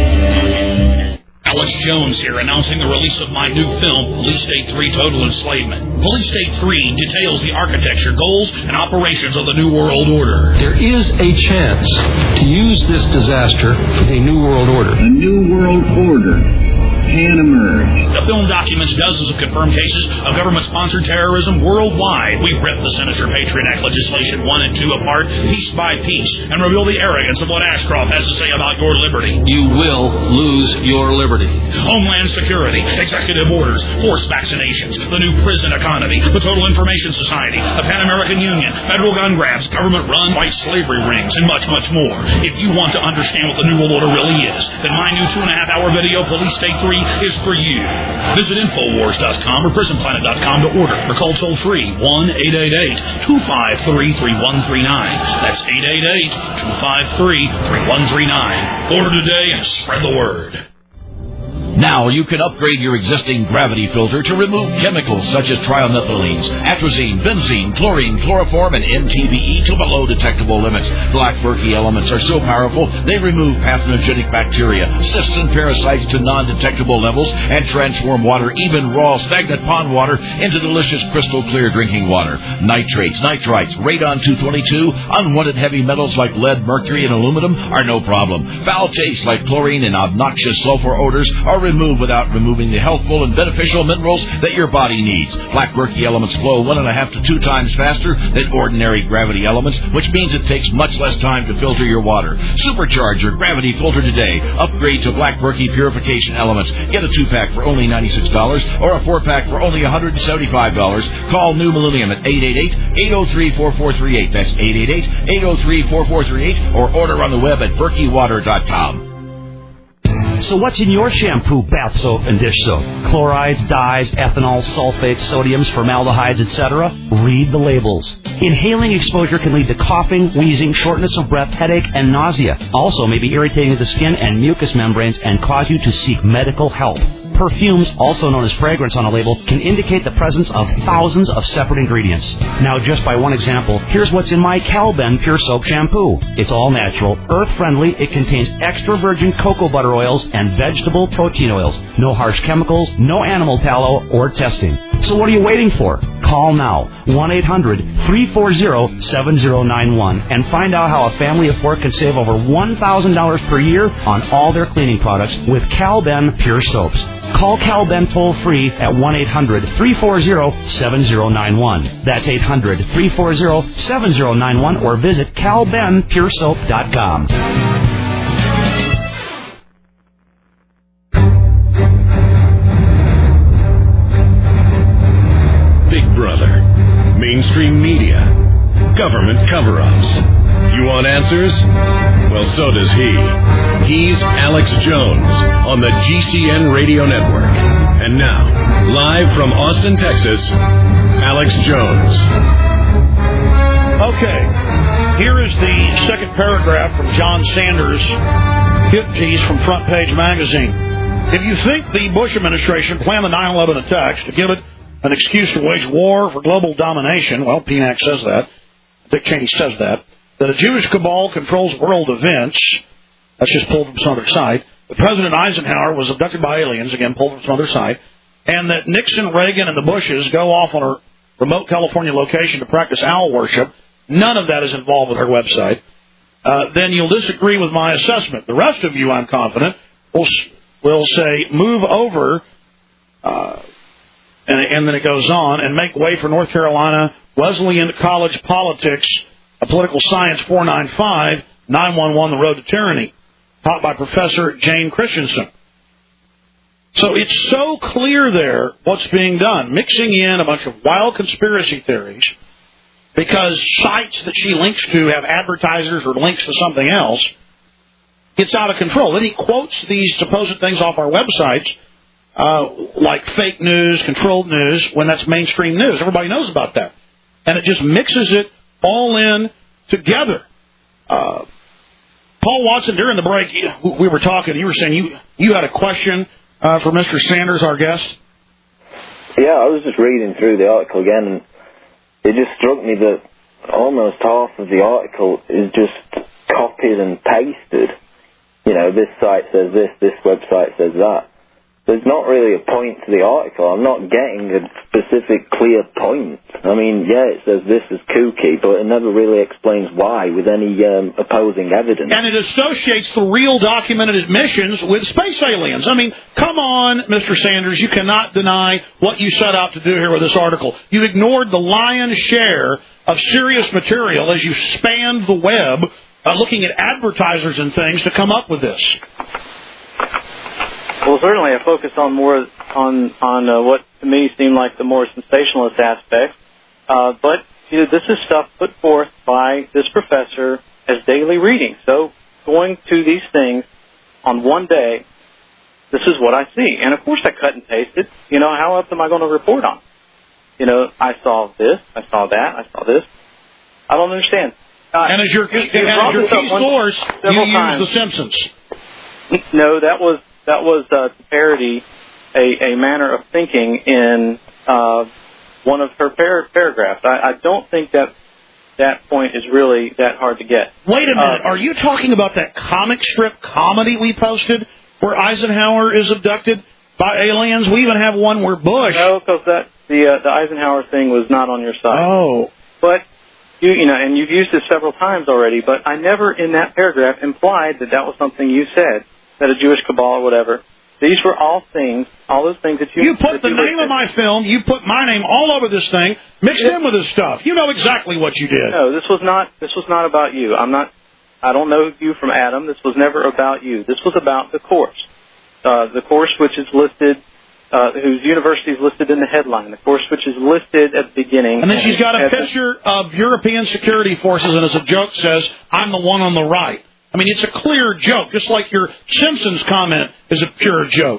Alex Jones here, announcing the release of my new film, Police State three Total Enslavement. Police State three details the architecture, goals, and operations of the New World Order. There is a chance to use this disaster for a New World Order. A New World Order can emerge. The film documents dozens of confirmed cases of government-sponsored terrorism worldwide. We rip the Sinister Patriot Act legislation one and two apart, piece by piece, and reveal the arrogance of what Ashcroft has to say about your liberty. You will lose your liberty. Homeland Security, executive orders, forced vaccinations, the new prison economy, the Total Information Society, the Pan American Union, federal gun grabs, government-run white slavery rings, and much, much more. If you want to understand what the New World Order really is, then my new two-and-a-half-hour video, Police State three, is for you. Visit Infowars dot com or Prison Planet dot com to order, or call toll-free one eight eight eight, two five three, three one three nine. That's eight eight eight, two five three, three one three nine. Order today and spread the word. Now you can upgrade your existing gravity filter to remove chemicals such as trimethylenes, atrazine, benzene, chlorine, chloroform, and N T B E to below detectable limits. Black Berkey elements are so powerful they remove pathogenic bacteria, cysts, and parasites to non-detectable levels and transform water, even raw stagnant pond water, into delicious crystal clear drinking water. Nitrates, nitrites, radon two twenty-two, unwanted heavy metals like lead, mercury, and aluminum are no problem. Foul tastes like chlorine and obnoxious sulfur odors are removed without removing the healthful and beneficial minerals that your body needs. Black Berkey elements flow one and a half to two times faster than ordinary gravity elements, which means it takes much less time to filter your water. Supercharge your gravity filter today. Upgrade to Black Berkey purification elements. Get a two-pack for only ninety-six dollars or a four-pack for only one hundred seventy-five dollars. Call New Millennium at eight eight eight, eight oh three, four four three eight. That's eight eight eight, eight oh three, four four three eight, or order on the web at berkey water dot com. So what's in your shampoo, bath soap, and dish soap? Chlorides, dyes, ethanol, sulfates, sodiums, formaldehydes, et cetera? Read the labels. Inhaling exposure can lead to coughing, wheezing, shortness of breath, headache, and nausea. Also may be irritating to the skin and mucous membranes and cause you to seek medical help. Perfumes, also known as fragrance on a label, can indicate the presence of thousands of separate ingredients. Now, just by one example, here's what's in my Calben Pure Soap Shampoo. It's all natural, earth-friendly, it contains extra virgin cocoa butter oils and vegetable protein oils. No harsh chemicals, no animal tallow, or testing. So what are you waiting for? Call now, one eight hundred, three four zero, seven zero nine one, and find out how a family of four can save over one thousand dollars per year on all their cleaning products with Calben Pure Soaps. Call Calben toll-free at one eight hundred, three four zero, seven zero nine one. That's eight hundred, three four zero, seven zero nine one, or visit cal ben pure soap dot com. Big Brother, mainstream media, government cover-ups. You want answers? Well, so does he. He's Alex Jones on the G C N Radio Network. And now, live from Austin, Texas, Alex Jones. Okay, here is the second paragraph from John Sanders' hit piece from Front Page Magazine. If you think the Bush administration planned the nine eleven attacks to give it an excuse to wage war for global domination, well, P N A C says that, Dick Cheney says that, that a Jewish cabal controls world events, that's just pulled from some other site, that President Eisenhower was abducted by aliens, again pulled from some other site, and that Nixon, Reagan, and the Bushes go off on a remote California location to practice owl worship, none of that is involved with her website, uh, then you'll disagree with my assessment. The rest of you, I'm confident, will, will say, move over uh, and, and then it goes on, and make way for North Carolina Wesleyan College Politics, a Political Science four ninety-five, nine one one, The Road to Tyranny, taught by Professor Jane Christensen. So it's so clear there what's being done, mixing in a bunch of wild conspiracy theories because sites that she links to have advertisers or links to something else. It's out of control. Then he quotes these supposed things off our websites, uh, like fake news, controlled news, when that's mainstream news. Everybody knows about that. And it just mixes it all in together. Uh, Paul Watson, during the break, we were talking, you were saying you, you had a question uh, for Mister Sanders, our guest. Yeah, I was just reading through the article again, and it just struck me that almost half of the article is just copied and pasted. You know, this site says this, this website says that. There's not really a point to the article. I'm not getting a specific, clear point. I mean, yeah, it says this is kooky, but it never really explains why with any um, opposing evidence. And it associates the real documented admissions with space aliens. I mean, come on, Mister Sanders, you cannot deny what you set out to do here with this article. You ignored the lion's share of serious material as you spanned the web, uh, looking at advertisers and things to come up with this. Well, certainly I focused on more on on uh, what to me seemed like the more sensationalist aspects. Uh, but you know, this is stuff put forth by this professor as daily reading. So going to these things on one day, this is what I see. And of course I cut and pasted. You know, how else am I going to report on? You know, I saw this, I saw that, I saw this. I don't understand. Uh, and as your, and as your key source, you used The Simpsons. No, that was that was uh, to parody a, a manner of thinking in uh, one of her par- paragraphs. I, I don't think that that point is really that hard to get. Wait a minute. Uh, Are you talking about that comic strip comedy we posted where Eisenhower is abducted by aliens? We even have one where Bush... No, because that, the, uh, the Eisenhower thing was not on your site. Oh. But... You, you know, and you've used it several times already, but I never in that paragraph implied that that was something you said, that a Jewish cabal or whatever. These were all things, all those things that you... You put the you name listed. of my film, you put my name all over this thing, mixed in with this stuff. You know exactly what you did. No, this was not, this was not about you. I'm not, I don't know you from Adam. This was never about you. This was about the course. Uh, the course which is listed... Uh, whose university is listed in the headline, the course which is listed at the beginning. And then she's got a picture of European security forces, and as a joke says, I'm the one on the right. I mean, it's a clear joke, just like your Simpsons comment is a pure joke.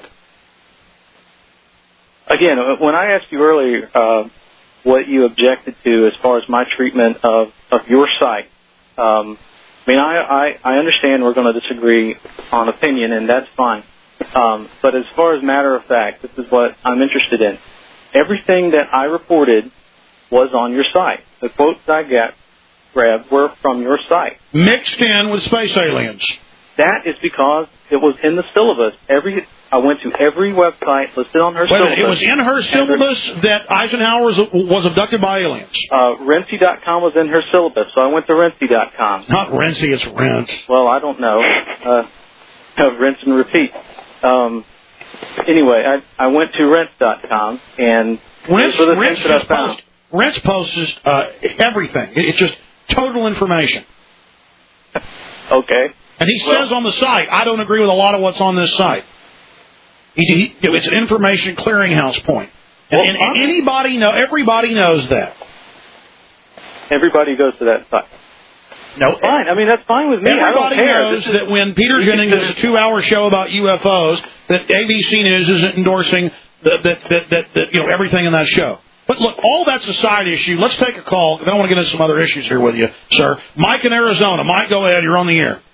Again, when I asked you earlier uh, what you objected to as far as my treatment of, of your site, um, I mean, I, I, I understand we're going to disagree on opinion, and that's fine. Um, but as far as matter of fact, this is what I'm interested in. Everything that I reported was on your site. The quotes I got grabbed were from your site. Mixed in with space aliens. That is because it was in the syllabus. Every I went to every website listed on her Wait syllabus. It was in her syllabus that Eisenhower was, was abducted by aliens. Uh, Renzi dot com was in her syllabus, so I went to Renzi dot com. Not Renzi, it's Rent. Well, I don't know. Uh, rinse and repeat. Um, anyway, I, I went to Rents dot com, and Rents, for the Rents, things that I found. Post, Rents posts uh, everything. It, it's just total information. Okay. And he well, says on the site, I don't agree with a lot of what's on this site. He, he, it's an information clearinghouse point. And, well, and, and anybody know, everybody knows that. Everybody goes to that site. No, fine. I mean, that's fine with me. Everybody I don't care. knows that when Peter Jennings does a two-hour show about U F Os, that A B C News isn't endorsing the, that, that, that, that, you know, everything in that show. But look, all that's a side issue. Let's take a call, because I want to get into some other issues here with you, sir. Mike in Arizona. Mike, go ahead. You're on the air.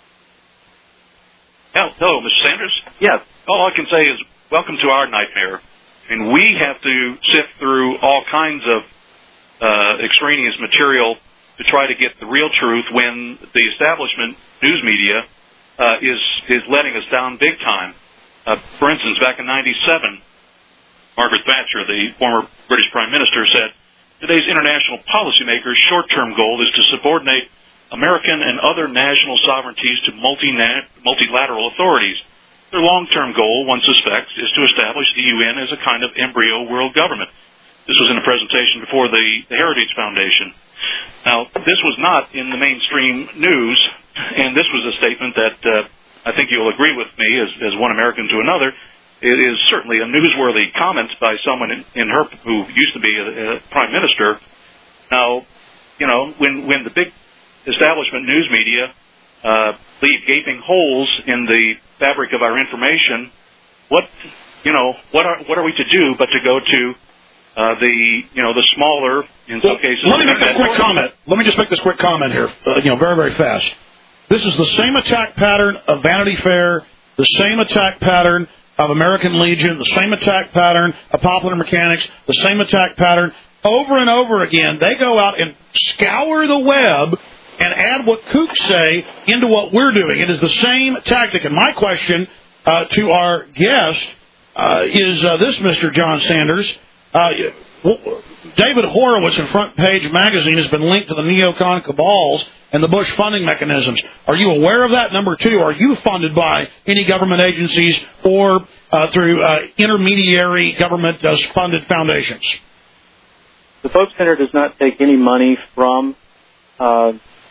Hello, Mister Sanders. Yes. All I can say is welcome to our nightmare. And we have to sift through all kinds of uh, extraneous material to try to get the real truth when the establishment news media uh, is is letting us down big time. Uh, for instance, back in ninety-seven, Margaret Thatcher, the former British Prime Minister, said, today's international policymakers' short-term goal is to subordinate American and other national sovereignties to multi multilateral authorities. their long-term goal, one suspects, is to establish the U N as a kind of embryo world government. This was in a presentation before the, the Heritage Foundation. Now, this was not in the mainstream news, and this was a statement that uh, I think you'll agree with me, as, as one American to another. It is certainly a newsworthy comment by someone in, in her who used to be a, a prime minister. Now, you know, when when the big establishment news media uh, leave gaping holes in the fabric of our information, what you know, what are what are we to do but to go to uh, the you know the smaller, in some well, cases. Let me make a quick comment. Let me just make this quick comment here. Uh, you know, very very fast. This is the same attack pattern of Vanity Fair, the same attack pattern of American Legion, the same attack pattern of Popular Mechanics, the same attack pattern over and over again. They go out and scour the web and add what kooks say into what we're doing. It is the same tactic. And my question uh, to our guest uh, is uh, this, Mister John Sanders. Uh, David Horowitz in Front Page Magazine has been linked to the neocon cabals and the Bush funding mechanisms. Are you aware of that? Number two, are you funded by any government agencies or uh, through uh, intermediary government-funded foundations? The Pope Center does not take any money from uh,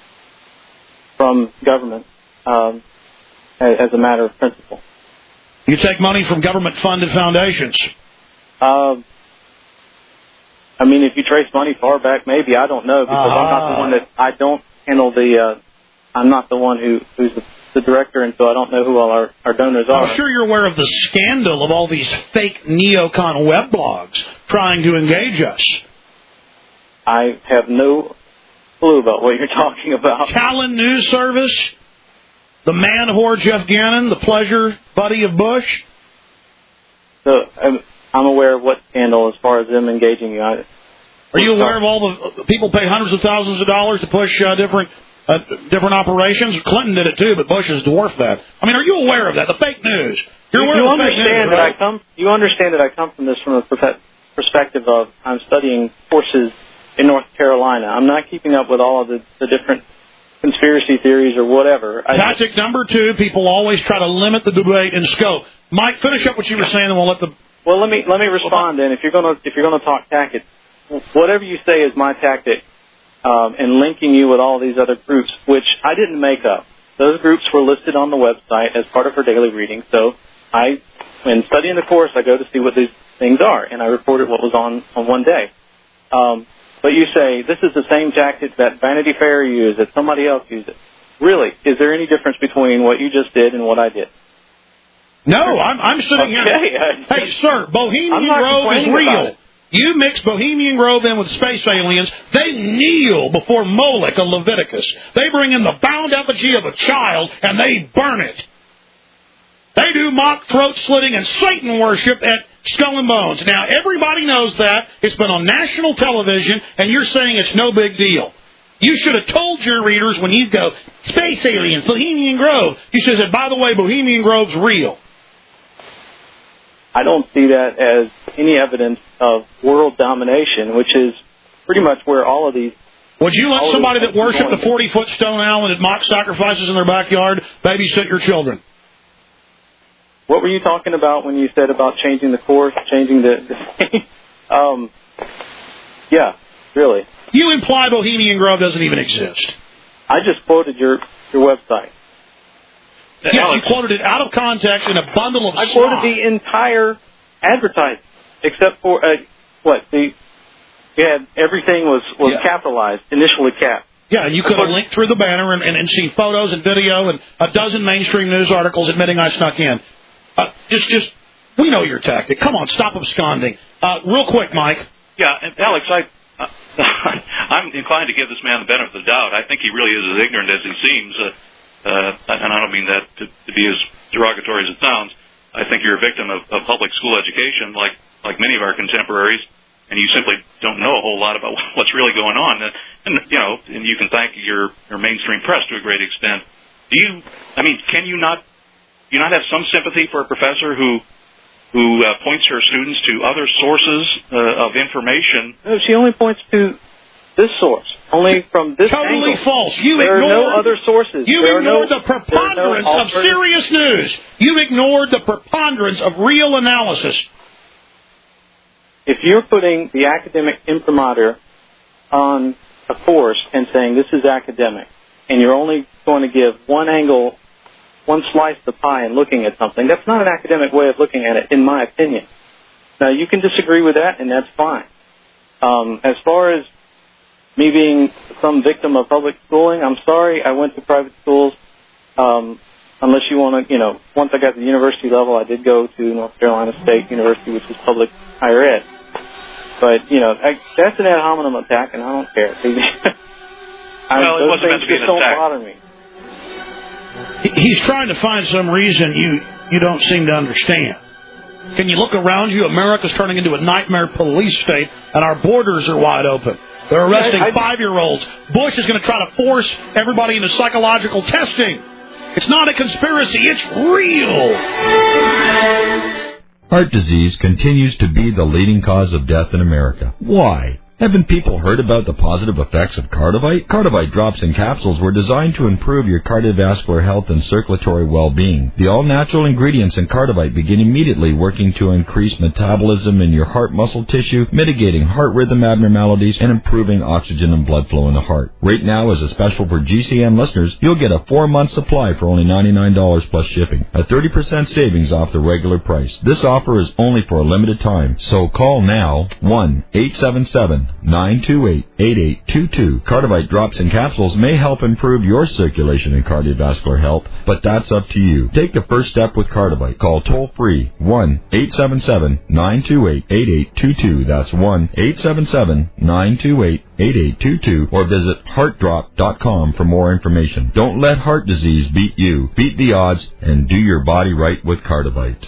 from government um, as a matter of principle. You take money from government-funded foundations? Uh, I mean, if you trace money far back, maybe. I don't know, because uh-huh. I'm not the one that, I don't handle the, uh, I'm not the one who, who's the, the director, and so I don't know who all our, our donors are. I'm sure you're aware of the scandal of all these fake neocon web blogs trying to engage us. I have no clue about what you're talking about. Talon News Service, the man whore Jeff Gannon, the pleasure buddy of Bush. So I'm, I'm aware of what scandal as far as them engaging you. I, Are you aware of all the people pay hundreds of thousands of dollars to push uh, different uh, different operations? Clinton did it too, but Bush has dwarfed that. I mean, are you aware of that? The fake news. You're aware you of the fake understand news, that right? I come. You understand that I come from this from a perspective of I'm studying courses in North Carolina. I'm not keeping up with all of the, the different conspiracy theories or whatever. Tactic I, number two: people always try to limit the debate in scope. Mike, finish up what you were saying, and we'll let the. Well, let me let me respond then. If you're gonna if you're gonna talk tactics, whatever you say is my tactic, um, and linking you with all these other groups, which I didn't make up. Those groups were listed on the website as part of her daily reading. So I, when studying the course, I go to see what these things are, and I reported what was on on one day. Um, but you say this is the same tactic that Vanity Fair used, that somebody else used it. Really, is there any difference between what you just did and what I did? No, I'm, I'm sitting okay. here. Hey, sir, Bohemian Grove is real. You mix Bohemian Grove in with space aliens, they kneel before Moloch of Leviticus. They bring in the bound effigy of a child, and they burn it. They do mock throat slitting and Satan worship at Skull and Bones. Now, everybody knows that. It's been on national television, and you're saying it's no big deal. You should have told your readers when you go, space aliens, Bohemian Grove. You should have said, by the way, Bohemian Grove's real. I don't see that as any evidence of world domination, which is pretty much where all of these... Would you let somebody that worshipped a forty-foot stone owl and did mock sacrifices in their backyard babysit your children? What were you talking about when you said about changing the course, changing the... the um, yeah, really. You imply Bohemian Grove doesn't even exist. I just quoted your, your website. Yeah, Alex, you quoted it out of context in a bundle of I slop. quoted the entire advertisement, except for, uh, what, the, yeah, everything was, was yeah. capitalized, initially capped. Yeah, and you could have linked through the banner and, and, and seen photos and video and a dozen mainstream news articles admitting I snuck in. Uh, just, just, we know your tactic. Come on, stop absconding. Uh, real quick, Mike. Yeah, and Alex, I, uh, I'm inclined to give this man the benefit of the doubt. I think he really is as ignorant as he seems. Uh, Uh, and I don't mean that to, to be as derogatory as it sounds. I think you're a victim of, of public school education, like like many of our contemporaries, and you simply don't know a whole lot about what's really going on. And, and you know, and you can thank your, your mainstream press to a great extent. Do you? I mean, can you not? Do you not have some sympathy for a professor who who uh, points her students to other sources uh, of information? No, she only points to this source, only from this Totally angle. false. You there ignored, are no other sources. You there ignored no, the preponderance no of serious news. You ignored the preponderance of real analysis. If you're putting the academic imprimatur on a course and saying this is academic, and you're only going to give one angle, one slice of the pie and looking at something, that's not an academic way of looking at it, in my opinion. Now, you can disagree with that, and that's fine. Um, as far as me being some victim of public schooling, I'm sorry, I went to private schools. Um, unless you want to, you know, once I got to the university level, I did go to North Carolina State University, which is public higher ed. But, you know, I, that's an ad hominem attack, and I don't care. I, well, it wasn't meant to be an don't attack. bother me. He's trying to find some reason you, you don't seem to understand. Can you look around you? America's turning into a nightmare police state, and our borders are wide open. They're arresting I, I, five-year-olds. Bush is going to try to force everybody into psychological testing. It's not a conspiracy. It's real. Heart disease continues to be the leading cause of death in America. Why? Haven't people heard about the positive effects of Cardivite? Cardivite drops and capsules were designed to improve your cardiovascular health and circulatory well-being. The all-natural ingredients in Cardivite begin immediately working to increase metabolism in your heart muscle tissue, mitigating heart rhythm abnormalities, and improving oxygen and blood flow in the heart. Right now, as a special for G C N listeners, you'll get a four-month supply for only ninety-nine dollars plus shipping, a thirty percent savings off the regular price. This offer is only for a limited time, so call now, one eight seven seven nine two eight, eight eight two two. Cardivite drops and capsules may help improve your circulation and cardiovascular health, but that's up to you. Take the first step with Cardivite. Call toll-free one eight seven seven nine two eight, eight eight two two. That's one eight seven seven nine two eight, eight eight two two, or visit heart drop dot com for more information. Don't let heart disease beat you. Beat the odds and do your body right with Cardivite.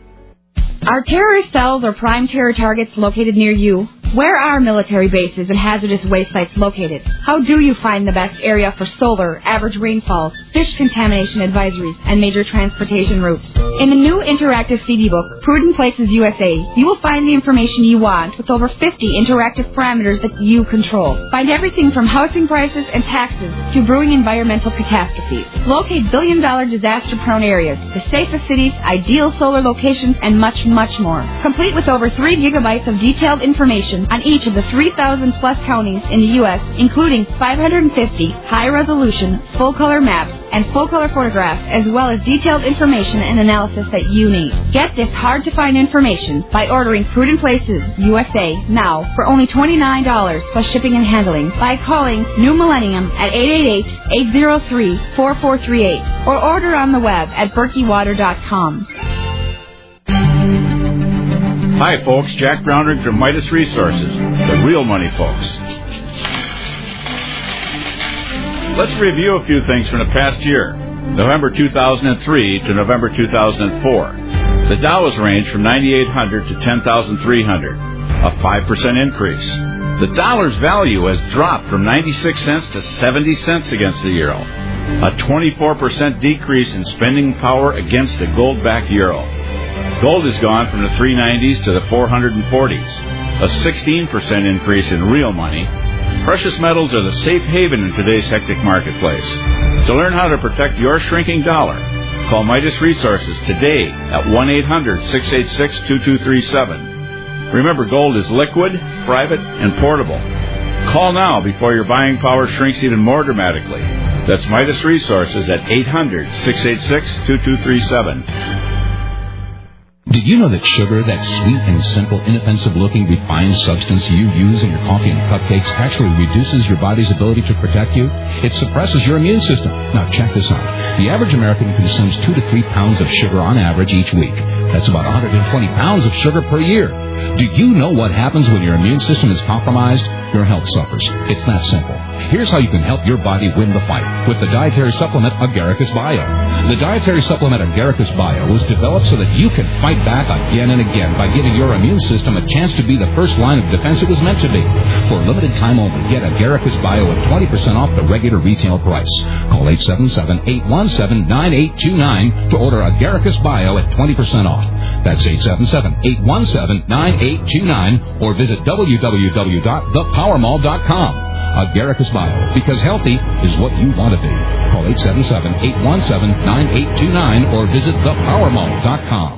Are terrorist cells or prime terror targets located near you? Where are military bases and hazardous waste sites located? How do you find the best area for solar, average rainfall, fish contamination advisories, and major transportation routes? In the new interactive C D book, Prudent Places U S A, you will find the information you want with over fifty interactive parameters that you control. Find everything from housing prices and taxes to brewing environmental catastrophes. Locate billion-dollar disaster-prone areas, the safest cities, ideal solar locations, and much, much more. Complete with over three gigabytes of detailed information on each of the three thousand plus counties in the U S, including five hundred fifty high-resolution, full-color maps and full-color photographs, as well as detailed information and analysis that you need. Get this hard-to-find information by ordering Prudent Places U S A now for only twenty-nine dollars plus shipping and handling by calling New Millennium at eight eight eight, eight zero three, four four three eight or order on the web at berkey water dot com. Hi, folks. Jack Brownrigg from Midas Resources, the real money folks. Let's review a few things from the past year, November two thousand three to November two thousand four. The Dow has ranged from ninety-eight hundred to ten thousand three hundred, a five percent increase. The dollar's value has dropped from ninety-six cents to seventy cents against the euro, a twenty-four percent decrease in spending power against the gold-backed euro. Gold has gone from the three nineties to the four forties, a sixteen percent increase in real money. Precious metals are the safe haven in today's hectic marketplace. To learn how to protect your shrinking dollar, call Midas Resources today at one eight hundred, six eight six, two two three seven. Remember, gold is liquid, private, and portable. Call now before your buying power shrinks even more dramatically. That's Midas Resources at eight hundred, six eight six, two two three seven. Did you know that sugar, that sweet and simple, inoffensive-looking, refined substance you use in your coffee and cupcakes, actually reduces your body's ability to protect you? It suppresses your immune system. Now, check this out. The average American consumes two to three pounds of sugar on average each week. That's about one hundred twenty pounds of sugar per year. Do you know what happens when your immune system is compromised? Your health suffers. It's that simple. Here's how you can help your body win the fight with the dietary supplement Agaricus Bio. The dietary supplement Agaricus Bio was developed so that you can fight back again and again by giving your immune system a chance to be the first line of defense it was meant to be. For a limited time only, get Agaricus Bio at twenty percent off the regular retail price. Call eight seven seven, eight one seven, nine eight two nine to order Agaricus Bio at twenty percent off. That's eight seven seven, eight one seven, nine eight two nine or visit w w w dot the power mall dot com. Agaricus Bio, because healthy is what you want to be. Call eight seven seven, eight one seven, nine eight two nine or visit the power mall dot com.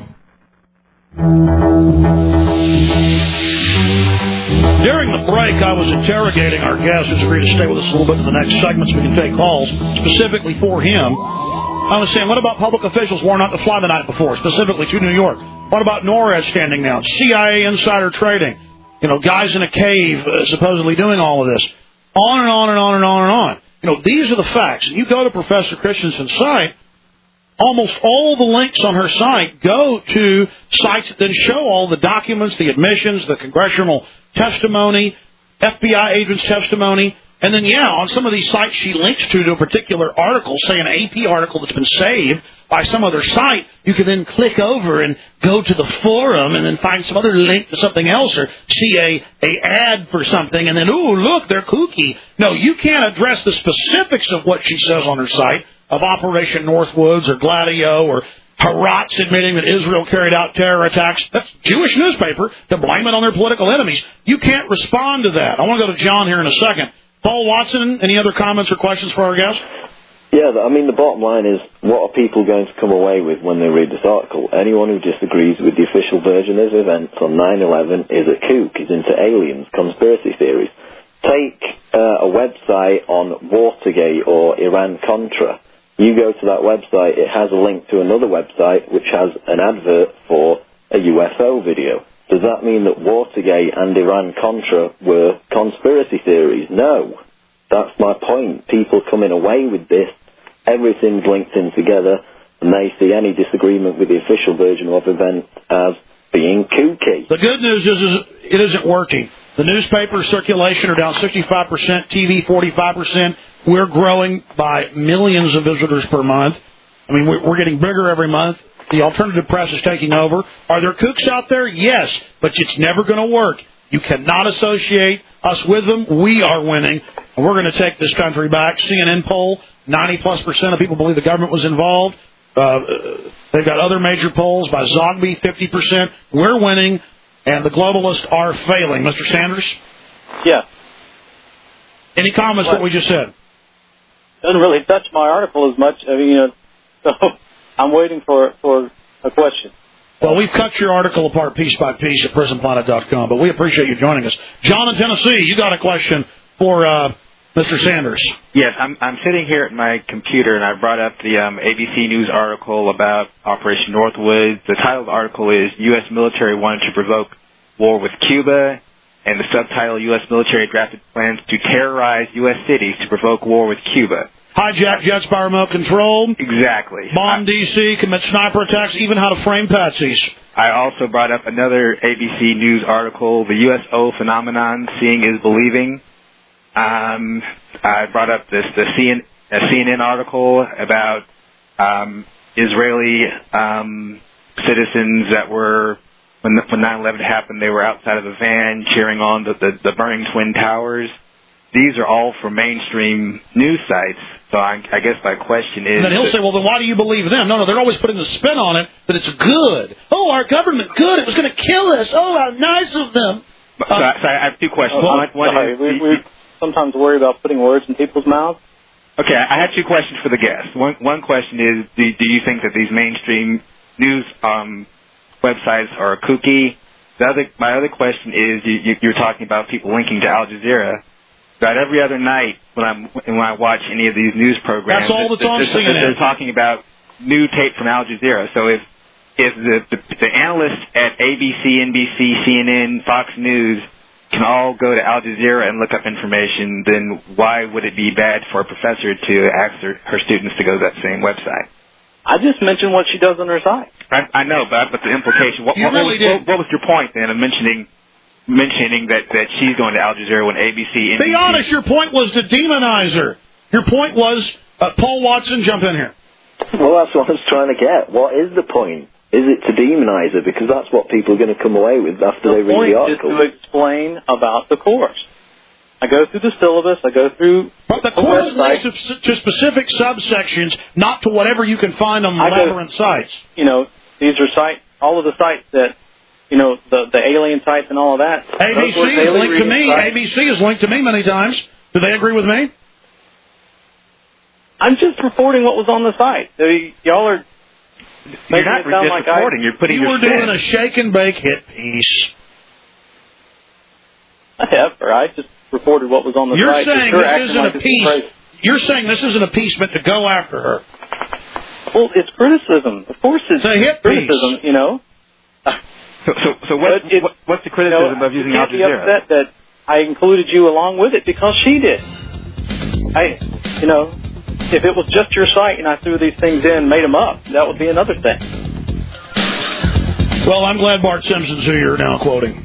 During the break, I was interrogating our guest, who's free to stay with us a little bit in the next segment so we can take calls, specifically for him. I was saying, what about public officials warned not to fly the night before, specifically to New York? What about NORAD standing down? C I A insider trading? You know, guys in a cave uh, supposedly doing all of this. On and on and on and on and on. You know, these are the facts. And you go to Professor Christensen's site, almost all the links on her site go to sites that then show all the documents, the admissions, the congressional testimony, F B I agents' testimony. And then, yeah, on some of these sites she links to to a particular article, say an A P article that's been saved by some other site. You can then click over and go to the forum and then find some other link to something else or see a, a ad for something and then, ooh, look, they're kooky. No, you can't address the specifics of what she says on her site of Operation Northwoods or Gladio or Haratz admitting that Israel carried out terror attacks. That's Jewish newspaper to blame it on their political enemies. You can't respond to that. I want to go to John here in a second. Paul Watson, any other comments or questions for our guest? Yeah, I mean, the bottom line is, what are people going to come away with when they read this article? Anyone who disagrees with the official version of events on nine eleven is a kook, is into aliens, conspiracy theories. Take uh, a website on Watergate or Iran-Contra. You go to that website, it has a link to another website which has an advert for a U F O video. Does that mean that Watergate and Iran-Contra were conspiracy theories? No. That's my point. People coming away with this, everything's linked in together, and they see any disagreement with the official version of events as being kooky. The good news is, is it isn't working. The newspaper circulation are down sixty-five percent, T V forty-five percent. We're growing by millions of visitors per month. I mean, we're getting bigger every month. The alternative press is taking over. Are there kooks out there? Yes, but it's never going to work. You cannot associate us with them. We are winning, and we're going to take this country back. C N N poll, ninety plus percent of people believe the government was involved. Uh, they've got other major polls by Zogby, fifty percent. We're winning, and the globalists are failing. Mister Sanders? Yeah. Any comments what we just said? Doesn't really touch my article as much. I mean, you know, so I'm waiting for for a question. Well, we've cut your article apart piece by piece at prison planet dot com, but we appreciate you joining us. John in Tennessee, you got a question for uh, Mister Sanders. Yes, I'm I'm sitting here at my computer, and I brought up the um, A B C News article about Operation Northwoods. The title of the article is U S military wanted to provoke war with Cuba, and the subtitle, U S military drafted plans to terrorize U S cities to provoke war with Cuba. Hijack jets by remote control. Exactly. Bomb D C, commit sniper attacks, even how to frame patsies. I also brought up another A B C News article, the U S O phenomenon, seeing is believing. Um, I brought up this the C N, a C N N article about um, Israeli um, citizens that were, when, the, when nine eleven happened, they were outside of a van cheering on the, the, the burning Twin Towers. These are all from mainstream news sites. So I, I guess my question is... And then he'll say, well, then why do you believe them? No, no, they're always putting the spin on it that it's good. Oh, our government, good. It was going to kill us. Oh, how nice of them. So, uh, so I have two questions. Oh, one, one sorry, is, we, we sometimes worry about putting words in people's mouths. Okay, I had two questions for the guest. One, one question is, do, do you think that these mainstream news um, websites are kooky? The other, my other question is, you, you, you're talking about people linking to Al Jazeera. About every other night when I'm when I watch any of these news programs, that's all that's on they're, C N N. They're talking about new tape from Al Jazeera. So if if the, the the analysts at A B C, N B C, C N N, Fox News can all go to Al Jazeera and look up information, then why would it be bad for a professor to ask her, her students to go to that same website? I just mentioned what she does on her site. I, I know, but but the implication. What, you what, really what, did. what was your point then of mentioning? mentioning that, that she's going to Al Jazeera when A B C... N B C... Be honest, your point was to demonize her. Your point was... Uh, Paul Watson, jump in here. Well, that's what I was trying to get. What is the point? Is it to demonize her? Because that's what people are going to come away with after the they read the article. The point is to explain about the course. I go through the syllabus, I go through... But the course relates to specific subsections, not to whatever you can find on labyrinth sites. You know, these are sites, all of the sites that... You know, the the alien sites and all of that. A B C is linked to me. Sites. A B C is linked to me many times. Do they agree with me? I'm just reporting what was on the site. So y- y'all are You're making not it sound just like I... reporting. You're putting You your were spin. doing a shake and bake hit piece. I have, or I just reported what was on the You're site. saying You're this acting isn't like a it's piece. crazy. You're saying this isn't a piece meant to go after her. Well, it's criticism. Of course it's, It's a hit criticism, piece. you know. So, so, so what, But it- what, what's the criticism you know, of using you Al can't be Jazeera? upset that I included you along with it because she did. I, you know, if it was just your site and I threw these things in, made them up, that would be another thing. Well, I'm glad Bart Simpson's who you're now quoting.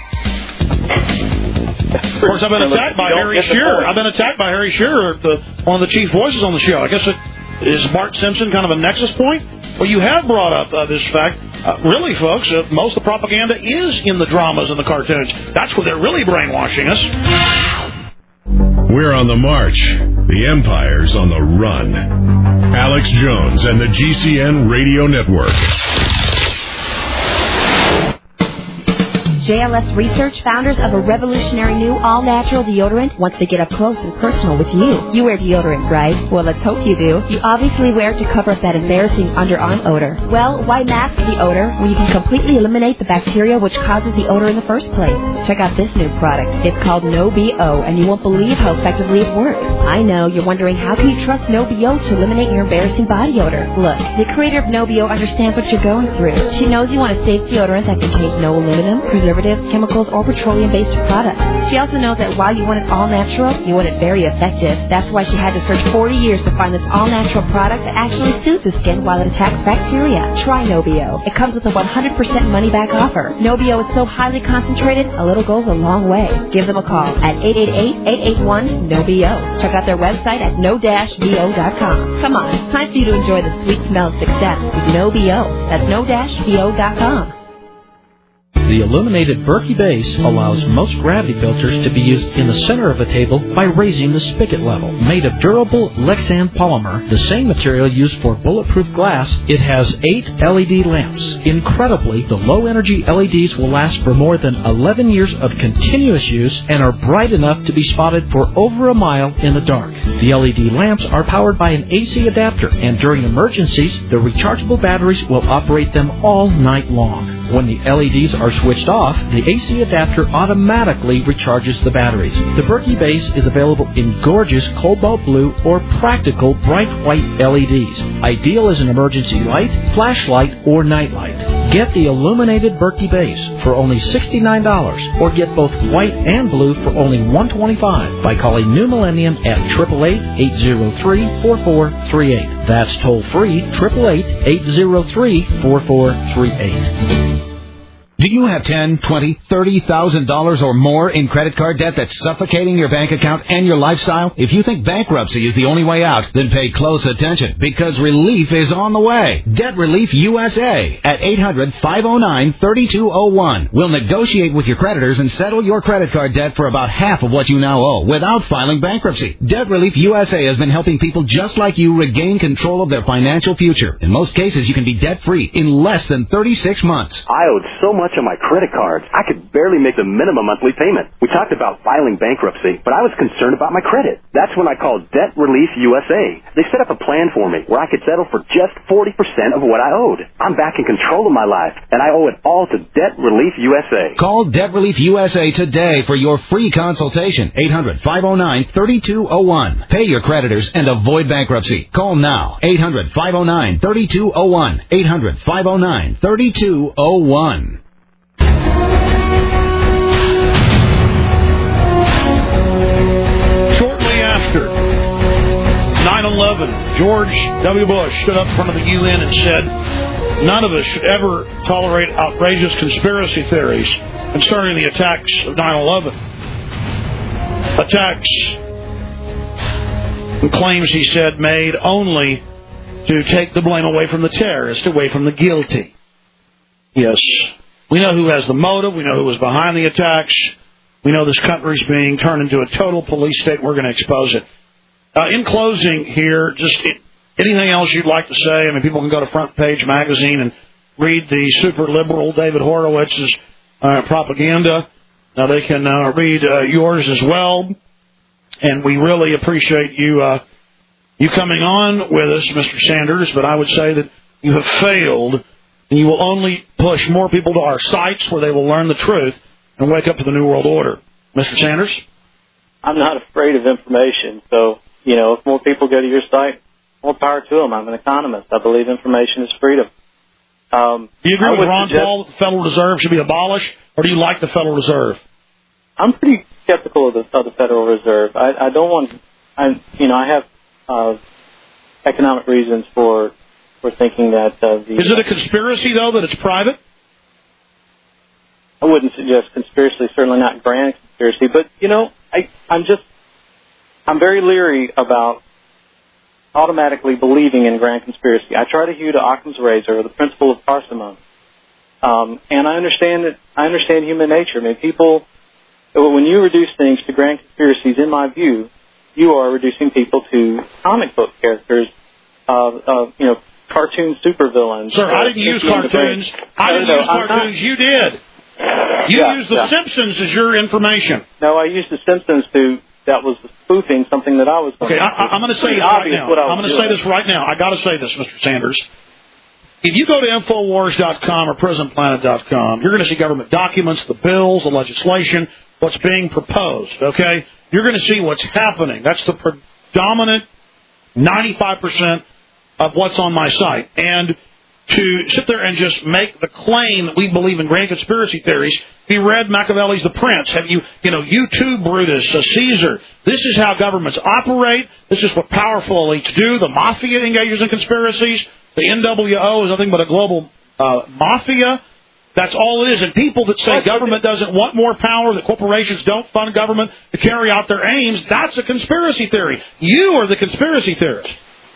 Of course, I've been attacked by Harry Shearer. I've been attacked by Harry Shearer, the, one of the chief voices on the show. I guess it is Bart Simpson kind of a nexus point? Well, you have brought up uh, this fact. Uh, really, folks, uh, most of the propaganda is in the dramas and the cartoons. That's where they're really brainwashing us. We're on the march. The Empire's on the run. Alex Jones and the G C N Radio Network. J L S Research, founders of a revolutionary new all-natural deodorant, wants to get up close and personal with you. You wear deodorant, right? Well, let's hope you do. You obviously wear it to cover up that embarrassing underarm odor. Well, why mask the odor when you can completely eliminate the bacteria which causes the odor in the first place? Check out this new product. It's called No B O, and you won't believe how effectively it works. I know, you're wondering how can you trust No B O to eliminate your embarrassing body odor? Look, the creator of No B O understands what you're going through. She knows you want a safe deodorant that contains no aluminum, preservatives, chemicals, or petroleum-based products. She also knows that while you want it all natural, you want it very effective. That's why she had to search forty years to find this all-natural product that actually soothes the skin while it attacks bacteria. Try No B O. It comes with a one hundred percent money-back offer. No B O is so highly concentrated, a little goes a long way. Give them a call at eight eight eight, eight eight one, N O B O. Check out their website at no dash b o dot com. Come on, it's time for you to enjoy the sweet smell of success with No B O. That's no dash b o dot com. The illuminated Berkey base allows most gravity filters to be used in the center of a table by raising the spigot level. Made of durable Lexan polymer, the same material used for bulletproof glass, it has eight L E D lamps. Incredibly, the low-energy L E Ds will last for more than eleven years of continuous use and are bright enough to be spotted for over a mile in the dark. The L E D lamps are powered by an A C adapter, and during emergencies, the rechargeable batteries will operate them all night long. When the L E Ds are switched off, the A C adapter automatically recharges the batteries. The Berkey base is available in gorgeous cobalt blue or practical bright white L E Ds. Ideal as an emergency light, flashlight, or nightlight. Get the illuminated Berkey base for only sixty-nine dollars, or get both white and blue for only one hundred twenty-five dollars by calling New Millennium at eight eight eight, eight zero three, four four three eight. That's toll free, eight eight eight, eight zero three, four four three eight. Do you have ten, twenty, thirty thousand dollars or more in credit card debt that's suffocating your bank account and your lifestyle? If you think bankruptcy is the only way out, then pay close attention, because relief is on the way. Debt Relief U S A at eight hundred, five oh nine, three two oh one. We'll negotiate with your creditors and settle your credit card debt for about half of what you now owe without filing bankruptcy. Debt Relief U S A has been helping people just like you regain control of their financial future. In most cases, you can be debt-free in less than thirty-six months. I owed so much on my credit cards, I could barely make the minimum monthly payment. We talked about filing bankruptcy, but I was concerned about my credit. That's when I called Debt Relief U S A. They set up a plan for me where I could settle for just forty percent of what I owed. I'm back in control of my life, and I owe it all to Debt Relief U S A. Call Debt Relief U S A today for your free consultation. eight hundred, five oh nine, three two oh one. Pay your creditors and avoid bankruptcy. Call now. eight hundred, five oh nine, three two oh one. eight hundred, five oh nine, three two oh one. nine eleven, George W. Bush stood up in front of the U N and said, none of us should ever tolerate outrageous conspiracy theories concerning the attacks of nine eleven. Attacks and claims, he said, made only to take the blame away from the terrorists, away from the guilty. Yes, we know who has the motive. We know who was behind the attacks. We know this country's being turned into a total police state. We're going to expose it. Uh, in closing here, just it, anything else you'd like to say? I mean, people can go to Front Page Magazine and read the super liberal David Horowitz's uh, propaganda. Now, they can uh, read uh, yours as well. and we really appreciate you uh, you coming on with us, Mister Sanders, but I would say that you have failed, and you will only push more people to our sites where they will learn the truth and wake up to the New World Order. Mister Sanders? I'm not afraid of information, so, you know, if more people go to your site, more power to them. I'm an economist. I believe information is freedom. Um, do you agree I with would Ron suggest, Paul that the Federal Reserve should be abolished, or do you like the Federal Reserve? I'm pretty skeptical of the, of the Federal Reserve. I, I don't want, I, you know, I have uh, economic reasons for for thinking that uh, the... Is it a conspiracy, though, that it's private? I wouldn't suggest conspiracy, certainly not grand conspiracy, but, you know, I, I'm just, I'm very leery about automatically believing in grand conspiracy. I try to hew to Occam's razor, or the principle of parsimony. Um, and I understand that, I understand human nature. I mean, people, when you reduce things to grand conspiracies, in my view, you are reducing people to comic book characters, uh, uh, you know, cartoon supervillains. Sir, I didn't use cartoons. I didn't no, use cartoons. You did. You yeah, used The yeah. Simpsons as your information. No, I used The Simpsons to, that was spoofing something that I was going Okay, to I, I'm going to say Pretty this right obvious now. what I was I'm going to doing. say this right now. I got to say this, Mister Sanders. If you go to Infowars dot com or Prison Planet dot com, you're going to see government documents, the bills, the legislation, what's being proposed, okay? You're going to see what's happening. That's the predominant ninety-five percent of what's on my site. And to sit there and just make the claim that we believe in grand conspiracy theories, have you read Machiavelli's The Prince? Have you, you know, you too, Brutus, uh, Caesar? This is how governments operate. This is what powerful elites do. The mafia engages in conspiracies. The N W O is nothing but a global uh, mafia. That's all it is. And people that say government doesn't want more power, that corporations don't fund government to carry out their aims, that's a conspiracy theory. You are the conspiracy theorist.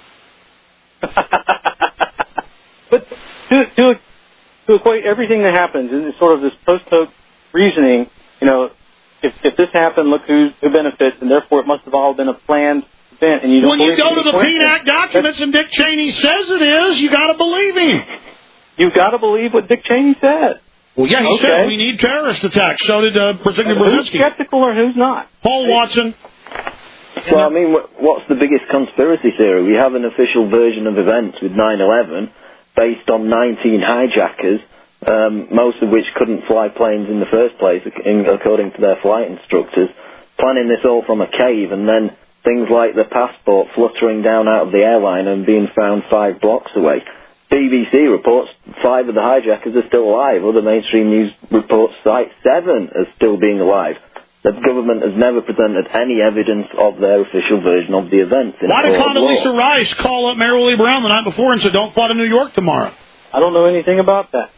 But to, to, to equate everything that happens in sort of this post-hoc reasoning, you know, if, if this happened, look who, who benefits, and therefore it must have all been a planned event. And you don't when you believe go to the P N A C documents and Dick Cheney says it is, you got to believe him. You've got to believe what Dick Cheney said. Well, yeah, he okay. said we need terrorist attacks. So did uh, President Who's Brzezinski. skeptical or who's not? Paul Watson. Well, I mean, what's the biggest conspiracy theory? We have an official version of events with nine eleven based on nineteen hijackers, um, most of which couldn't fly planes in the first place, according to their flight instructors, planning this all from a cave, and then things like the passport fluttering down out of the airline and being found five blocks away. B B C reports five of the hijackers are still alive. Other mainstream news reports cite seven as still being alive. The government has never presented any evidence of their official version of the events. Why did Condoleezza Rice call up Mayor Willie Brown the night before and said, don't fly to New York tomorrow? I don't know anything about that.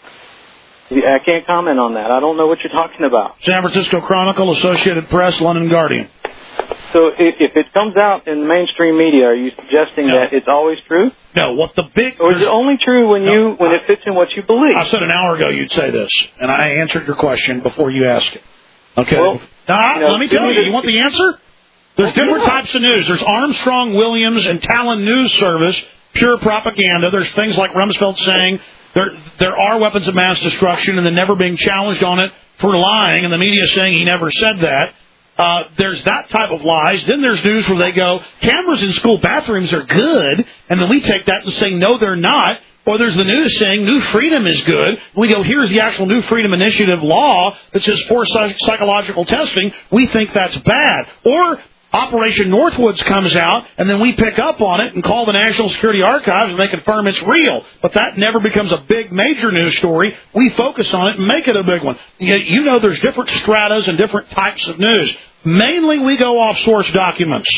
I can't comment on that. I don't know what you're talking about. San Francisco Chronicle, Associated Press, London Guardian. So if it comes out in the mainstream media, are you suggesting no. that it's always true? No. What the big... Or is it only true when no, you when I, it fits in what you believe? I said an hour ago you'd say this, and I answered your question before you asked it. Okay. Well, now, you know, let me tell you, you want the answer? There's different yeah. types of news. There's Armstrong, Williams, and Talon News Service, pure propaganda. There's things like Rumsfeld saying there there are weapons of mass destruction and then never being challenged on it for lying, and the media saying he never said that. Uh, there's that type of lies. Then there's news where they go, cameras in school bathrooms are good, and then we take that and say, no, they're not. Or there's the news saying New Freedom is good. We go, here's the actual New Freedom Initiative law that says forced psychological testing. We think that's bad. Or Operation Northwoods comes out, and then we pick up on it and call the National Security Archives, and they confirm it's real. But that never becomes a big, major news story. We focus on it and make it a big one. You know there's different stratas and different types of news. Mainly we go off source documents.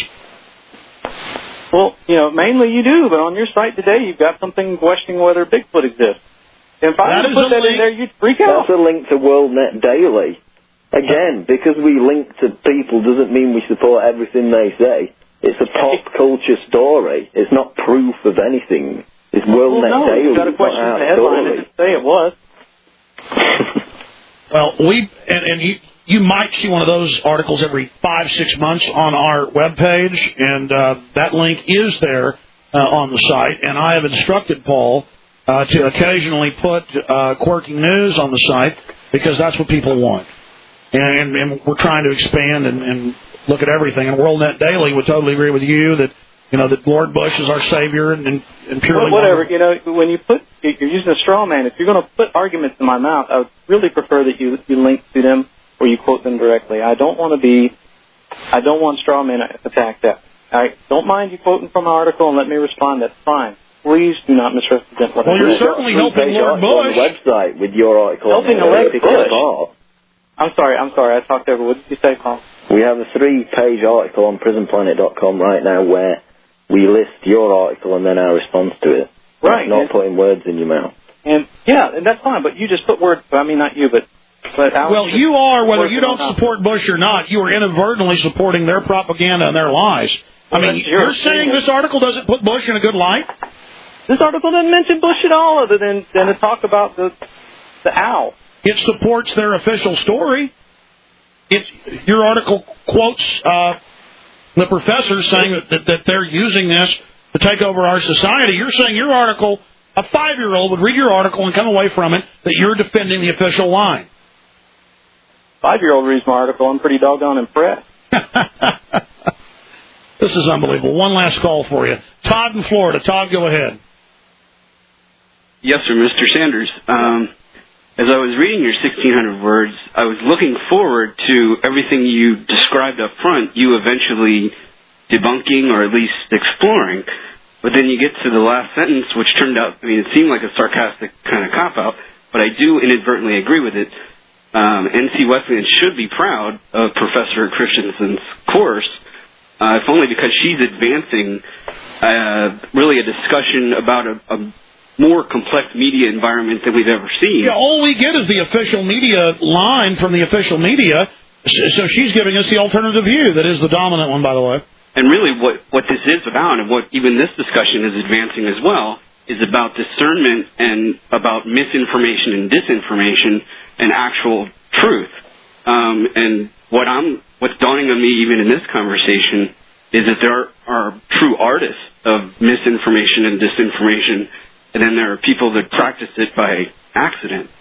Well, you know, mainly you do, but on your site today you've got something questioning whether Bigfoot exists. If I that put that link. in there, you'd freak out. That's a link to WorldNet Daily. Again, because we link to people doesn't mean we support everything they say. It's a pop culture story. It's not proof of anything. It's WorldNet well, no, Daily. You've got a question in the headline that didn't say it was. Well, we and, and you, you might see one of those articles every five, six months on our webpage, and uh, that link is there uh, on the site. And I have instructed Paul uh, to occasionally put uh, quirky news on the site because that's what people want. And, and, and we're trying to expand and, and look at everything. And WorldNet Daily would totally agree with you that, you know, that Lord Bush is our savior and, and, and purely... Well, whatever. You know, when you put... You're using a straw man. If you're going to put arguments in my mouth, I would really prefer that you, you link to them or you quote them directly. I don't want to be... I don't want straw man attacked at. I don't mind you quoting from an article and let me respond. That's fine. Please do not misrepresent what well, I'm you're certainly helping Lord Bush. On the website with your article. Helping Lord Bush. I'm sorry, I'm sorry, I talked over. What did you say, Paul? We have a three-page article on prison planet dot com right now where we list your article and then our response to it. Right. That's not putting words in your mouth. And, yeah, and that's fine, but you just put words, I mean, not you, but... but well, you are, whether you don't support Bush or not, you are inadvertently supporting their propaganda and their lies. I mean, you're saying this article doesn't put Bush in a good light? This article doesn't mention Bush at all, other than, than to talk about the the owl. It supports their official story. It, your article quotes uh, the professors saying that, that, that they're using this to take over our society. You're saying your article, a five-year-old would read your article and come away from it that you're defending the official line. Five-year-old reads my article. I'm pretty doggone impressed. This is unbelievable. One last call for you. Todd in Florida. Todd, go ahead. Yes, sir, Mister Sanders. Um, as I was reading your sixteen hundred words, I was looking forward to everything you described up front, you eventually debunking or at least exploring. But then you get to the last sentence, which turned out, I mean, it seemed like a sarcastic kind of cop-out, but I do inadvertently agree with it. Um, N C Wesleyan should be proud of Professor Christensen's course, uh, if only because she's advancing uh, really a discussion about a, a more complex media environment than we've ever seen. Yeah, all we get is the official media line from the official media, so she's giving us the alternative view that is the dominant one, by the way. And really what, what this is about, and what even this discussion is advancing as well, is about discernment and about misinformation and disinformation and actual truth. Um, and what I'm, what's dawning on me even in this conversation is that there are, are true artists of misinformation and disinformation, and then there are people that practice it by accident.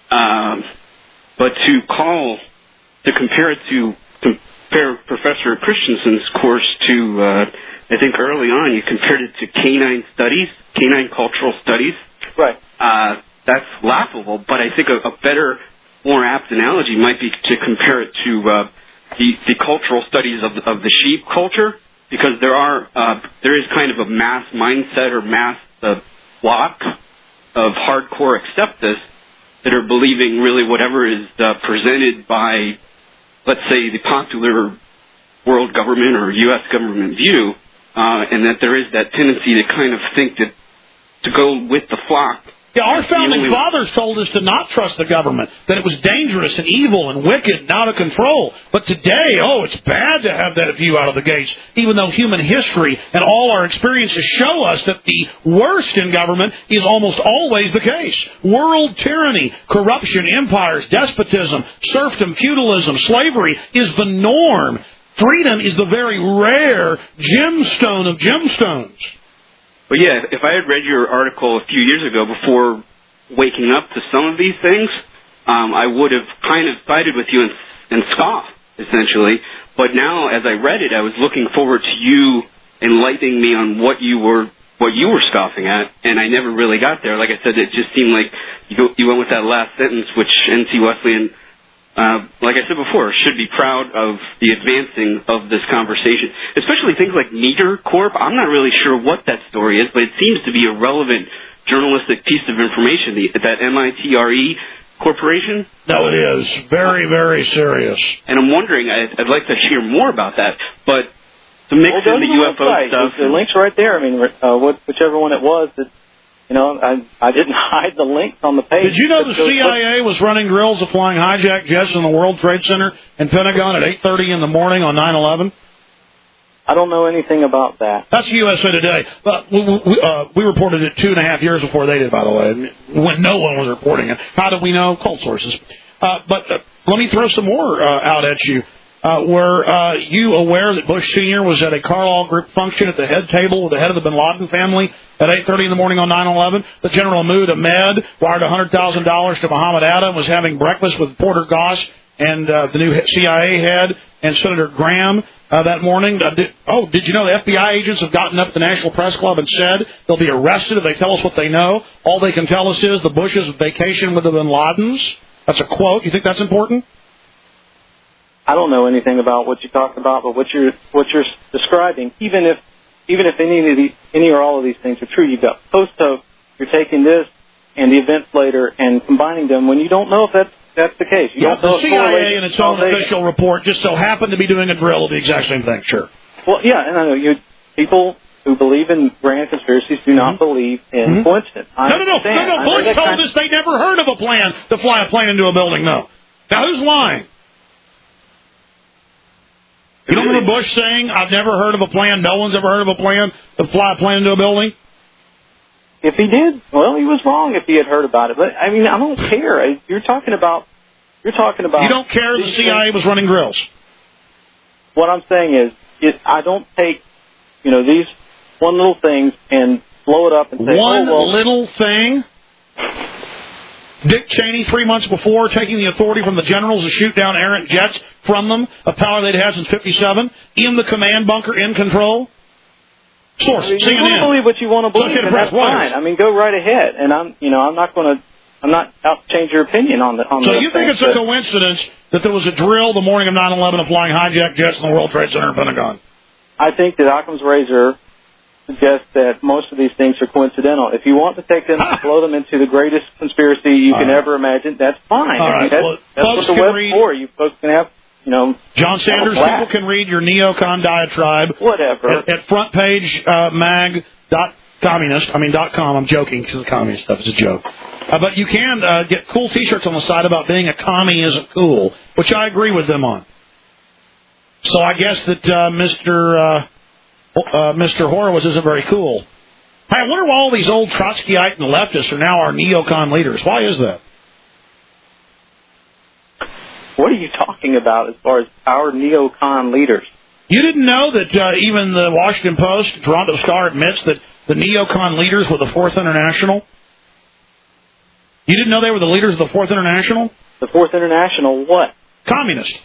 Um, but to call, to compare it to, compare Professor Christensen's course to, uh, I think early on you compared it to canine studies, canine cultural studies. Right. Uh, that's laughable, but I think a, a better, more apt analogy might be to compare it to uh, the, the cultural studies of, of the sheep culture, because there are, uh, there is kind of a mass mindset or mass uh, flock of hardcore acceptists that are believing really whatever is uh, presented by, let's say, the popular world government or U S government view, uh, and that there is that tendency to kind of think that to go with the flock. Yeah, our founding fathers told us to not trust the government, that it was dangerous and evil and wicked and out of control. But today, oh, it's bad to have that view out of the gates, even though human history and all our experiences show us that the worst in government is almost always the case. World tyranny, corruption, empires, despotism, serfdom, feudalism, slavery is the norm. Freedom is the very rare gemstone of gemstones. But yeah, if I had read your article a few years ago before waking up to some of these things, um, I would have kind of sided with you and, and scoffed, essentially. But now, as I read it, I was looking forward to you enlightening me on what you were what you were scoffing at, and I never really got there. Like I said, it just seemed like you, go, you went with that last sentence, which N C Wesleyan, Uh, like I said before, should be proud of the advancing of this conversation, especially things like Meter Corp. I'm not really sure what that story is, but it seems to be a relevant journalistic piece of information, the, that M I T R E Corporation. No, it is. Very, very serious. And I'm wondering, I'd, I'd like to hear more about that, but to mix well, in the, the U F O website. stuff. The link's right there. I mean, uh, whichever one it was, that You know, I I didn't hide the links on the page. Did you know the C I A was running drills of flying hijacked jets in the World Trade Center and Pentagon at eight thirty in the morning on nine eleven? I don't know anything about that. That's U S A Today. But we, we, uh, we reported it two and a half years before they did, by the way, when no one was reporting it. How do we know? Cold sources. Uh, but uh, let me throw some more uh, out at you. Uh, were uh, you aware that Bush Senior was at a Carlyle Group function at the head table with the head of the bin Laden family at eight thirty in the morning on nine eleven? That General Mahmoud Ahmed wired one hundred thousand dollars to Muhammad Atta and was having breakfast with Porter Goss and uh, the new C I A head and Senator Graham. uh, that morning. Uh, did, oh, did you know the F B I agents have gotten up at the National Press Club and said they'll be arrested if they tell us what they know? All they can tell us is the Bush's vacation with the Bin Ladens. That's a quote. You think that's important? I don't know anything about what you talked about, but what you're what you're describing, even if even if any of these, any or all of these things are true, you've got post-hoax. You're taking this and the events later and combining them when you don't know if that's that's the case. You Yeah, don't know the if C I A correlation in its own causation. official report just so happened to be doing a drill of the exact same thing. Sure. Well, yeah, and I know you people who believe in grand conspiracies do not Mm-hmm. believe in Mm-hmm. coincidence. I No, no, no, understand. no, I no. know Bush that told kind- us they never heard of a plan to fly a plane into a building. No. Now who's lying? You don't remember Bush saying, "I've never heard of a plan. No one's ever heard of a plan to fly a plane into a building"? If he did, well, he was wrong if he had heard about it. But I mean, I don't care. I- You're talking about. You're talking about. You don't care the C I A was running drills. What I'm saying is, it, I don't take, you know, these one little things and blow it up and say, One oh, well, little thing. Dick Cheney, three months before, taking the authority from the generals to shoot down errant jets from them, a power they'd had since fifty-seven, in the command bunker, in control. Source, I mean, C N N. you want to believe what you want to believe, Associated and that's Press, Reuters. fine. I mean, go right ahead. And I'm, you know, I'm not going to, I'm not out to change your opinion on the on So the you think things, it's a but coincidence that there was a drill the morning of nine eleven of flying hijacked jets in the World Trade Center and Pentagon? I think that Occam's razor suggests that most of these things are coincidental. If you want to take them and blow them into the greatest conspiracy you All can right. ever imagine, that's fine. All I mean, right. that's Well, that's folks what the can web's read- for. You folks can have, you know, John Sanders, have a blast. people can read your neocon diatribe Whatever. at, at front page uh, mag dot communist. I mean dot com. I'm joking because the communist stuff is a joke. Uh, but you can uh, get cool T-shirts on the side about being a commie isn't cool, which I agree with them on. So I guess that uh, Mister Uh, uh, Mister Horowitz isn't very cool. Hey, I wonder why all these old Trotskyite and leftists are now our neocon leaders. Why is that? What are you talking about as far as our neocon leaders? You didn't know that uh, even the Washington Post, Toronto Star admits that the neocon leaders were the Fourth International? You didn't know they were the leaders of the Fourth International? The Fourth International, what? Communist.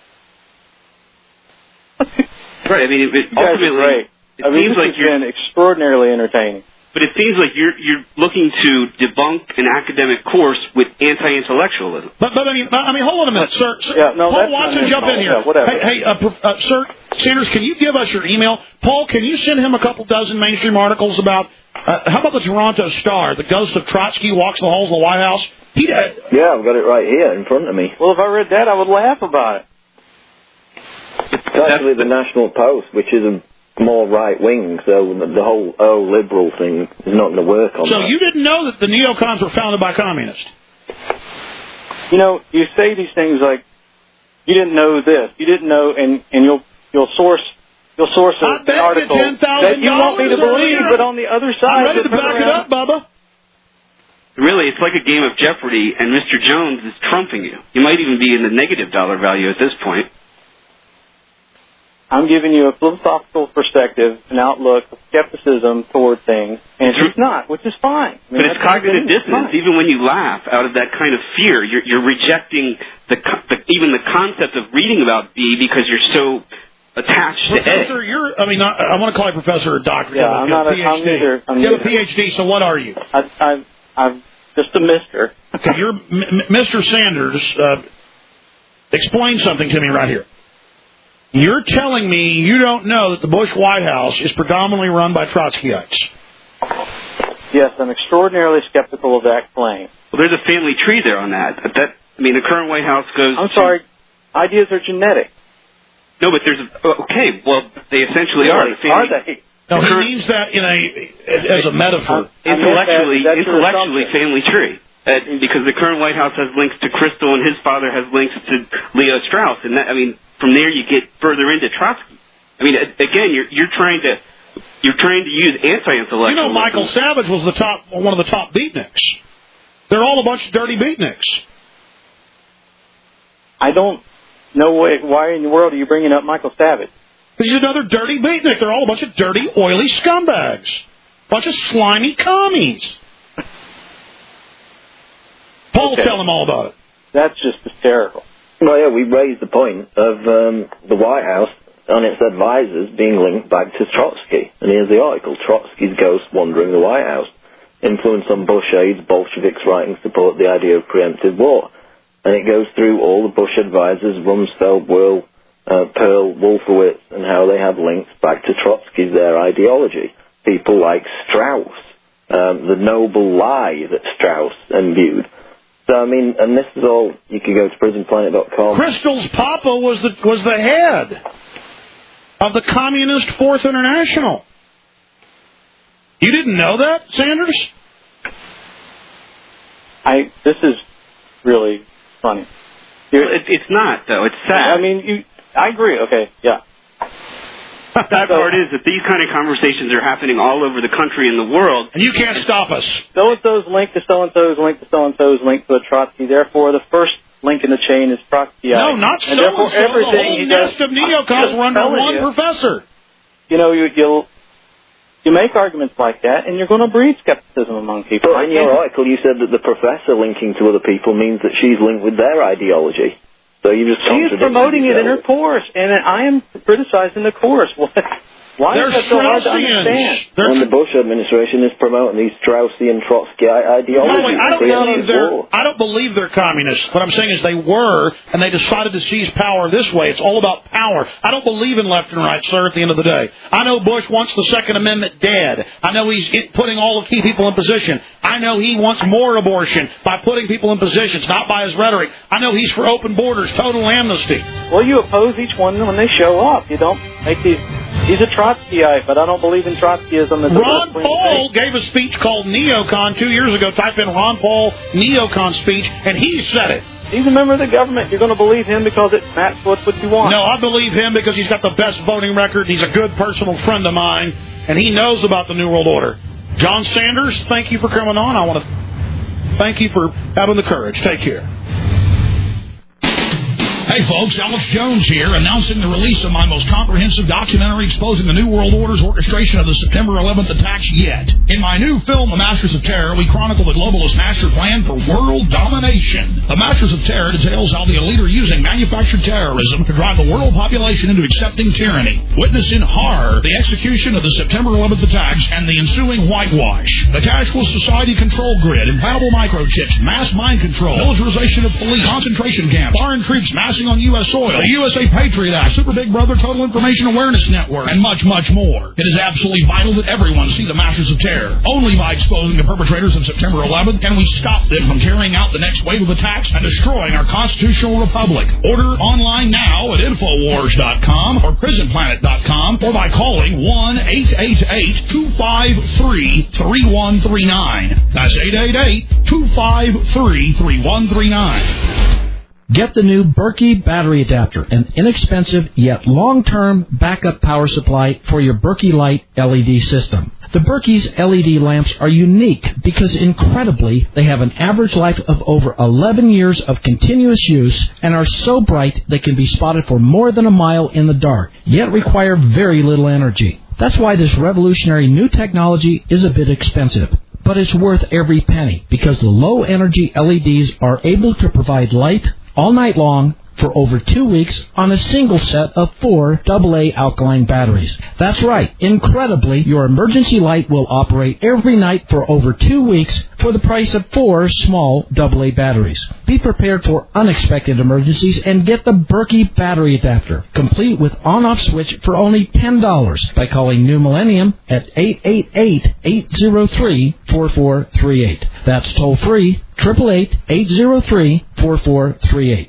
Right. I mean, it, it You guys are ultimately, great. it I mean, seems this like has you're, been extraordinarily entertaining. but it seems like you're you're looking to debunk an academic course with anti-intellectualism. But, but I mean, I mean, hold on a minute, sir. sir Yeah, no, Paul that's Watson, not jump in involved. here. Yeah, whatever. Hey, hey uh, prof- uh, sir Sanders, can you give us your email? Paul, can you send him a couple dozen mainstream articles about, uh, how about the Toronto Star, the ghost of Trotsky walks the halls of the White House? He, uh, Yeah, I've got it right here in front of me. Well, if I read that, I would laugh about it. It's actually the National Post, which is a more right wing, so the the whole oh liberal thing is not going to work on so that. you didn't know that the neocons were founded by communists? You know, you say these things like, you didn't know this, you didn't know, and, and you'll you'll source you'll source I an bet you article ten thousand that you want me to dollars believe, earlier. but on the other side, I'm ready to just back it around- up, Bubba. Really, it's like a game of Jeopardy, and Mister Jones is trumping you. You might even be in the negative dollar value at this point. I'm giving you a philosophical perspective, an outlook of skepticism toward things, and he's not, which is fine. I mean, But it's that's cognitive it's dissonance. fine. Even when you laugh out of that kind of fear, you're, you're rejecting the, co- the even the concept of reading about B because you're so attached to A. Professor, you're, I mean, not, I want to call you professor or doctor. Yeah, you have I'm not a- PhD. I'm neither- I'm you have a neither. PhD, so what are you? I, I, I'm just a mister. Okay, you're M- M- Mister Sanders. Uh, explain something to me right here. You're telling me you don't know that the Bush White House is predominantly run by Trotskyites. Yes, I'm extraordinarily skeptical of that claim. Well, there's a family tree there on that. That I mean, the current White House goes. I'm sorry, ideas are genetic. No, but there's a, okay. Well, they essentially are. The family, Are they? No, the he current- means that in a as a metaphor. intellectually, that- that's your intellectually, assumption. family tree. Uh, because the current White House has links to Crystal, and his father has links to Leo Strauss, and that, I mean, from there you get further into Trotsky. I mean, a- again, you're you're trying to you're trying to use anti-intellectual. You know, Michael Savage was the top one of the top beatniks. They're all a bunch of dirty beatniks. I don't know why, why in the world are you bringing up Michael Savage? He's another dirty beatnik. They're all a bunch of dirty, oily scumbags. Bunch of slimy commies. Paul, Okay. tell him all about it. That's just hysterical. Well, yeah, we raised the point of um, the White House on its advisors being linked back to Trotsky. And here's the article, Trotsky's Ghost Wandering the White House. Influence on Bush aides, Bolsheviks writing support the idea of preemptive war. And it goes through all the Bush advisors, Rumsfeld, Will, uh, Pearl, Wolfowitz, and how they have links back to Trotsky's, their ideology. People like Strauss, um, the noble lie that Strauss imbued. So, I mean, and this is all, you can go to prison planet dot com. Crystal's Papa was the, was the head of the Communist Fourth International. You didn't know that, Sanders? I. This is really funny. Well, it, it's not, though. It's sad. I mean, you. I agree. Okay, yeah. The sad part is that these kind of conversations are happening all over the country and the world. And you can't stop us. So-and-so's linked to so-and-so's linked to so-and-so's linked to a Trotsky. Therefore, the first link in the chain is Trotsky. No, not so. And therefore, so. everything The whole nest of neocons were under one you, professor. You know, you, you'll... You make arguments like that, and you're going to breed skepticism among people. But in your article, you said that the professor linking to other people means that she's linked with their ideology. So you just she is promoting it in her course, and I am criticizing the course. Why They're is that so hard to understand? They're and the Bush administration is promoting these Straussian Trotsky ideologies. No, wait, I don't believe they're. I don't believe they're communists. What I'm saying is they were, and they decided to seize power this way. It's all about power. I don't believe in left and right, sir. At the end of the day, I know Bush wants the Second Amendment dead. I know he's putting all the key people in position. I know he wants more abortion by putting people in positions, not by his rhetoric. I know he's for open borders, total amnesty. Well, you oppose each one when they show up. You don't make these. He's a Trotskyite, but I don't believe in Trotskyism. As Ron Paul gave a speech called Neocon two years ago. Type in Ron Paul Neocon speech, and he said it. He's a member of the government. You're going to believe him because it that's what you want. No, I believe him because he's got the best voting record. He's a good personal friend of mine, and he knows about the New World Order. John Sanders, thank you for coming on. I want to thank you for having the courage. Take care. Hey folks, Alex Jones here, announcing the release of my most comprehensive documentary exposing the New World Order's orchestration of the September eleventh attacks yet. In my new film, The Masters of Terror, we chronicle the globalist master plan for world domination. The Masters of Terror details how the elite are using manufactured terrorism to drive the world population into accepting tyranny. Witness in horror the execution of the September eleventh attacks and the ensuing whitewash. The cashless society control grid, implantable microchips, mass mind control, militarization of police, concentration camps, foreign troops massing on U S soil, the U S A Patriot Act, Super Big Brother Total Information Awareness Network, and much, much more. It is absolutely vital that everyone see the Masters of Terror. Only by exposing the perpetrators of September eleventh can we stop them from carrying out the next wave of attacks and destroying our constitutional republic. Order online now at Infowars dot com or Prison Planet dot com or by calling one eight eight eight, two five three, three one three nine. That's eight eight eight, two five three, three one three nine. Get the new Berkey battery adapter, an inexpensive yet long-term backup power supply for your Berkey Light L E D system. The Berkey's L E D lamps are unique because, incredibly, they have an average life of over eleven years of continuous use and are so bright they can be spotted for more than a mile in the dark, yet require very little energy. That's why this revolutionary new technology is a bit expensive. But it's worth every penny because the low-energy L E Ds are able to provide light all night long for over two weeks on a single set of four double A alkaline batteries. That's right. Incredibly, your emergency light will operate every night for over two weeks for the price of four small double A batteries. Be prepared for unexpected emergencies and get the Berkey battery adapter, complete with on-off switch for only ten dollars by calling New Millennium at eight eight eight, eight zero three, four four three eight. That's toll free, eight eight eight, eight zero three, four four three eight.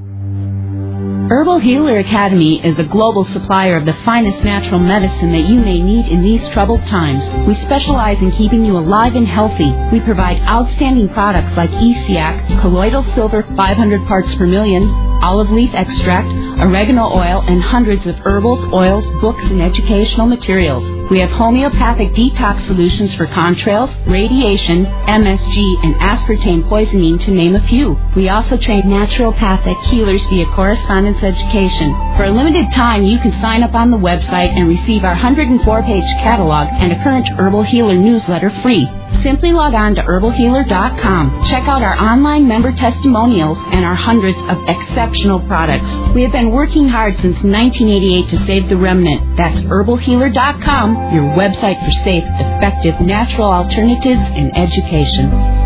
Herbal Healer Academy is a global supplier of the finest natural medicine that you may need in these troubled times. We specialize in keeping you alive and healthy. We provide outstanding products like E C A C, colloidal silver five hundred parts per million, olive leaf extract, oregano oil, and hundreds of herbals, oils, books, and educational materials. We have homeopathic detox solutions for contrails, radiation, M S G, and aspartame poisoning, to name a few. We also train naturopathic healers via correspondence education. For a limited time, you can sign up on the website and receive our one hundred four page catalog and a current Herbal Healer newsletter free. Simply log on to herbal healer dot com. Check out our online member testimonials and our hundreds of exceptional products. We have been working hard since nineteen eighty-eight to save the remnant. That's herbal healer dot com, your website for safe, effective, natural alternatives in education.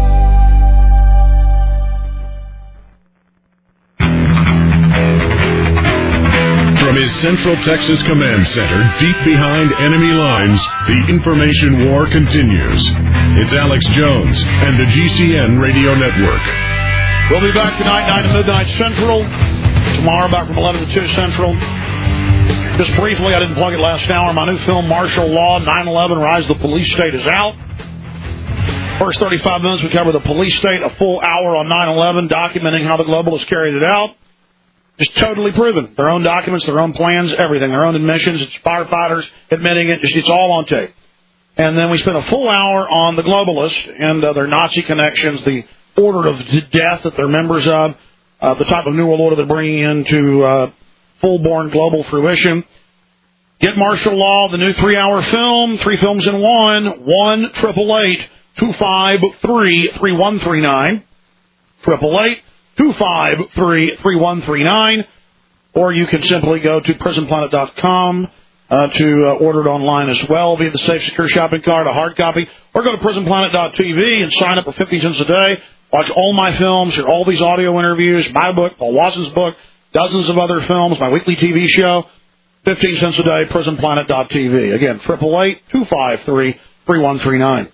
From his Central Texas Command Center, deep behind enemy lines, the information war continues. It's Alex Jones and the G C N Radio Network. We'll be back tonight, nine to midnight Central. Tomorrow, back from eleven to two Central. Just briefly, I didn't plug it last hour. My new film, Martial Law, nine eleven, Rise of the Police State, is out. First thirty-five minutes, we cover the police state, a full hour on nine eleven, documenting how the globalists carried it out. Just totally proven. Their own documents, their own plans, everything. Their own admissions. It's firefighters admitting it. It's all on tape. And then we spent a full hour on the globalists and uh, their Nazi connections, the order of death that they're members of, uh, the type of New World Order they're bringing into uh, full-born global fruition. Get Martial Law, the new three-hour film, three films in one, one triple eight two five three three one three nine, triple eight two five three three one three nine, or you can simply go to prison planet dot com uh, to uh, order it online as well via the Safe Secure Shopping Cart, a hard copy, or go to prison planet dot t v and sign up for fifteen cents a day. Watch all my films, hear all these audio interviews, my book, Paul Watson's book, dozens of other films, my weekly T V show, fifteen cents a day, prison planet dot t v. Again, triple eight two five three three one three nine.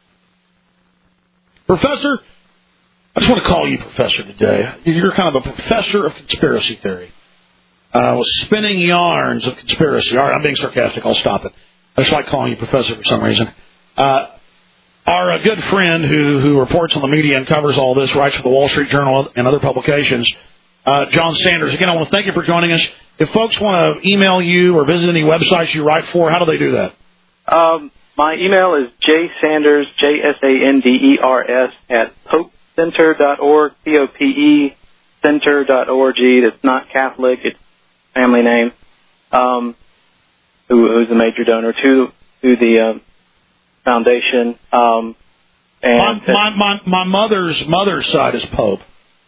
Professor, I just want to call you Professor today. You're kind of a professor of conspiracy theory. Uh, with spinning yarns of conspiracy. All right, I'm being sarcastic. I'll stop it. I just like calling you Professor for some reason. Uh, our uh, good friend who, who reports on the media and covers all this, writes for the Wall Street Journal and other publications, uh, John Sanders. Again, I want to thank you for joining us. If folks want to email you or visit any websites you write for, how do they do that? Um, my email is jsanders, J S A N D E R S, at pope center dot org, P O P E, center dot org. It's not Catholic, it's family name, um, who, who's a major donor to to the um, foundation. Um, and my, my, my, my mother's mother's side is Pope.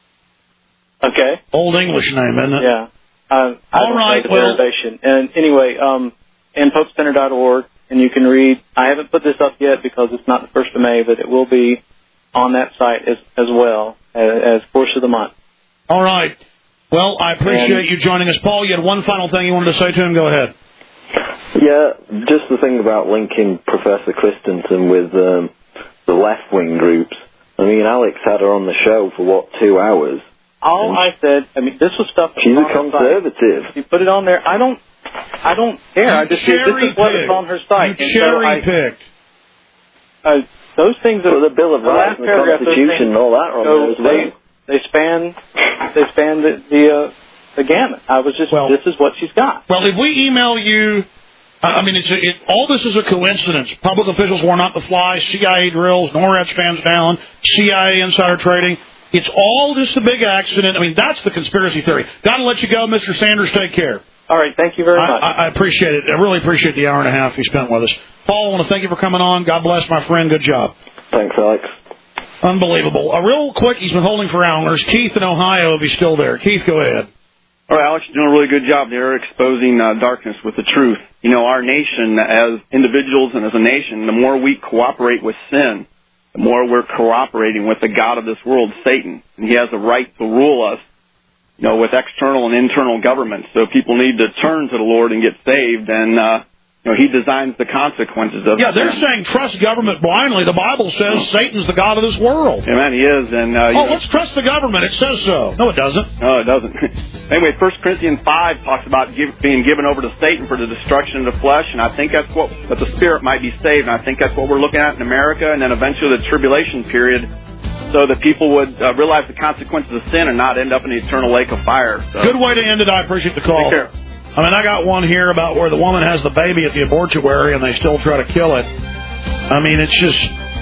Okay. Old English name, isn't it? Yeah. Uh, I All right, the well... derivation. And anyway, um, and pope center dot org, and you can read, I haven't put this up yet because it's not the first of May, but it will be on that site as, as well as, as Course of the Month. All right. Well, I appreciate and, you joining us. Paul, you had one final thing you wanted to say to him. Go ahead. Yeah, just the thing about linking Professor Christensen with um, the left-wing groups. I mean, Alex had her on the show for, what, two hours? All I said, I mean, this was stuff... She's a conservative. You put it on there. I don't I don't care. You I just this is what is on her site. You cherry-picked. So uh, those things... That, well, the Bill of Rights and the Constitution and all that are on there as well. They, they span, they span the, the, uh, the gamut. I was just, well, this is what she's got. Well, if we email you... I mean, it's a, it, all this is a coincidence. Public officials were not the fly, C I A drills, NORAD stands down, C I A insider trading. It's all just a big accident. I mean, that's the conspiracy theory. Got to let you go, Mister Sanders. Take care. All right. Thank you very I, much. I, I appreciate it. I really appreciate the hour and a half you spent with us. Paul, I want to thank you for coming on. God bless, my friend. Good job. Thanks, Alex. Unbelievable. A real quick, he's been holding for hours. Keith in Ohio, if he's still there. Keith, go ahead. All right, Alex, you're doing a really good job there exposing uh, darkness with the truth. You know, our nation, as individuals and as a nation, the more we cooperate with sin, the more we're cooperating with the God of this world, Satan. And he has the right to rule us, you know, with external and internal government. So people need to turn to the Lord and get saved, and, uh, you know, he designs the consequences of Yeah, they're sin. saying trust government blindly. The Bible says Satan's the God of this world. Amen, he is. And uh, Oh, you know, let's trust the government. It says so. No, it doesn't. No, it doesn't. Anyway, First Corinthians five talks about give, being given over to Satan for the destruction of the flesh, and I think that's what, that the spirit might be saved, and I think that's what we're looking at in America, and then eventually the tribulation period, so that people would uh, realize the consequences of sin and not end up in the eternal lake of fire. So. Good way to end it. I appreciate the call. Take care. I mean, I got one here about where the woman has the baby at the abortuary and they still try to kill it. I mean, it's just...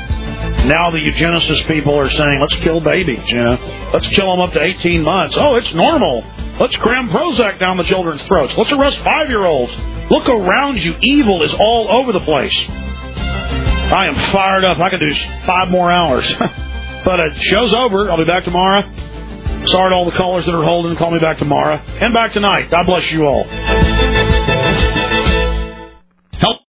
Now the eugenicist people are saying, let's kill babies, you know. Let's kill them up to eighteen months. Oh, it's normal. Let's cram Prozac down the children's throats. Let's arrest five-year-olds. Look around you. Evil is all over the place. I am fired up. I could do five more hours. But uh, show's over. I'll be back tomorrow. Sorry to all the callers that are holding. Call me back tomorrow. And back tonight. God bless you all.